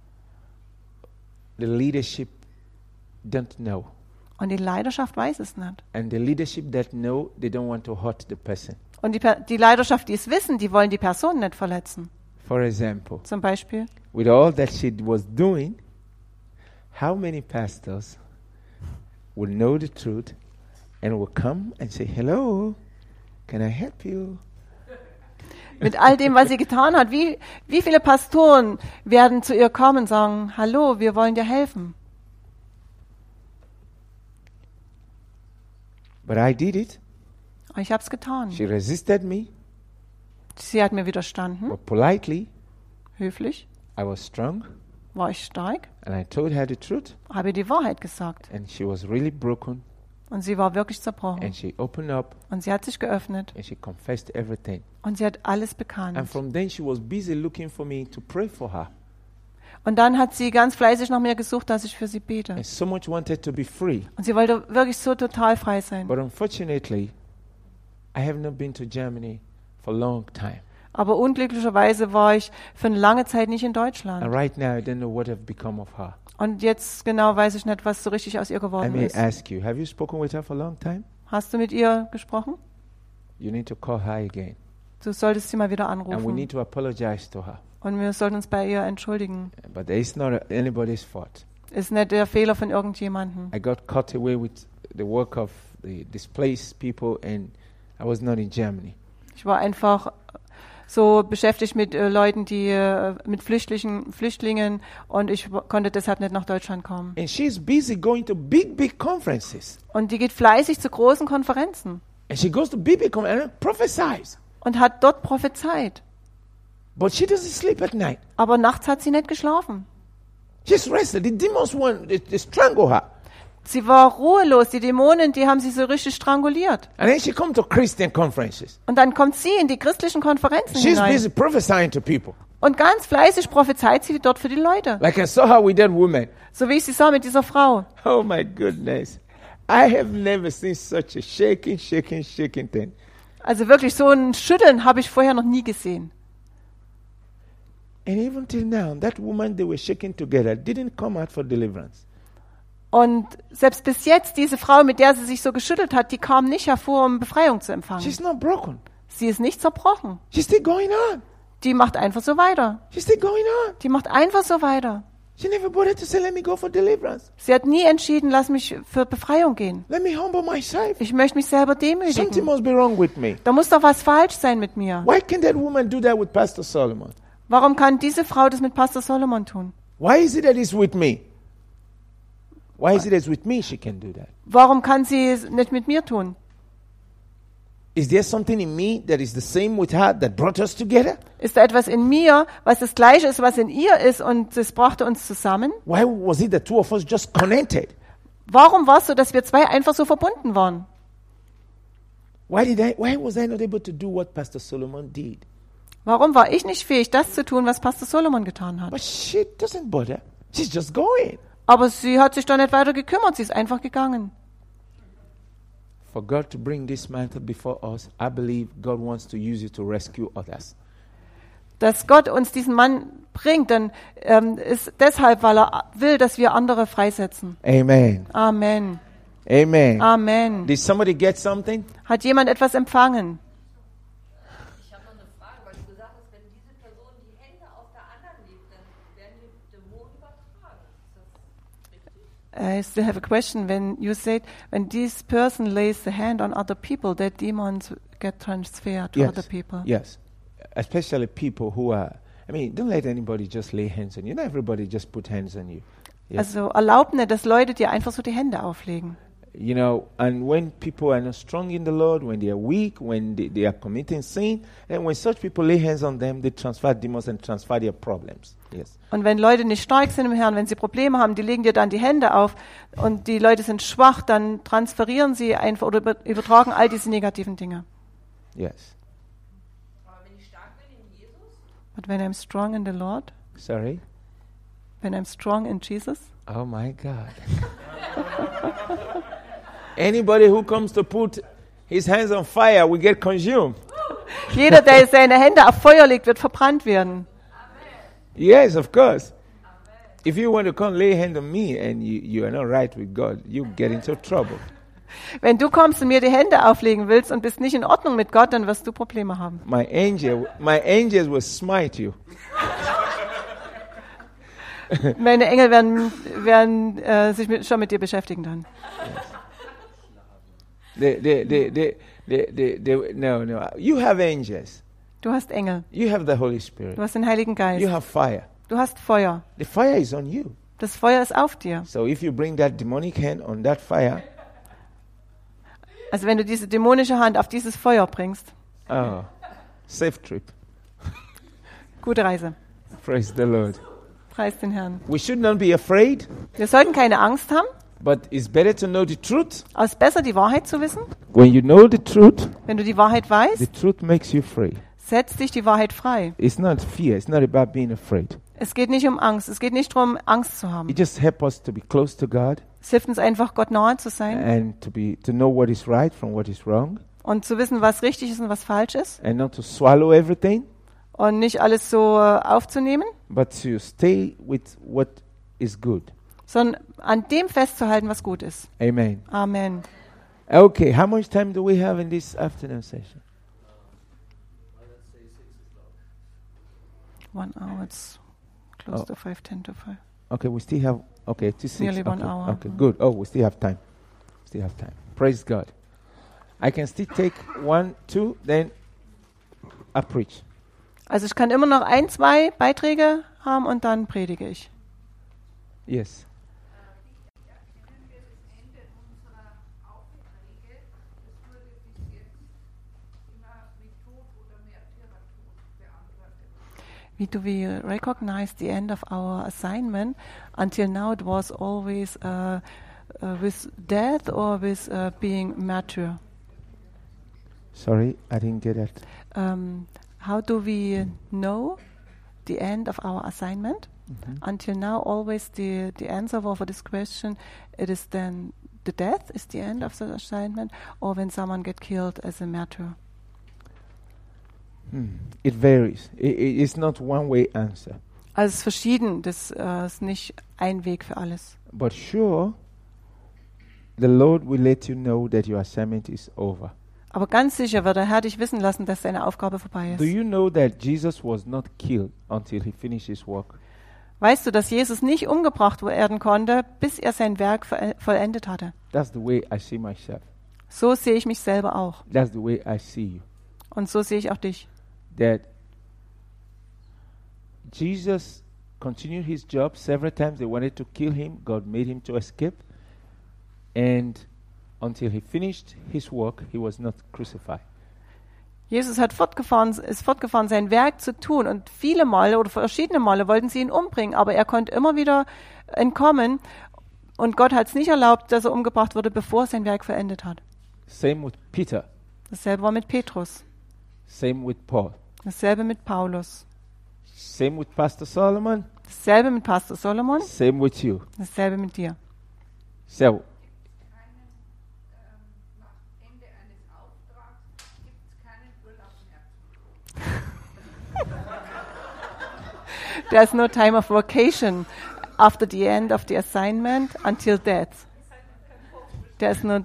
the leadership don't know. Und die Leiterschaft weiß es nicht. And the leadership that know, they don't want to hurt the person. Und die Leiterschaft, die es wissen, die wollen die Person nicht verletzen. For example, Zum Beispiel, with all that she was doing, how many pastors will know the truth and will come and say, hello, can I help you? mit all dem, was sie getan hat, wie viele Pastoren werden zu ihr kommen und sagen, hallo, wir wollen dir helfen. But I did it. Und ich habe es getan. She resisted me, Sie hat mir widerstanden, but politely, höflich, I was strong, war ich stark, and I told her the truth, habe die Wahrheit gesagt. and she was really broken, Und sie war wirklich zerbrochen. and she opened up, Und sie hat sich geöffnet. and she confessed everything. Und sie hat alles And bekannt. from then she was busy looking for me to pray for her, Und dann hat sie ganz fleißig nach mir gesucht, dass ich für sie bete. and so much wanted to be free. Und sie wollte wirklich so total frei sein. But unfortunately, I have not been to Germany for a long time. Aber unglücklicherweise war ich für eine lange Zeit nicht in And Deutschland. right now, I don't know what have become of her. Und jetzt genau weiß ich nicht, was so richtig aus ihr I geworden may ist. ask you, have you spoken with her for a long time? Hast du mit ihr gesprochen? You need to call her again. Du solltest sie mal wieder And we anrufen. need to apologize to her. Und wir sollten uns bei ihr entschuldigen. But it's not anybody's fault. Ist nicht der Fehler von irgendjemandem. I got caught away with the work of the displaced people, and I was not in Germany. Ich war einfach so beschäftigt mit Leuten, die mit Flüchtlingen und ich konnte deshalb nicht nach Deutschland kommen. And she's busy going to big conferences. Und die geht fleißig zu großen Konferenzen And she goes to big conferences and prophesies. und hat dort prophezeit. But she doesn't sleep at night. Aber nachts hat sie nicht geschlafen. She's restless. The demons want to strangle her. Sie war ruhelos. Die Dämonen, die haben sie so richtig stranguliert. And then she comes to Christian conferences. Und dann kommt sie in die christlichen Konferenzen She's hinein. busy prophesying to people. Und ganz fleißig prophezeit sie dort für die Leute. Like I saw her with that woman. So wie ich sie sah mit dieser Frau. Oh my goodness. I have never seen such a shaking thing. Also wirklich so ein Schütteln habe ich vorher noch nie gesehen. And even till now, that woman they were shaking together didn't come out for deliverance. Und selbst bis jetzt, diese Frau, mit der sie sich so geschüttelt hat, die kam nicht hervor, um Befreiung zu empfangen. She's not broken. Sie ist nicht zerbrochen. She's still going on. Die macht einfach so weiter. She's still going on. Die macht einfach so weiter. She never bothered to say, let me go for deliverance. Sie hat nie entschieden, lass mich für Befreiung gehen. Let me humble myself. Ich möchte mich selber Something demütigen. must be wrong with me. Da muss doch was falsch sein mit mir. Why can't that woman do that with Pastor Solomon? Warum kann diese Frau das mit Pastor Solomon tun? Why is it that it's with me? Why is it that it's with me she can do that? Warum kann sie es nicht mit mir tun? Is there something in me that is the same with her that brought us together? Ist da etwas in mir, was das Gleiche ist, was in ihr ist und das brachte uns zusammen? Why was it the two of us just connected? Warum war es so, dass wir zwei einfach so verbunden waren? Why was I not able to do what Pastor Solomon did? Warum war ich nicht fähig, das zu tun, was Pastor Solomon getan hat? But she doesn't bother. She's just going. Aber sie hat sich doch nicht weiter gekümmert, sie ist einfach gegangen. For God to bring this mantle before us, I believe God wants to use it to rescue others. Dass Gott uns diesen Mann bringt, dann ist deshalb, weil er will, dass wir andere freisetzen. Amen. Amen. Amen. Amen. Did somebody get something? Hat jemand etwas empfangen? Ich habe noch eine Frage, weil du gesagt hast, wenn diese Person die Hände auf der anderen legt, dann werden die Dämonen übertragen. Ist das richtig? I still have a question. When you said, when this person lays the hand on other people, that demons get transferred to other people. Yes. Especially people who are, don't let anybody just lay hands on you. Not everybody just put hands on you. Yes. Also erlaubt nicht, dass Leute dir einfach so die Hände auflegen. You know, and when people are not strong in the Lord, when they are weak, when they are committing sin, and when such people lay hands on them, they transfer demons and transfer their problems. Yes. Und wenn Leute nicht stark sind im Herrn, wenn sie Probleme haben, die legen dir dann die Hände auf und die Leute sind schwach, dann transferieren sie einfach oder übertragen all diese negativen Dinge. Yes. Aber wenn ich stark bin in Jesus, But when I'm strong in the Lord, Sorry? when I'm strong in Jesus, Oh my God. Anybody who comes to put his hands on fire will get consumed. jeder, der seine Hände auf Feuer legt, wird verbrannt werden. Yes, of course. If you want to come lay hand on me and you are not right with God, you get into trouble. Wenn du kommst und mir die Hände auflegen willst und bist nicht in Ordnung mit Gott, dann wirst du Probleme haben. My angels will smite you. Meine Engel werden sich schon mit dir beschäftigen dann. No. You have angels. Du hast Engel, You have the Holy Spirit. du hast den Heiligen Geist, You have fire. du hast Feuer. The fire is on you. Das Feuer ist auf dir. So if you bring that demonic hand on that fire, Also wenn du diese dämonische Hand auf dieses Feuer bringst, safe trip. gute Reise. Praise the Lord. Preis den Herrn. We should not be afraid, Wir sollten keine Angst haben, but it's better to know the truth. aber es ist besser, die Wahrheit zu wissen. When you know the truth, Wenn du die Wahrheit the weißt, truth makes you free. setzt dich die Wahrheit frei. It's not fear. It's not about being afraid. Es geht nicht um Angst. Es geht nicht darum, Angst zu haben. It just helps us to be close to God Es hilft uns einfach, Gott nahe zu sein and to know what is right from what is wrong, und zu wissen, was richtig ist und was falsch ist. and not to swallow everything, Und nicht alles so aufzunehmen, but to stay with what is good. sondern an dem festzuhalten, was gut ist. Amen. Amen. Okay, how much time do we have in this afternoon session? Let's say 6 o'clock. 1 hour, it's close Oh. to 5:10 to 5. Okay, we still have, okay, to 6. Nearly okay, 1 hour. Okay, good. Oh, we still have time. Still have time. Praise God. I can still take 1, 2, then I preach. Also ich kann immer noch 1, 2 Beiträge haben und dann predige ich. Yes. erkennen wir das Ende unserer Aufträge. Es wurde bis jetzt immer mit Tod oder Märtyrertod beantwortet. Wie do we recognize the end of our assignment? Until now it was always with death or with being martyr. Sorry, I didn't get that. How do we know the end of our assignment? Until now, always the answer for this question, it is then the death is the end of the assignment, or when someone get killed as a martyr. It varies. It's not one way answer. Also es ist verschieden, das ist nicht ein Weg für alles. But sure, the Lord will let you know that your assignment is over. Aber ganz sicher wird der Herr dich wissen lassen, dass deine Aufgabe vorbei Do ist. you know that Jesus was not killed until he finished his work? Weißt du, dass Jesus nicht umgebracht werden konnte, bis er sein Werk vollendet hatte? That's the way I see myself. So sehe ich mich selber auch. That's the way I see you. Und so sehe ich auch dich. That Jesus continued his job several times. They wanted to kill him. God made him to escape. And until he finished his work, he was not crucified. Jesus ist fortgefahren, sein Werk zu tun. Und viele Male oder verschiedene Male wollten sie ihn umbringen, aber er konnte immer wieder entkommen. Und Gott hat es nicht erlaubt, dass er umgebracht wurde, bevor er sein Werk vollendet hat. Same with Peter. Dasselbe war mit Petrus. Same with Paul. Dasselbe mit Paulus. Same with Pastor Solomon. Dasselbe mit Pastor Solomon. Same with you. Dasselbe mit dir. So, Nach Ende eines Auftrags gibt es keinen Urlaub mehr. There's no time of vacation after the end of the assignment until death. There's no...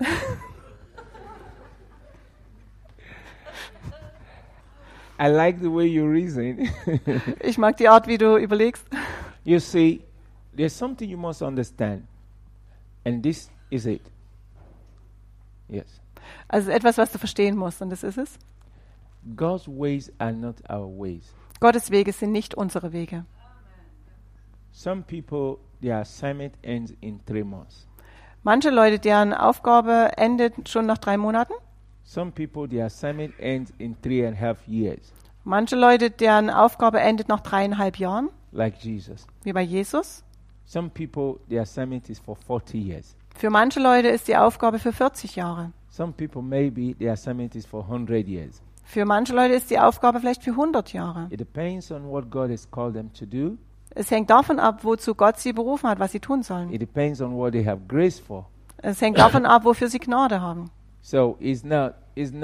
I like the way you reason. Ich mag die Art, wie du überlegst. You see, there's something you must understand. And this is it. Yes. Also etwas, was du verstehen musst, und das ist es. God's ways are not our ways. Gottes Wege sind nicht unsere Wege. Some people, their assignment ends in 3 months. Manche Leute, deren Aufgabe endet schon nach 3 Monaten. Some people, their assignment ends in 3.5 years, Manche Leute, deren Aufgabe endet nach 3,5 Jahren, like Jesus. wie bei Jesus. Some people, their assignment is for 40 years. Für manche Leute ist die Aufgabe für 40 Jahre. Some people, maybe their assignment is for 100 years. Für manche Leute ist die Aufgabe vielleicht für 100 Jahre. It depends on what God has called them to do. Es hängt davon ab, wozu Gott sie berufen hat, was sie tun sollen. It depends on what they have grace for. Es hängt davon ab, wofür sie Gnade haben. So it's not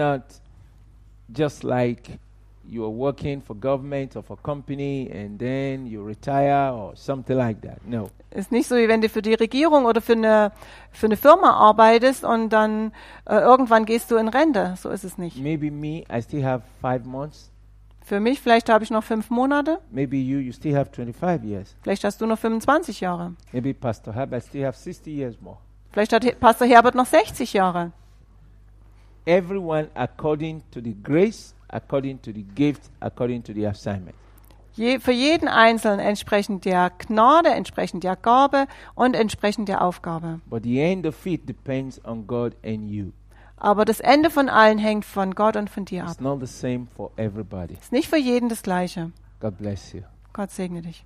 just like you are working for government or for company and then you retire or something like that. No. Ist nicht so, wie wenn du für die Regierung oder für eine Firma arbeitest und dann irgendwann gehst du in Rente. So ist es nicht. Maybe me, I still have 5 months. Für mich, vielleicht habe ich noch 5 Monate. Maybe you still have 25 years. Vielleicht hast du noch 25 Jahre. Maybe Pastor Herbert still have 60 years more. Vielleicht hat Pastor Herbert noch 60 Jahre. Everyone according to the grace, according to the gift, according to the assignment. Für jeden Einzelnen entsprechend der Gnade, entsprechend der Gabe und entsprechend der Aufgabe. But the end of it depends on God and you. Aber das Ende von allen hängt von Gott und von dir ab. It's not the same for everybody. Ist nicht für jeden das Gleiche. God bless you. Gott segne dich.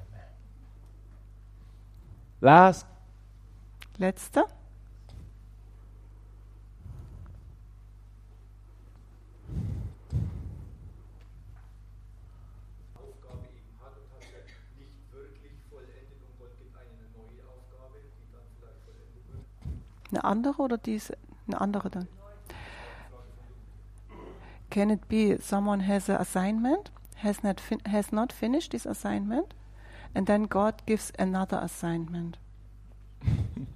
Last, Letzte. Aufgabe eben hat und hat sie nicht wirklich vollendet und Gott gibt eine neue Aufgabe, die dann vielleicht vollendet wird. Eine andere oder diese? Eine andere dann. Can it be someone has an assignment, has not finished this assignment, and then God gives another assignment? Which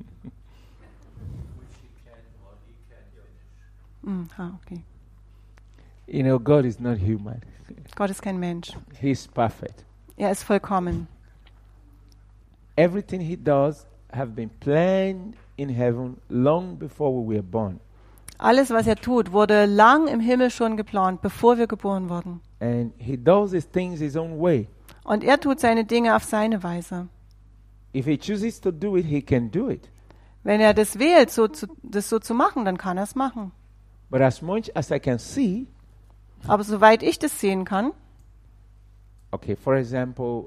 he can or he can finish. Okay. you know, God is not human. Gott ist kein Mensch. He's perfect. Er ist vollkommen. Everything he does have been planned in heaven long before we were born. Alles, was er tut, wurde lang im Himmel schon geplant, bevor wir geboren wurden. And he does his things his own way. Und er tut seine Dinge auf seine Weise. If he chooses to do it, he can do it. Wenn er das wählt, das so zu machen, dann kann er es machen. But as much as I can see, Aber soweit ich das sehen kann, okay, for example,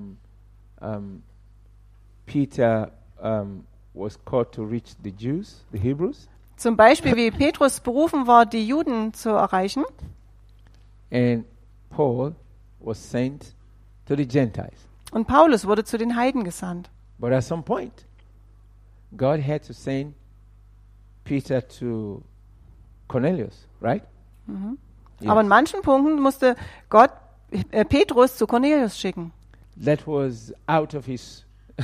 Peter was called to reach the Jews, the Hebrews, zum Beispiel wie Petrus berufen war, die Juden zu erreichen, and Paul was sent to the Gentiles. und Paulus wurde zu den Heiden gesandt. But at some point, God had to send Peter to Cornelius, right? Yes. Aber in manchen Punkten musste Gott Petrus zu Cornelius schicken. That was out of his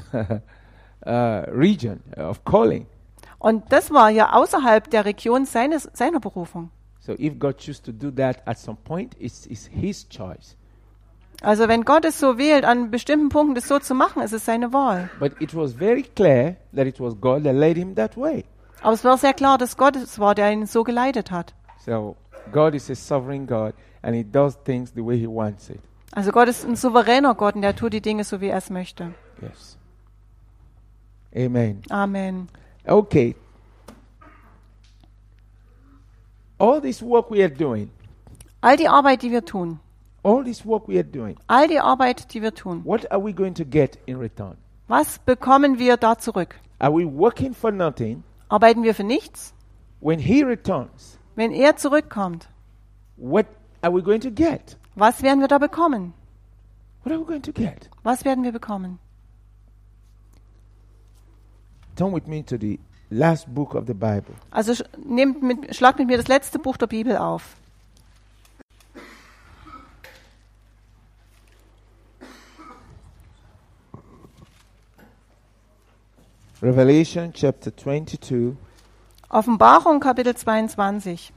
region of calling. Und das war ja außerhalb der Region seiner Berufung. So if God chooses to do that at some point, it's his choice. Also wenn Gott es so wählt, an bestimmten Punkten das so zu machen, ist es seine Wahl. But it was very clear that it was God that led him that way. Aber es war sehr klar, dass Gott es war, der ihn so geleitet hat. So God is a sovereign God, and he does things the way he wants it. Also Gott ist ein souveräner Gott und der tut die Dinge so, wie er es möchte. Yes. Amen. Amen. Okay. All this work we are doing, All die Arbeit, die wir tun, all this work we are doing, all die Arbeit, die wir tun, what are we going to get in return? was bekommen wir da zurück? Are we working for nothing? Arbeiten wir für nichts? When he returns, Wenn er zurückkommt, what are we going to get? was werden wir da bekommen? What are we going to get? Was werden wir bekommen? Turn with me to the last book of the Bible. Also schlag mit mir das letzte Buch der Bibel auf. Revelation chapter 22, Offenbarung Kapitel 22.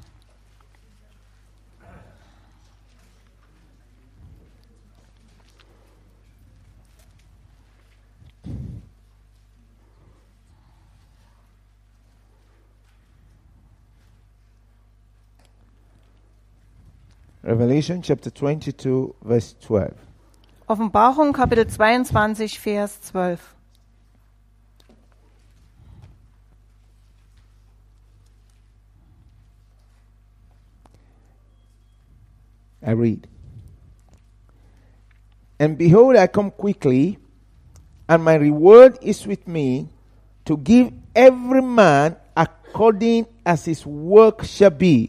Revelation chapter 22, verse 12. Offenbarung Kapitel 22, Vers 12. I read. And behold, I come quickly, and my reward is with me, to give every man according as his work shall be.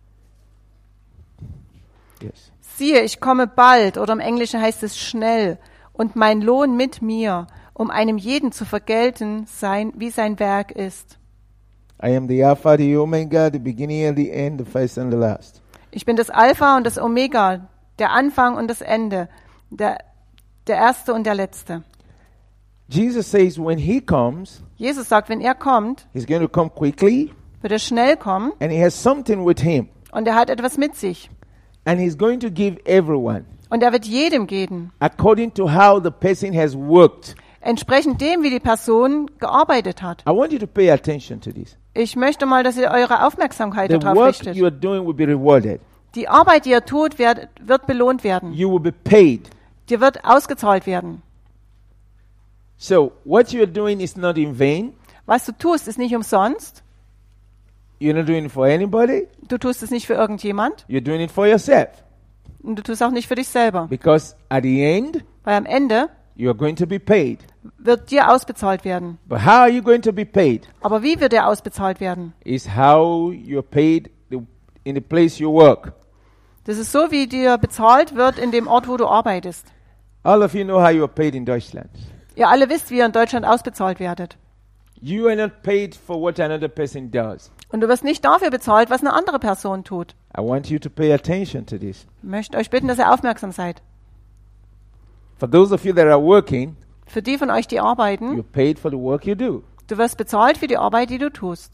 Yes. Siehe, ich komme bald, oder im Englischen heißt es schnell, und mein Lohn mit mir, um einem jeden zu vergelten, wie sein Werk ist. I am the Alpha, the Omega, the beginning and the end, the first and the last. Ich bin das Alpha und das Omega, der Anfang und das Ende, der Erste und der Letzte. Jesus says when he comes, Jesus sagt, wenn er kommt, he's going to come quickly, wird er schnell kommen and he has something with him. und er hat etwas mit sich. And he's going to give everyone, Und er wird jedem geben, according to how the person has worked. entsprechend dem, wie die Person gearbeitet hat. I want you to pay attention to this. Ich möchte mal, dass ihr eure Aufmerksamkeit The darauf work richtet. you are doing will be rewarded. Die Arbeit, die ihr tut, wird belohnt werden. You will be paid. Dir wird ausgezahlt werden. So what you are doing is not in vain. Was du tust, ist nicht umsonst. You're not doing it for anybody. Du tust es nicht für irgendjemand. You're doing it for yourself. Und du tust auch nicht für dich selber. Because at the end, Weil am Ende you are going to be paid. wird dir ausbezahlt werden. But how are you going to be paid? Aber wie wird dir ausbezahlt werden? Is how you're paid in the place you work. Das ist so, wie dir bezahlt wird in dem Ort, wo du arbeitest. All of you know how you are paid in Deutschland. Ihr alle wisst, wie ihr in Deutschland ausbezahlt werdet. You are not paid for what another person does. Und du wirst nicht dafür bezahlt, was eine andere Person tut. I want you to pay attention to this. Ich möchte euch bitten, dass ihr aufmerksam seid. For those of you that are working, Für die von euch, die arbeiten, you're paid for the work you do. du wirst bezahlt für die Arbeit, die du tust.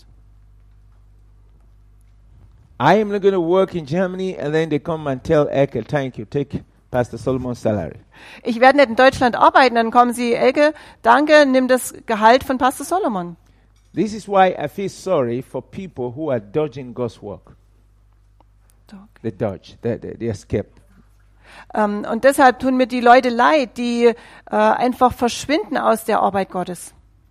I am not going to work in Germany and then they come and tell Eke, thank you, take Pastor Solomon's salary. Ich werde nicht in Deutschland arbeiten, dann kommen sie, Elke, danke, nimm das Gehalt von Pastor Solomon. This is why I feel sorry for people who are dodging God's work. They dodge, they escape. Und deshalb tun mir die Leute leid, die einfach verschwinden aus der Arbeit Gottes.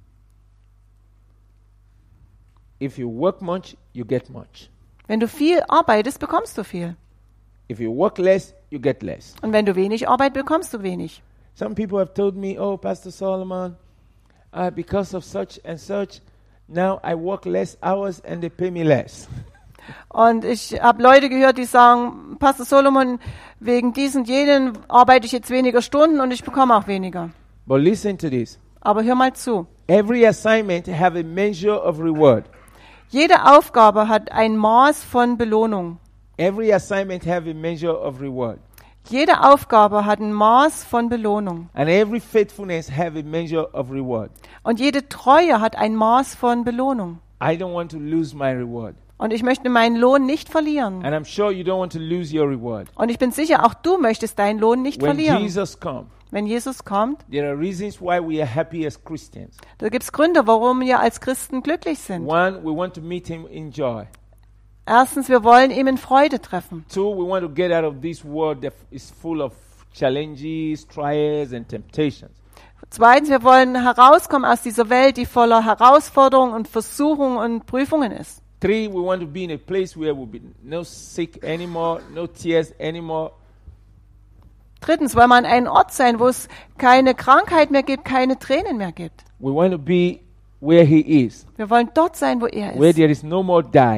If you work much, you get much. Wenn du viel arbeitest, bekommst du viel. If you work less, you get less. Und wenn du wenig arbeitest, bekommst du wenig. Some people have told me, oh, Pastor Solomon, because of such and such, now I work less hours and they pay me less. Und ich habe Leute gehört, die sagen, Pastor Solomon, wegen diesen und jenen arbeite ich jetzt weniger Stunden und ich bekomme auch weniger. But listen to this. Aber hör mal zu. Every assignment have a measure of reward. Jede Aufgabe hat ein Maß von Belohnung. Every assignment have a measure of reward. Jede Aufgabe hat ein Maß von Belohnung. And every faithfulness have a measure of reward. Und jede Treue hat ein Maß von Belohnung. I don't want to lose my reward. Und ich möchte meinen Lohn nicht verlieren. And I'm sure you don't want to lose your reward. Und ich bin sicher, auch du möchtest deinen Lohn nicht When verlieren. Jesus comes, Wenn Jesus kommt, there are reasons why we are happy as Christians. da gibt es Gründe, warum wir als Christen glücklich sind. One, we want to meet him in joy. Erstens, wir wollen ihm in Freude treffen. Two, we want to get out of this world that is full of challenges, trials, and temptations. Zweitens, wir wollen herauskommen aus dieser Welt, die voller Herausforderungen und Versuchungen und Prüfungen ist. Three, we want to be in a place where we'll be no sick anymore, no tears anymore. Drittens, wollen wir an einem Ort sein, wo es keine Krankheit mehr gibt, keine Tränen mehr gibt. We want to be where he is, Wir wollen dort sein, wo er where ist. there is no more dying.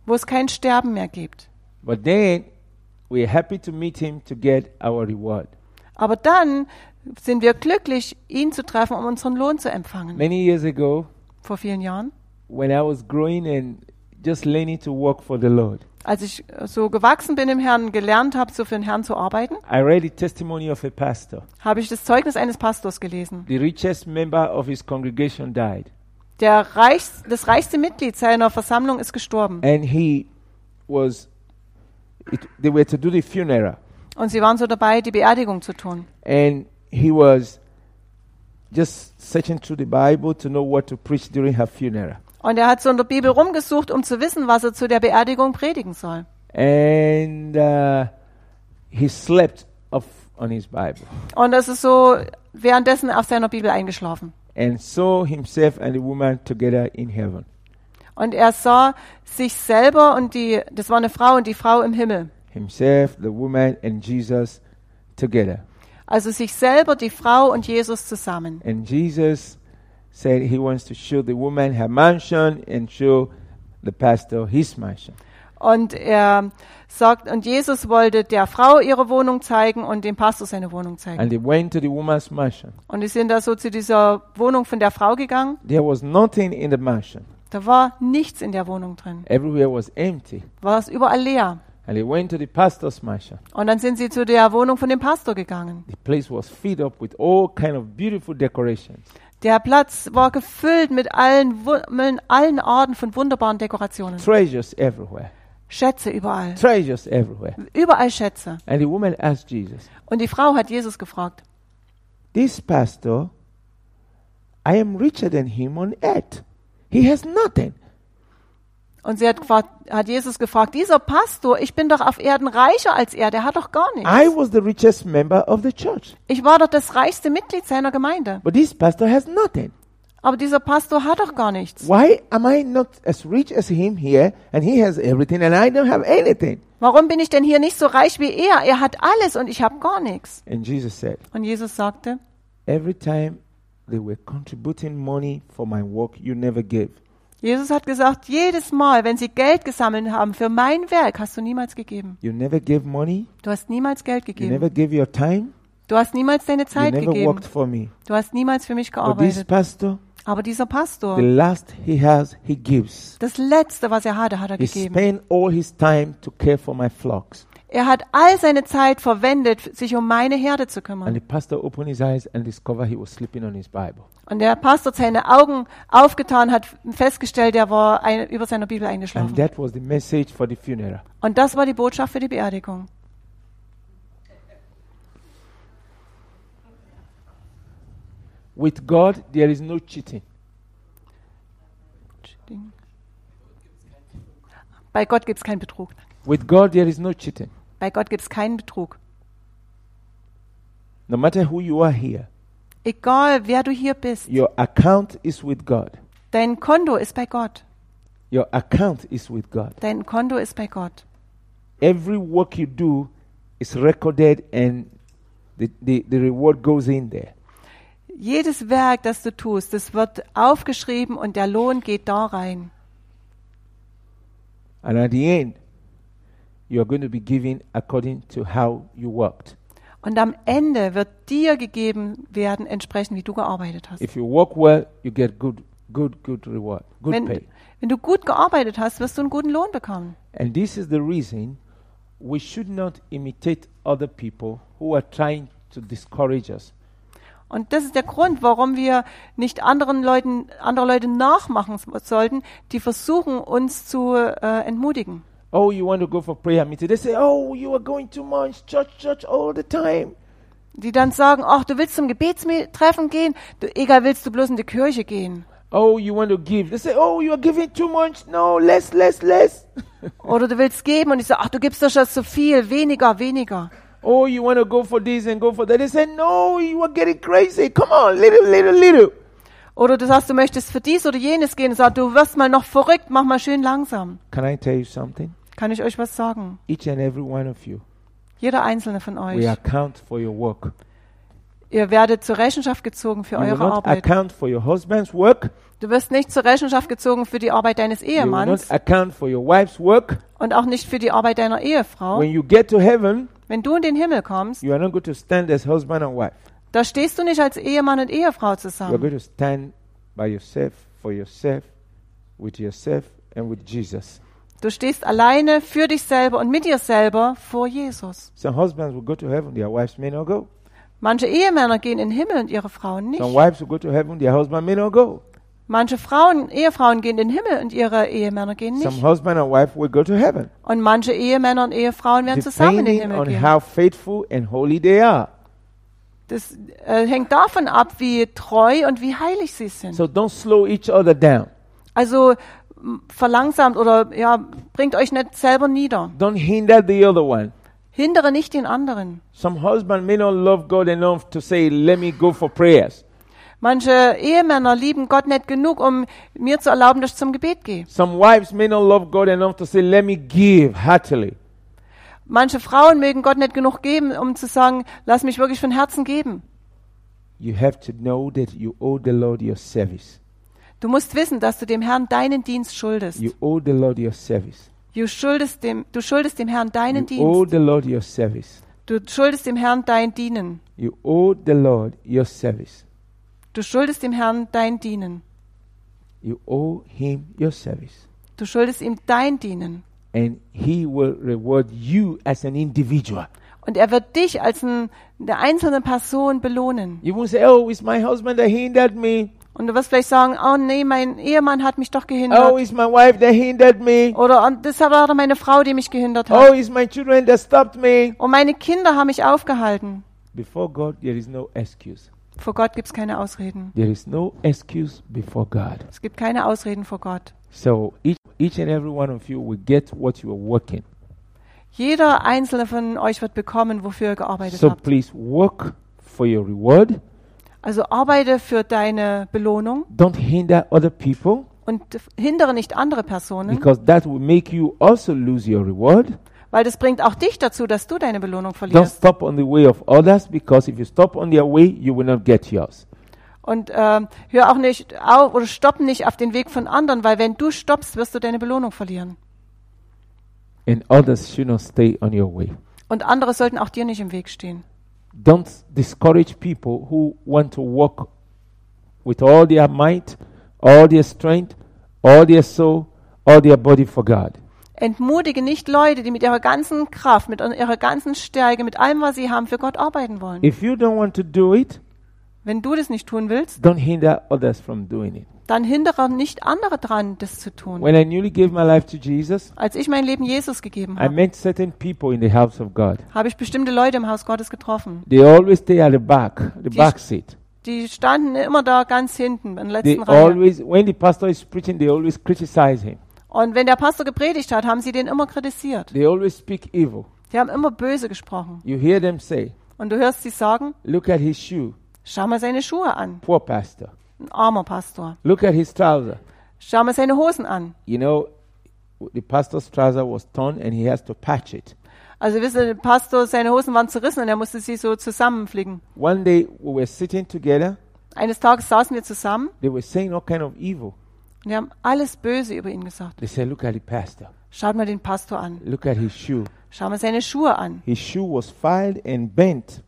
wo es kein Sterben mehr gibt. But then we're happy to meet him to get our reward. Aber dann sind wir glücklich, ihn zu treffen, um unseren Lohn zu empfangen. Many years ago, Vor vielen Jahren, when I was growing and just learning to work for the Lord, als ich so gewachsen bin im Herrn, gelernt habe, so für den Herrn zu arbeiten, I read the testimony of a pastor. habe ich das Zeugnis eines Pastors gelesen. The richest member of his congregation died, Das reichste Mitglied seiner Versammlung ist gestorben. and they were to do the funeral, Und sie waren so dabei, die Beerdigung zu tun. and he was just searching through the Bible to know what to preach during her funeral. Und er hat so in der Bibel rumgesucht, um zu wissen, was er zu der Beerdigung predigen soll. And he slept on his Bible, Und das ist so währenddessen auf seiner Bibel eingeschlafen. and saw himself and the woman together in heaven. Und er sah sich selber und das war eine Frau und die Frau im Himmel. Himself, the woman, and Jesus together. Also sich selber, die Frau und Jesus zusammen. And Jesus said he wants to show the woman her mansion and show the pastor his mansion. Und er sagt, und Jesus wollte der Frau ihre Wohnung zeigen und dem Pastor seine Wohnung zeigen. And they went to the woman's mansion. Und die sind da so zu dieser Wohnung von der Frau gegangen. There was nothing in the mansion. Da war nichts in der Wohnung drin. Everywhere was empty. War es überall leer. And they went to the pastor's mansion. Und dann sind sie zu der Wohnung von dem Pastor gegangen. The place was filled up with all kind of beautiful decorations. Der Platz war gefüllt mit allen Arten von wunderbaren Dekorationen. Treasures everywhere. Schätze überall. Treasures everywhere. Überall Schätze. And the woman asked Jesus, Und die Frau hat Jesus gefragt, this pastor, I am richer than him on earth. He has nothing. und sie hat Jesus gefragt, dieser Pastor, ich bin doch auf Erden reicher als er, der hat doch gar nichts. I was the richest member of the church. Ich war doch das reichste Mitglied seiner Gemeinde. But this pastor has nothing. Aber dieser Pastor hat doch gar nichts. Why am I not as rich as him here, and he has everything and I don't have anything? Warum bin ich denn hier nicht so reich wie er? Er hat alles und ich habe gar nichts. And Jesus said, Und Jesus sagte, every time they were contributing money for my work, you never gave. Jesus hat gesagt, jedes Mal, wenn sie Geld gesammelt haben für mein Werk, hast du niemals gegeben. You never gave money. Du hast niemals Geld You gegeben. never gave your time. Du hast niemals deine You Zeit never gegeben. worked for me. Du hast niemals für mich But this gearbeitet. pastor, Aber dieser Pastor, the last he has, he gives. das Letzte, was er hatte, hat er He gegeben. spent all his time to care for my flocks. Er hat all seine Zeit verwendet, sich um meine Herde zu And kümmern. the pastor opened his eyes and discovered he was sleeping on his Bible. Und der Pastor hat seine Augen aufgetan, hat festgestellt, er war über seiner Bibel And eingeschlafen. that was the message for the funeral. Und das war die Botschaft für die Beerdigung. With God, there is no cheating. Bei Gott gibt es keinen Betrug. With God, there is no cheating. Bei Gott gibt es keinen Betrug. No matter who you are here, Egal, wer du hier bist, your account is with God. dein Konto ist bei Gott. Your account is with God. Dein Konto ist bei Gott. Every work you do is recorded and the reward goes in there. Jedes Werk, das du tust, das wird aufgeschrieben und der Lohn geht da rein. And at the end, you are going to be given according to how you worked. Und am Ende wird dir gegeben werden, entsprechend wie du gearbeitet hast. If you work well, you get good reward, good pay. Wenn du gut gearbeitet hast, wirst du einen guten Lohn bekommen. And this is the reason we should not imitate other people who are trying to discourage us. Und das ist der Grund, warum wir nicht andere Leute nachmachen sollten, die versuchen, uns zu entmutigen. Oh, you want to go for prayer meeting? They say, oh, you are going too much, church all the time. Die dann sagen, ach, du willst zum Gebetstreffen gehen, egal, willst du bloß in die Kirche gehen. Oh, you want to give? They say, oh, you are giving too much. No, less. Oder du willst geben und ich sage, ach, du gibst doch schon zu viel, weniger. Oh, you want to go for this and go for that. They say, no, you are getting crazy. Come on, little. Oder du sagst, du möchtest für dies oder jenes gehen und sagst, du wirst mal noch verrückt, mach mal schön langsam. Can I tell you something? Kann ich euch was sagen? Each and every one of you, Jeder einzelne von we euch. account for your work. Ihr werdet zur Rechenschaft gezogen für You will eure not Arbeit. account for your husband's work. Du wirst nicht zur Rechenschaft gezogen für die Arbeit deines You will not Ehemanns account for your wife's work. und auch nicht für die Arbeit deiner Ehefrau. When you get to heaven, Wenn du in den Himmel kommst, you are not going to stand as husband and wife. da stehst du nicht als Ehemann und Ehefrau You are zusammen. going to stand by yourself, for yourself, with yourself, and with Jesus. Du stehst alleine für dich selber und mit dir selber vor Jesus. Some husbands will go to heaven, their wives may not go. Manche Ehemänner gehen in den Himmel und ihre Frauen nicht. Some wives will go to heaven, their husband may not go. Manche Ehefrauen gehen in den Himmel und ihre Ehemänner gehen Some nicht. husband and wife will go to heaven, Und manche Ehemänner und Ehefrauen werden zusammen in den depending Himmel on gehen. how faithful and holy they are. Das hängt davon ab, wie treu und wie heilig sie sind. So don't slow each other down. Also verlangsamt oder ja, bringt euch nicht selber nieder. Don't hinder the other one. Hindere nicht den anderen. Some husband may not love God enough to say, let me go for prayers. Manche Ehemänner lieben Gott nicht genug, um mir zu erlauben, dass ich zum Gebet gehe. Some wives may not love God enough to say, let me give heartily. Manche Frauen mögen Gott nicht genug geben, um zu sagen, lass mich wirklich von Herzen geben. You have to know that you owe the Lord your service. Du musst wissen, dass du dem Herrn deinen Dienst schuldest. You owe the Lord your service. Du schuldest dem Herrn deinen You owe Dienst. the Lord your service. Du schuldest dem Herrn dein Dienen. You owe the Lord your service. Du schuldest dem Herrn dein Dienen. You owe him your service. Du schuldest ihm dein Dienen. And he will reward you as an individual. Und er wird dich als eine einzelne Person belohnen. You won't say, oh, it's my husband that hindered me. Und du wirst vielleicht sagen, oh nee, mein Ehemann hat mich doch Oh, gehindert. it's my wife that hindered me. Oder das war doch meine Frau, die mich gehindert Oh, hat. it's my children that stopped me. Und meine Kinder haben mich aufgehalten. Before God, there is no excuse. Vor Gott gibt es keine Ausreden. There is no excuse before God. Es gibt keine Ausreden vor Gott. So each and every one of you will get what you are working. Jeder einzelne von euch wird bekommen, wofür ihr gearbeitet So habt. please work for your reward. Also arbeite für deine Belohnung Don't hinder other people und hindere nicht andere Personen, because that will make you also lose your reward. weil das bringt auch dich dazu, dass du deine Belohnung Don't verlierst. stop on the way of others because if you stop on their way, you will not get yours. Und hör auch nicht auf oder stopp nicht auf den Weg von anderen, weil wenn du stoppst, wirst du deine Belohnung verlieren. And others should not stay on your way. Und andere sollten auch dir nicht im Weg stehen. Don't discourage people who want to walk with all their might, all their strength, all their soul, all their body for God. Entmutige nicht Leute, die mit ihrer ganzen Kraft, mit ihrer ganzen Stärke, mit allem, was sie haben, für Gott arbeiten wollen. If you don't want to do it, Wenn du das nicht tun willst, don't hinder others from doing it. dann hindere nicht andere dran, das zu tun. When I newly gave my life to Jesus, Als ich mein Leben Jesus gegeben I habe, met certain people in the house of God. habe ich bestimmte Leute im Haus Gottes getroffen. They always stay at the back seat. Die standen immer da ganz hinten, in der They letzten Reihe. always, when the pastor is preaching, they always criticize him. Und wenn der Pastor gepredigt hat, haben sie den immer kritisiert. They always speak evil. Die haben immer böse gesprochen. You hear them say, Und du hörst sie sagen, look at his shoe, schau mal seine Schuhe an. poor pastor. Ein armer Pastor. Look at his trouser. Schau mal seine Hosen an. You know, the pastor's trouser was torn and he has to patch it. Also wisst ihr, der Pastor, seine Hosen waren zerrissen und er musste sie so zusammenflicken. One day we were sitting together. Eines Tages saßen wir zusammen They were saying all kind of evil. und wir haben alles Böse über ihn gesagt. They said, look at the pastor. Schaut mal den Pastor an. Look at his shoe. Schau mal seine Schuhe an. His shoe was filed and bent.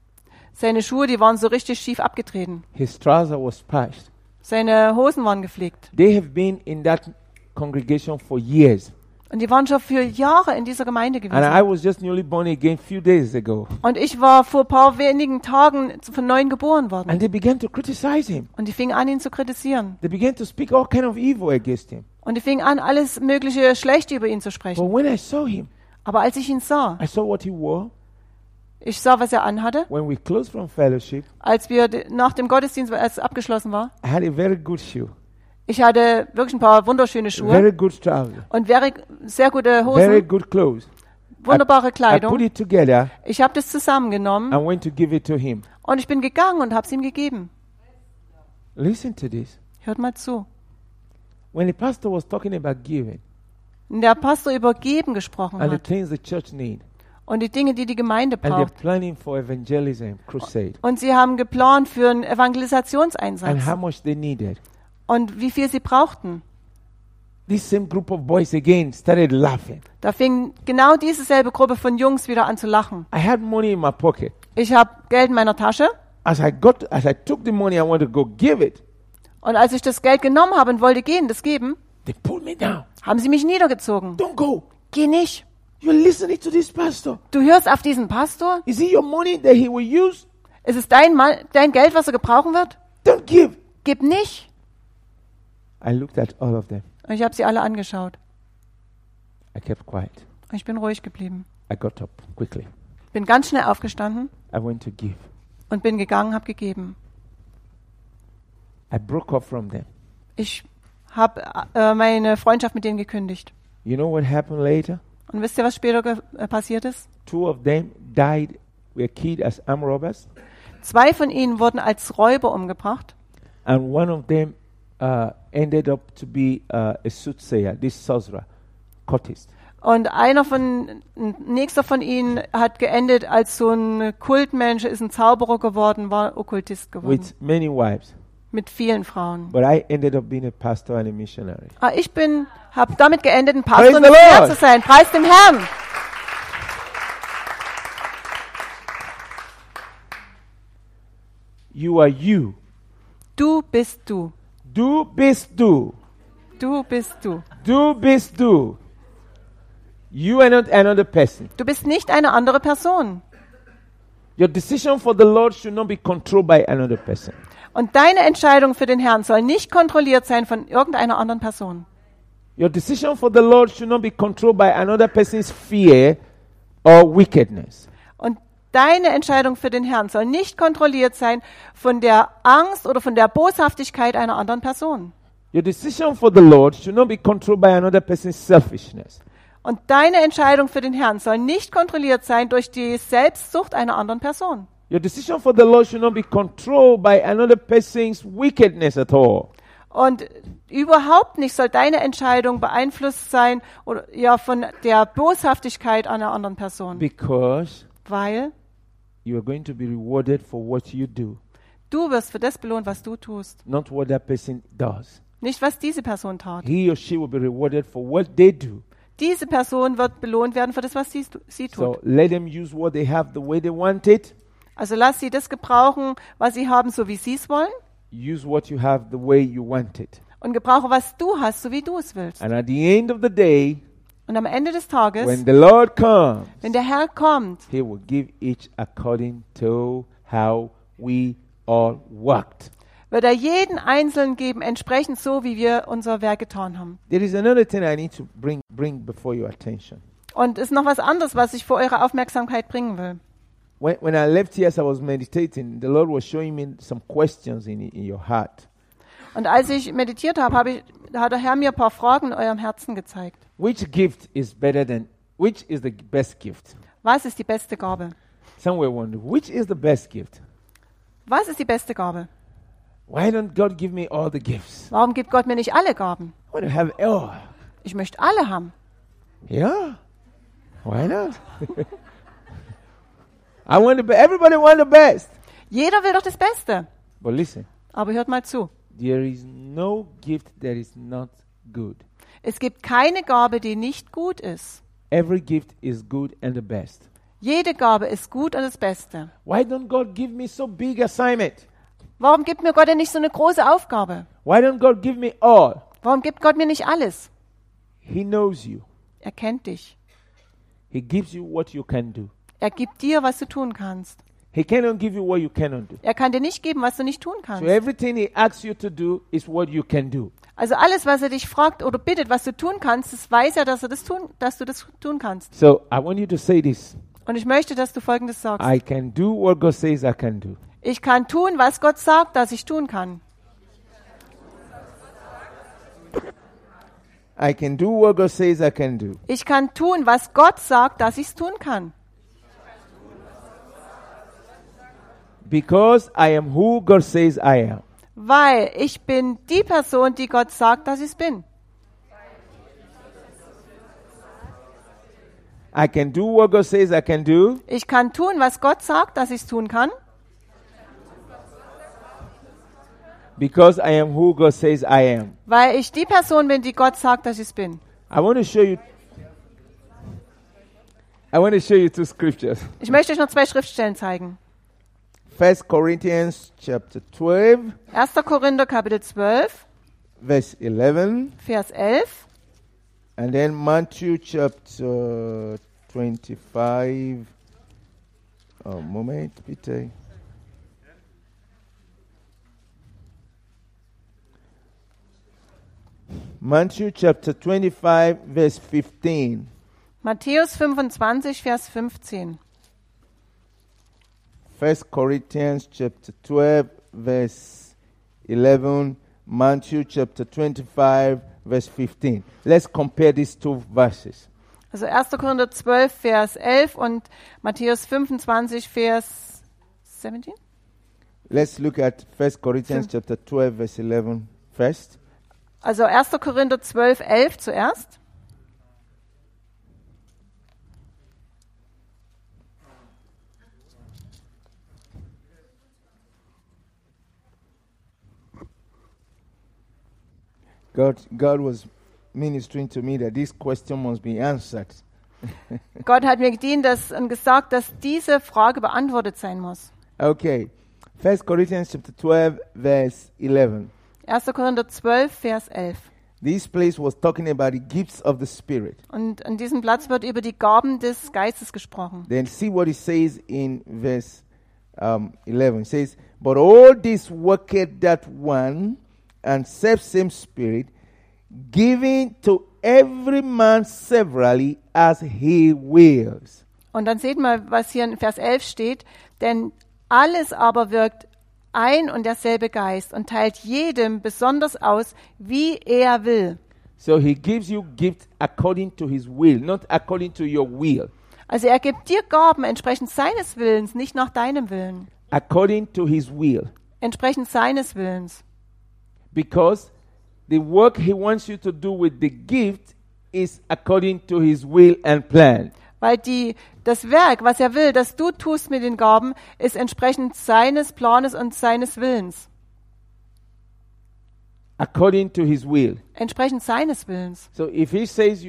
Seine Schuhe, die waren so richtig schief abgetreten. His trouser was patched. Seine Hosen waren gepflegt. They have been in that congregation for years. Und die waren schon für Jahre in dieser Gemeinde And I gewesen. was just newly born again a few days ago. Und ich war vor ein paar wenigen Tagen von neuem geboren worden. And they began to criticize him. Und die fingen an, ihn zu kritisieren. They began to speak all kind of evil against him. Und die fingen an, alles mögliche Schlechte über ihn zu But sprechen. when I saw him, Aber als ich ihn sah, I saw what he wore. ich sah, was er anhatte, When we closed from fellowship, als wir nach dem Gottesdienst, als es abgeschlossen war, I had a very good shoe, ich hatte wirklich ein paar wunderschöne Schuhe very good trouser, und sehr gute very Hosen, good clothes. wunderbare I put Kleidung. it together Ich habe das zusammengenommen and went to give it to him. und ich bin gegangen und habe es ihm gegeben. Listen to this. Hört mal zu. When the pastor was talking about giving Und der Pastor über Geben gesprochen and the hat things the church need, und die Dinge, die die Gemeinde And they're braucht. planning for evangelism crusade. Und sie haben geplant für einen And Evangelisationseinsatz. how much they needed. Und wie viel sie brauchten. This same group of boys again started laughing. Da fing genau diese selbe Gruppe von Jungs wieder an zu lachen. I had money in my pocket. Ich habe Geld in meiner Tasche. As I took the money, I wanted to go give it. Und als ich das Geld genommen habe und wollte das geben, They pulled me down. haben sie mich niedergezogen. Don't go. Geh nicht. You're listening to this pastor. Du hörst auf diesen Pastor? Is it your money that he will use? Ist es dein Geld, was er gebrauchen wird? Don't give. Gib nicht. I looked at all of them. Und ich habe sie alle angeschaut. I kept quiet. Und ich bin ruhig geblieben. I got up quickly. Bin ganz schnell aufgestanden I went to give. und bin gegangen, habe gegeben. I broke off from them. Ich habe meine Freundschaft mit denen gekündigt. You know what happened later? Und wisst ihr, was später passiert ist? 2 of them were killed as armed robbers, 2 von ihnen wurden als Räuber umgebracht. and one of them ended up to be a soothsayer, this sorcerer, cultist. Und ein nächster von ihnen hat geendet als so ein Kultmensch, ist ein Zauberer geworden, war Okkultist geworden. With many wives. Mit vielen Frauen. But I ended up being a pastor and a missionary. Ich habe damit geendet, ein Pastor Praise und the Missionar Lord. zu sein. Preis dem Herrn. You are you. Du bist du. Du bist du. Du bist du. Du bist du. You are not another person. Du bist nicht eine andere Person. Your decision for the Lord should not be controlled by another person. Und deine Entscheidung für den Herrn soll nicht kontrolliert sein von irgendeiner anderen Person. Your decision for the Lord should not be controlled by another person's fear or wickedness. Und deine Entscheidung für den Herrn soll nicht kontrolliert sein von der Angst oder von der Boshaftigkeit einer anderen Person. Your decision for the Lord should not be controlled by another person's selfishness. Und deine Entscheidung für den Herrn soll nicht kontrolliert sein durch die Selbstsucht einer anderen Person. Your decision for the Lord should not be controlled by another person's wickedness at all. Und überhaupt nicht soll deine Entscheidung beeinflusst sein oder ja von der Boshaftigkeit einer anderen Person, Because weil you are going to be rewarded for what you do, du wirst für das belohnt, was du tust, not what that person does. nicht was diese Person tat. He or she will be rewarded for what they do. Diese Person wird belohnt werden für das, was sie So tut. let them use what they have the way they want it. Also lass sie das gebrauchen, was sie haben, so wie sie es wollen, Use what you have the way you want it. und gebrauche, was du hast, so wie du es willst. And at the end of the day, Und am Ende des Tages, when the Lord comes, wenn der Herr kommt, He will give each according to how we all worked. wird er jeden Einzelnen geben, entsprechend so, wie wir unser Werk getan haben. There is another thing I need to bring before your attention. Und es ist noch was anderes, was ich vor eure Aufmerksamkeit bringen will. When I left here as I was meditating, the Lord was showing me some questions in your heart. Und als ich meditiert habe, hat der Herr mir ein paar Fragen in eurem Herzen gezeigt. Which is the best gift? Was ist die beste Gabe? Somewhere wonder, which is the best gift? Was ist die beste Gabe? Why don't God give me all the gifts? Warum gibt Gott mir nicht alle Gaben? I want to have all. Ich möchte alle haben. Yeah. Why not? Everybody want the best. Jeder will doch das Beste. But listen, Aber hört mal zu. there is no gift that is not good. Es gibt keine Gabe, die nicht gut ist. Every gift is good and the best. Jede Gabe ist gut und das Beste. Why don't God give me so big assignment? Warum gibt mir Gott denn nicht so eine große Aufgabe? Why don't God give me all? Warum gibt Gott mir nicht alles? He knows you. Er kennt dich. He gives you what you can do. Er gibt dir, was du tun kannst. He cannot give you what you cannot do. Er kann dir nicht geben, was du nicht tun So kannst. everything he asks you to do is what you can do. Also alles, was er dich fragt oder bittet, was du tun kannst, das weiß er, dass du das tun kannst. So I want you to say this. Und ich möchte, dass du Folgendes sagst. I can do what God says I can do. Ich kann tun, was Gott sagt, dass ich tun kann. I can do what God says I can do. Ich kann tun, was Gott sagt, dass ich es tun kann. Because I am who God says I am. Weil ich bin die Person, die Gott sagt, dass ich es bin. I can do what God says I can do. Ich kann tun, was Gott sagt, dass ich es tun kann, Because I am who God says I am. weil ich die Person bin, die Gott sagt, dass ich es bin. I want to show you two scriptures. Ich möchte euch noch 2 Schriftstellen zeigen. 1 Corinthians chapter 12, 1. Korinther Kapitel 12, verse 11, Vers 11 and then Matthew chapter 25. Oh, moment, bitte. Matthew chapter 25, verse 15. Matthäus 25, Vers 15. 1 Corinthians chapter 12, verse 11. Matthew chapter 25, verse 15. Let's compare these two verses. Also 1. Korinther 12, Vers 11 und Matthäus 25, Vers 17. Let's look at 1 Corinthians chapter 12, verse 11 first. Also 1. Korinther 12, 11 zuerst. God was ministering to me that this question must be answered. Gott hat mir gedient und gesagt, dass diese Frage beantwortet sein muss. Okay. 1 Corinthians chapter 12, verse 11. 1. Korinther 12, Vers 11. This place was talking about the gifts of the Spirit. Und an diesem Platz wird über die Gaben des Geistes gesprochen. Then see what it says in verse 11. It says, but all this worketh that one and self-same Spirit, giving to every man severally as he wills. Und dann seht mal, was hier in Vers 11 steht. Denn alles aber wirkt ein und derselbe Geist und teilt jedem besonders aus, wie er will. So he gives you gifts according to his will, not according to your will. Also er gibt dir Gaben entsprechend seines Willens, nicht nach deinem Willen. According to his will. Entsprechend seines Willens. Because the work he wants you to do with the gift is according to his will and plan. Weil das Werk, was er will, das du tust mit den Gaben, ist entsprechend seines Planes und seines Willens. According to his will. Entsprechend seines Willens. So if he says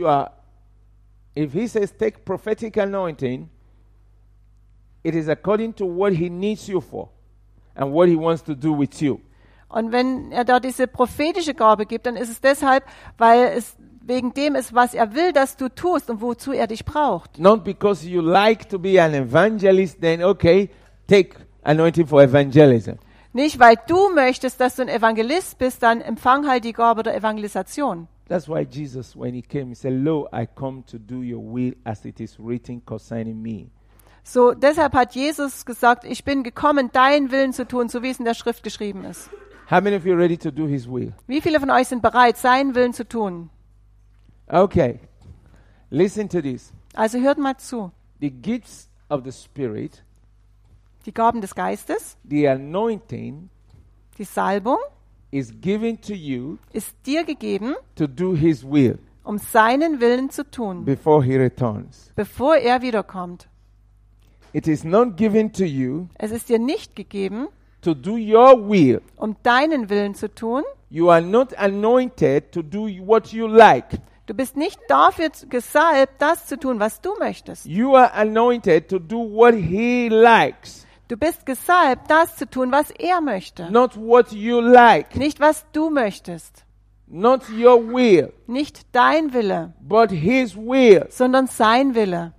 take prophetic anointing, it is according to what he needs you for and what he wants to do with you. Und wenn er da diese prophetische Gabe gibt, dann ist es deshalb, weil es wegen dem ist, was er will, dass du tust und wozu er dich braucht. Not because you like to be an evangelist, then okay, take anointing for evangelism. Nicht, weil du möchtest, dass du ein Evangelist bist, dann empfang halt die Gabe der Evangelisation. That's why Jesus, when he came, he said, Lo, I come to do your will as it is written concerning me. So, deshalb hat Jesus gesagt, ich bin gekommen, deinen Willen zu tun, so wie es in der Schrift geschrieben ist. How many of you are ready to do his will? Wie viele von euch sind bereit, seinen Willen zu tun? Okay. Listen to this. Also hört mal zu. The gifts of the Spirit, Die Gaben des Geistes, the anointing, die Salbung, is given to you ist dir gegeben, to do his will um seinen Willen zu tun, before he returns. bevor er wiederkommt. It is not given to you Es ist dir nicht gegeben, to do your will. um deinen Willen zu tun. You are not anointed to do what you like. Du bist nicht dafür gesalbt, das zu tun, was du möchtest. You are anointed to do what he likes, Du bist gesalbt, das zu tun, was er möchte. not what you like, Nicht, was du möchtest. not your will, Nicht dein Wille, but his will. sondern sein Wille.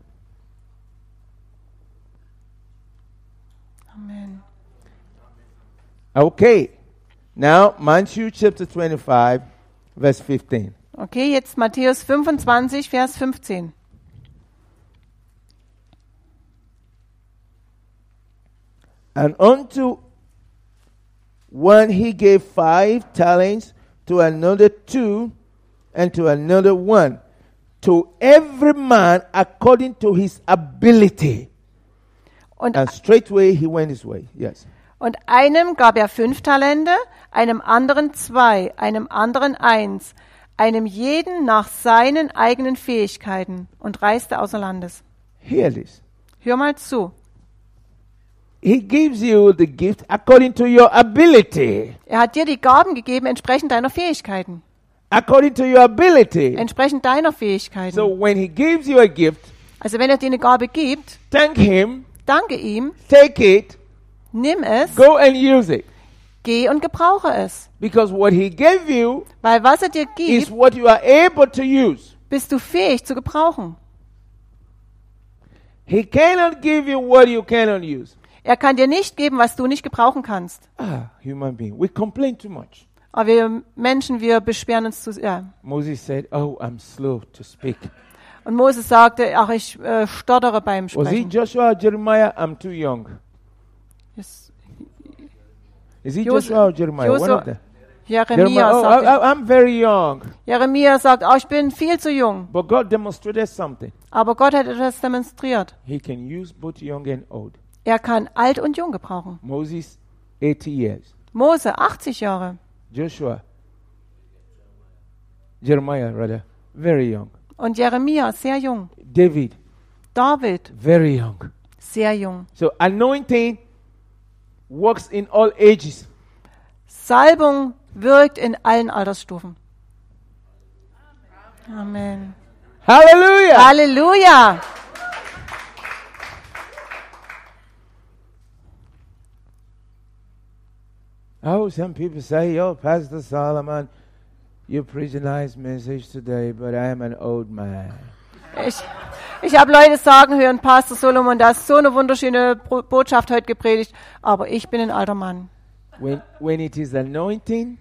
Amen. Okay. Now, Matthew chapter 25, verse 15. Okay, jetzt Matthäus 25, Vers 15. And unto one he gave 5 talents, to another 2, and to another 1. To every man according to his ability. Und, And straightway he went his way. Yes. und einem gab er 5 Talente, einem anderen 2, einem anderen 1, einem jeden nach seinen eigenen Fähigkeiten und reiste außer Landes. Hear this. Hör mal zu. He gives you the gift according to your ability. Er hat dir die Gaben gegeben entsprechend deiner Fähigkeiten. According to your ability. Entsprechend deiner Fähigkeiten. So when he gives you a gift, Also wenn er dir eine Gabe gibt, thank him, danke ihm, take it, nimm es, go and use it. geh und gebrauche es. Because what he gave you Weil was er dir is gibt, what you are able to use. bist du fähig zu gebrauchen. He cannot give you what you cannot use. Er kann dir nicht geben, was du nicht gebrauchen kannst. Human being. We complain too much. Aber wir Menschen, wir beschweren uns zu sehr. Moses said, "Oh, I'm slow to speak." Und Moses sagte, ach, ich stottere beim Was he Sprechen. Joshua or Jeremiah? I'm too young. Yes. Is he Jos- Joshua or Jeremiah? One Josua- of them. Jeremia Oh, sagt, I'm very young. Jeremia sagt, ich bin viel zu jung. But God demonstrated something. Aber Gott hat etwas demonstriert. He can use both young and old. Er kann alt und jung gebrauchen. Moses, 80 years. Mose, 80 Jahre. Joshua, Jeremiah rather, very young. Und Jeremia, sehr jung. David, David, very young. sehr jung. So anointing works in all ages. Salbung wirkt in allen Altersstufen. Amen. Hallelujah. Halleluja. Oh, some people say, "Oh, Pastor Solomon, you preach a nice message today, but I am an old man." Ich habe Leute sagen hören, Pastor Solomon, da ist so eine wunderschöne Botschaft heute gepredigt, aber ich bin ein alter Mann. When it is anointing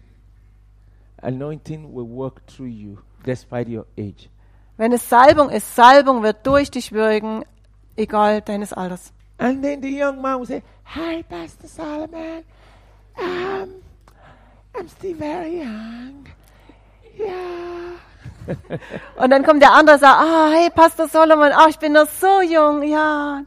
will work through you despite your age. Wenn es Salbung ist, Salbung wird durch dich wirken, egal deines Alters. And then the young man will say, "Hi, Pastor Solomon. I'm still very young. Yeah." Und dann kommt der andere und sagt, hey Pastor Solomon, ich bin noch so jung, ja.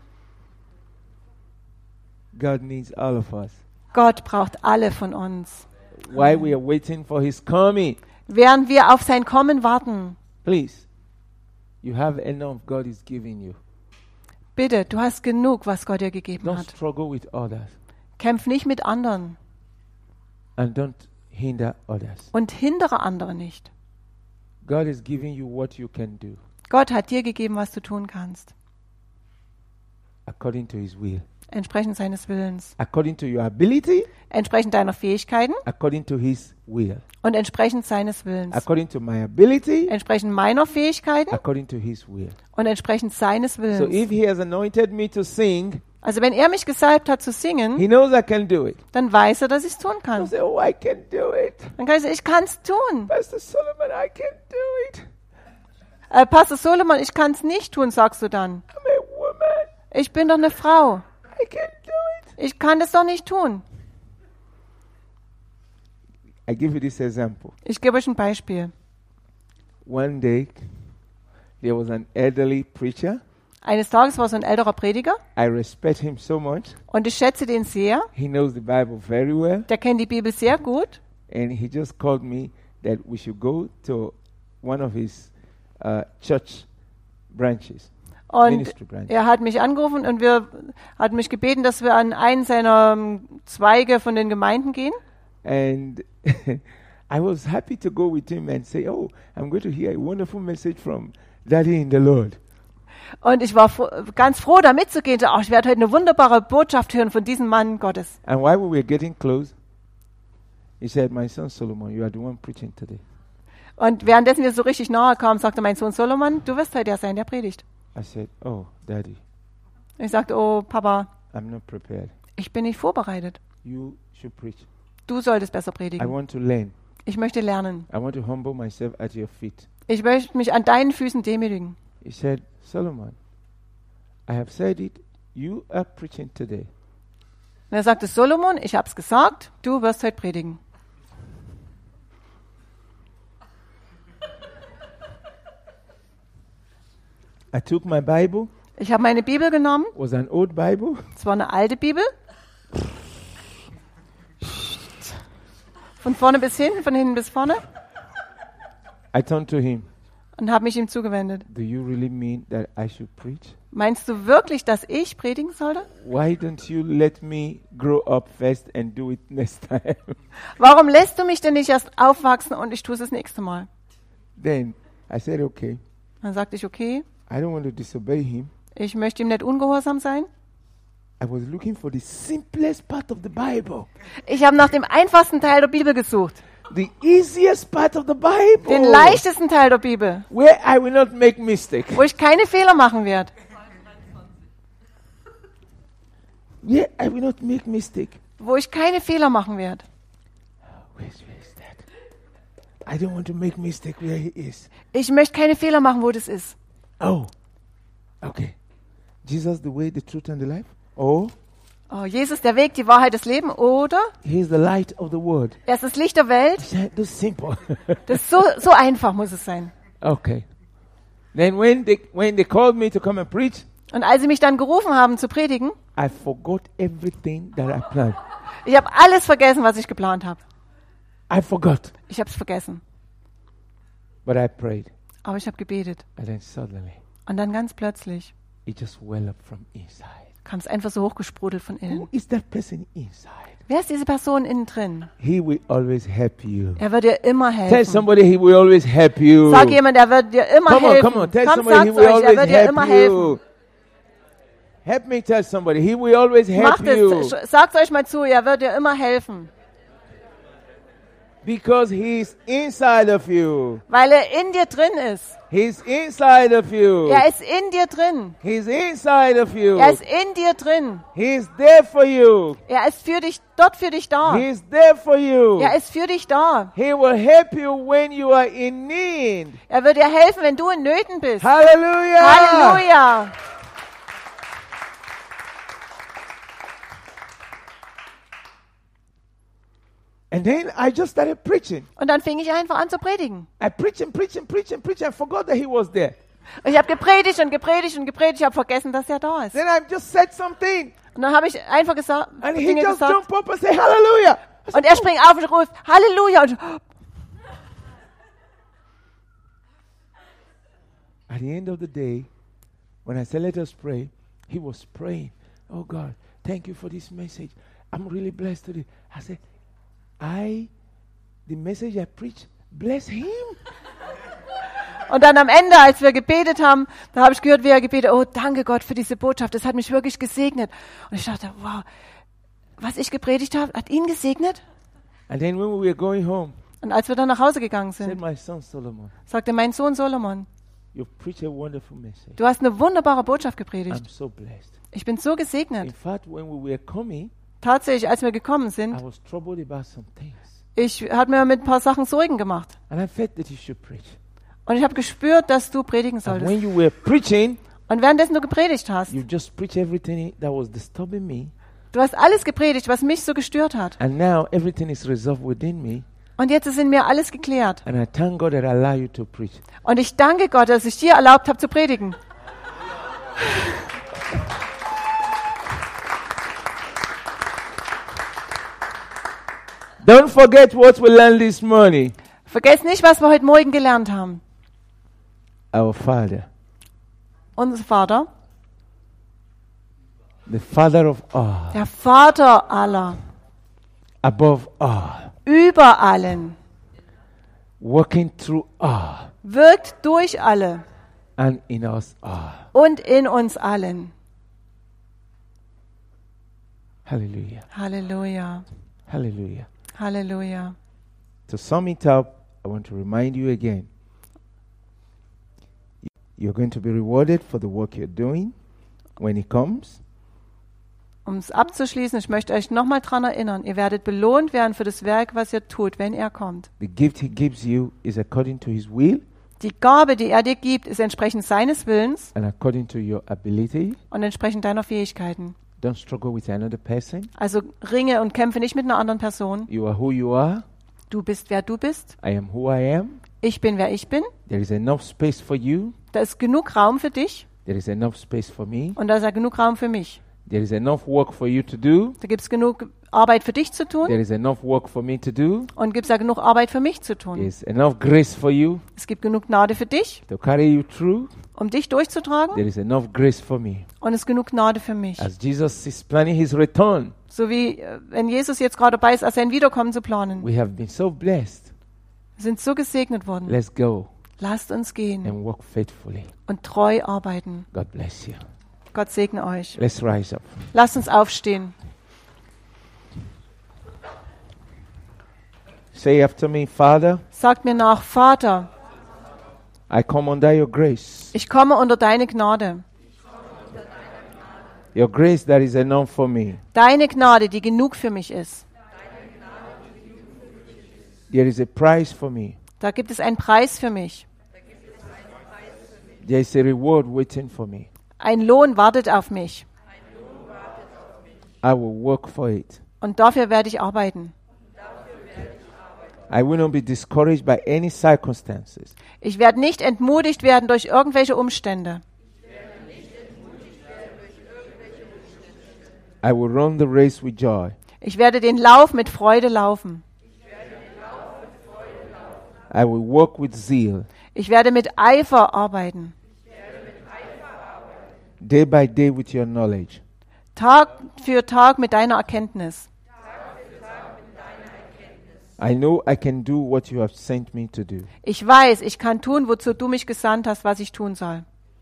God needs all of us. Gott braucht alle von uns. While we are waiting for his coming, Während wir auf sein Kommen warten, please, you have enough God is giving you. bitte, du hast genug, was Gott dir gegeben Don't hat. struggle with others Kämpf nicht mit anderen and don't hinder others. und hindere andere nicht. God is giving you what you can do Gott hat dir gegeben, was du tun kannst, according to his will, entsprechend seines Willens, according to your ability, entsprechend deiner Fähigkeiten according to his will, und entsprechend seines Willens, according to my ability, entsprechend meiner Fähigkeiten according to his will. und entsprechend seines So Willens. if he has anointed me to sing, Also wenn er mich gesalbt hat zu singen, he knows I can do it. dann weiß er, dass ich es tun I kann. say, "Oh, I can do it. Dann kann ich sagen, ich kann es tun. Pastor Solomon, I can do it. Pastor Solomon, ich kann es nicht tun, sagst du dann. I'm a woman. Ich bin doch eine Frau. I can do it." Ich kann das doch nicht tun. I give you this example. Ich gebe euch ein Beispiel. One day, there was an elderly preacher. Eines Tages war so ein älterer Prediger I respect him so much. und ich schätze den sehr. He knows the Bible very well. Der kennt die Bibel sehr gut. And he just called me that we should go to one of his church branches, Und ministry branches. er hat mich angerufen und hat mich gebeten, dass wir an einen seiner Zweige von den Gemeinden gehen. And I was happy to go with him and say, "Oh, I'm going to hear a wonderful message from Daddy in the Lord." Und ich war ganz froh, da mitzugehen. So, ich werde heute eine wunderbare Botschaft hören von diesem Mann Gottes. And while we were getting close, he said, "My son Solomon, you are the one preaching today." Und währenddessen wir so richtig nahe kamen, sagte mein Sohn Solomon, du wirst heute der sein, der predigt. I said, "Oh, Daddy, Ich sagte, oh Papa, I'm not prepared. ich bin nicht vorbereitet. You should preach. Du solltest besser I predigen. want to learn. Ich möchte lernen. I want to humble myself at your feet." Ich möchte mich an deinen Füßen demütigen. He said, "Solomon, I have said it. You are preaching today." Und er sagte, Solomon, ich habe es gesagt, du wirst heute predigen. I took my Bible. Ich habe meine Bibel genommen. Was an old Bible. Es war eine alte Bibel. Von vorne bis hinten, von hinten bis vorne. I turned to him. und habe mich ihm zugewendet. Do you really mean that I should preach? Meinst du wirklich, dass ich predigen sollte? Why don't you let me grow up first and do it next time? Warum lässt du mich denn nicht erst aufwachsen und ich tue es das nächste Mal? Then I said, okay, Dann sagte ich, okay, I don't want to disobey him. ich möchte ihm nicht ungehorsam sein. I was looking for the simplest part of the Bible. Ich habe nach dem einfachsten Teil der Bibel gesucht. The easiest part of the Bible. Den leichtesten Teil der Bibel, Where I will not make mistake. wo ich keine Fehler machen werde. Where I will not make mistake. Wo ich keine Fehler machen werde. Where is that? I don't want to make mistake where he is. Ich möchte keine Fehler machen, wo das ist. Oh, okay. Jesus, the way, the truth, and the life. Oh, Oh, Jesus, der Weg, die Wahrheit, das Leben, oder? he is the light of the world. Er ist das Licht der Welt. That's simple. Das ist so einfach muss es sein. Okay. Then when they called me to come and preach, Und als sie mich dann gerufen haben zu predigen, I forgot everything that I planned. ich habe alles vergessen, was ich geplant habe. I forgot. Ich habe es vergessen. But I prayed. Aber ich habe gebetet. And then suddenly, Und dann ganz plötzlich it just well up from inside. kam es einfach so hochgesprudelt von Who innen. is that person inside? Wer ist diese Person innen drin? He will always help you. Er wird dir immer Tell helfen. somebody he will always help you. Sag jemand, er wird dir immer Come on, helfen. come on. Tell Komm, somebody he sag's will euch, er always wird dir help immer helfen. you. Help me tell somebody he will always help Macht you. es, sagt euch mal zu, er wird dir immer helfen. Because he's inside of you. Weil er in dir drin ist. He's inside of you. Er ist in dir drin. He's inside of you. Er ist in dir drin. He's there for you. Er ist dort für dich da. He's there for you. Er ist für dich da. He will help you when you are in need. Er wird dir helfen, wenn du in Nöten bist. Hallelujah. Halleluja. And then I just started preaching. Und dann fing ich einfach an zu predigen. I preached and preached and preached and preached and forgot that he was there. Und ich habe gepredigt und gepredigt und gepredigt. Ich habe vergessen, dass er da ist. Then I just said something. Und dann habe ich einfach And he Dinge just gesagt. jumped up and said, Hallelujah. I said, Und er springt auf und ruft Halleluja. Und at the end of the day, when I said, let us pray, he was praying. Oh God, thank you for this message. I'm really blessed today. I said, the message I preached, bless him. Und dann am Ende, als wir gebetet haben, da habe ich gehört, wie er gebetet, oh, danke Gott für diese Botschaft, das hat mich wirklich gesegnet. Und ich dachte, wow, was ich gepredigt habe, hat ihn gesegnet? And then when we were going home, Und als wir dann nach Hause gegangen said sind, my son Solomon, sagte mein Sohn Solomon, you've preached a wonderful message. du hast eine wunderbare Botschaft I'm gepredigt. so blessed. Ich bin so In gesegnet. fact, when we were coming, Tatsächlich, als wir gekommen I sind, was troubled about some things. ich habe mir mit ein paar Sachen Sorgen gemacht. And I felt that you should preach. Und ich habe gespürt, dass du predigen And solltest. when you were preaching, Und währenddessen du gepredigt hast, you just preached everything that was disturbing me. du hast alles gepredigt, was mich so gestört hat. And now everything is resolved within me. Und jetzt ist in mir alles geklärt. And I thank God that I allow you to preach. Und ich danke Gott, dass ich dir erlaubt habe zu predigen. Don't forget what we learned this morning. Vergesst nicht, was wir heute Morgen gelernt haben. Our Father, Unser Vater, the Father of all, der Vater aller, above all, über allen, working through all, wirkt durch alle and in us all. und in uns allen. Hallelujah. Halleluja, Hallelujah. Halleluja. To sum it up, I want to remind you again. You're going to be rewarded for the work you're doing when He comes. Um es abzuschließen, ich möchte euch nochmal daran erinnern, ihr werdet belohnt werden für das Werk, was ihr tut, wenn er kommt. The gift He gives you is according to His will Die Gabe, die er dir gibt, ist entsprechend seines Willens and according to your ability. und entsprechend deiner Fähigkeiten. Don't struggle with another person. Also ringe und kämpfe nicht mit einer anderen Person. You are who you are. Du bist, wer du bist. I am who I am. Ich bin, wer ich bin. There is enough space for you. Da ist genug Raum für dich There is enough space for me. und da ist ja genug Raum für mich. There is enough work for you to do. Da gibt es genug Arbeit für dich zu tun There is enough work for me to do. und gibt es da genug Arbeit für mich zu There tun. is enough grace for you Es gibt genug Gnade für dich, to carry you through. um dich durchzutragen There is enough grace for me. und es ist genug Gnade für mich. As Jesus is planning his return, So wie wenn Jesus jetzt gerade dabei ist, sein Wiederkommen zu planen. we have been so blessed. Wir sind so gesegnet worden. Let's go Lasst uns gehen and work faithfully. und treu arbeiten. God bless you. Gott segne euch. Let's rise up. Lasst uns aufstehen. Say after me, Father, Sagt mir nach, Vater, I come under your grace. ich komme unter deine Gnade. Your grace that is enough for me. Deine Gnade, die genug für mich ist. There is a price for me. Da gibt es einen Preis für mich. There is a reward waiting for me. Ein Lohn wartet auf mich. I will work for it. Und dafür werde ich arbeiten. I will not be discouraged by any circumstances. Ich werde nicht entmutigt werden durch irgendwelche Umstände. I will run the race with joy. Ich werde den Lauf mit Freude laufen. I will work with zeal. Ich werde mit Eifer arbeiten. Day by day with your knowledge. Tag für Tag mit deiner Erkenntnis. I know I can do what you have sent me to do. Ich weiß, ich kann tun, wozu du mich gesandt hast, was ich tun soll.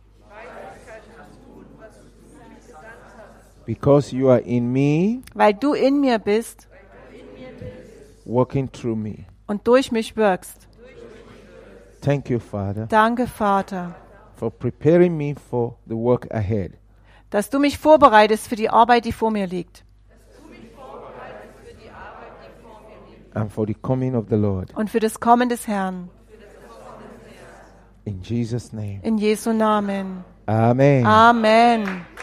Because you are in me, Weil du in mir bist working through me. und durch mich wirkst. Thank you, Father, Danke, Vater, for preparing me for the work ahead. dass du mich vorbereitest für die Arbeit, die vor mir liegt. And for the coming of the Lord. Und für das Kommen des Herrn. In Jesus' name. In Jesu Namen. Amen. Amen.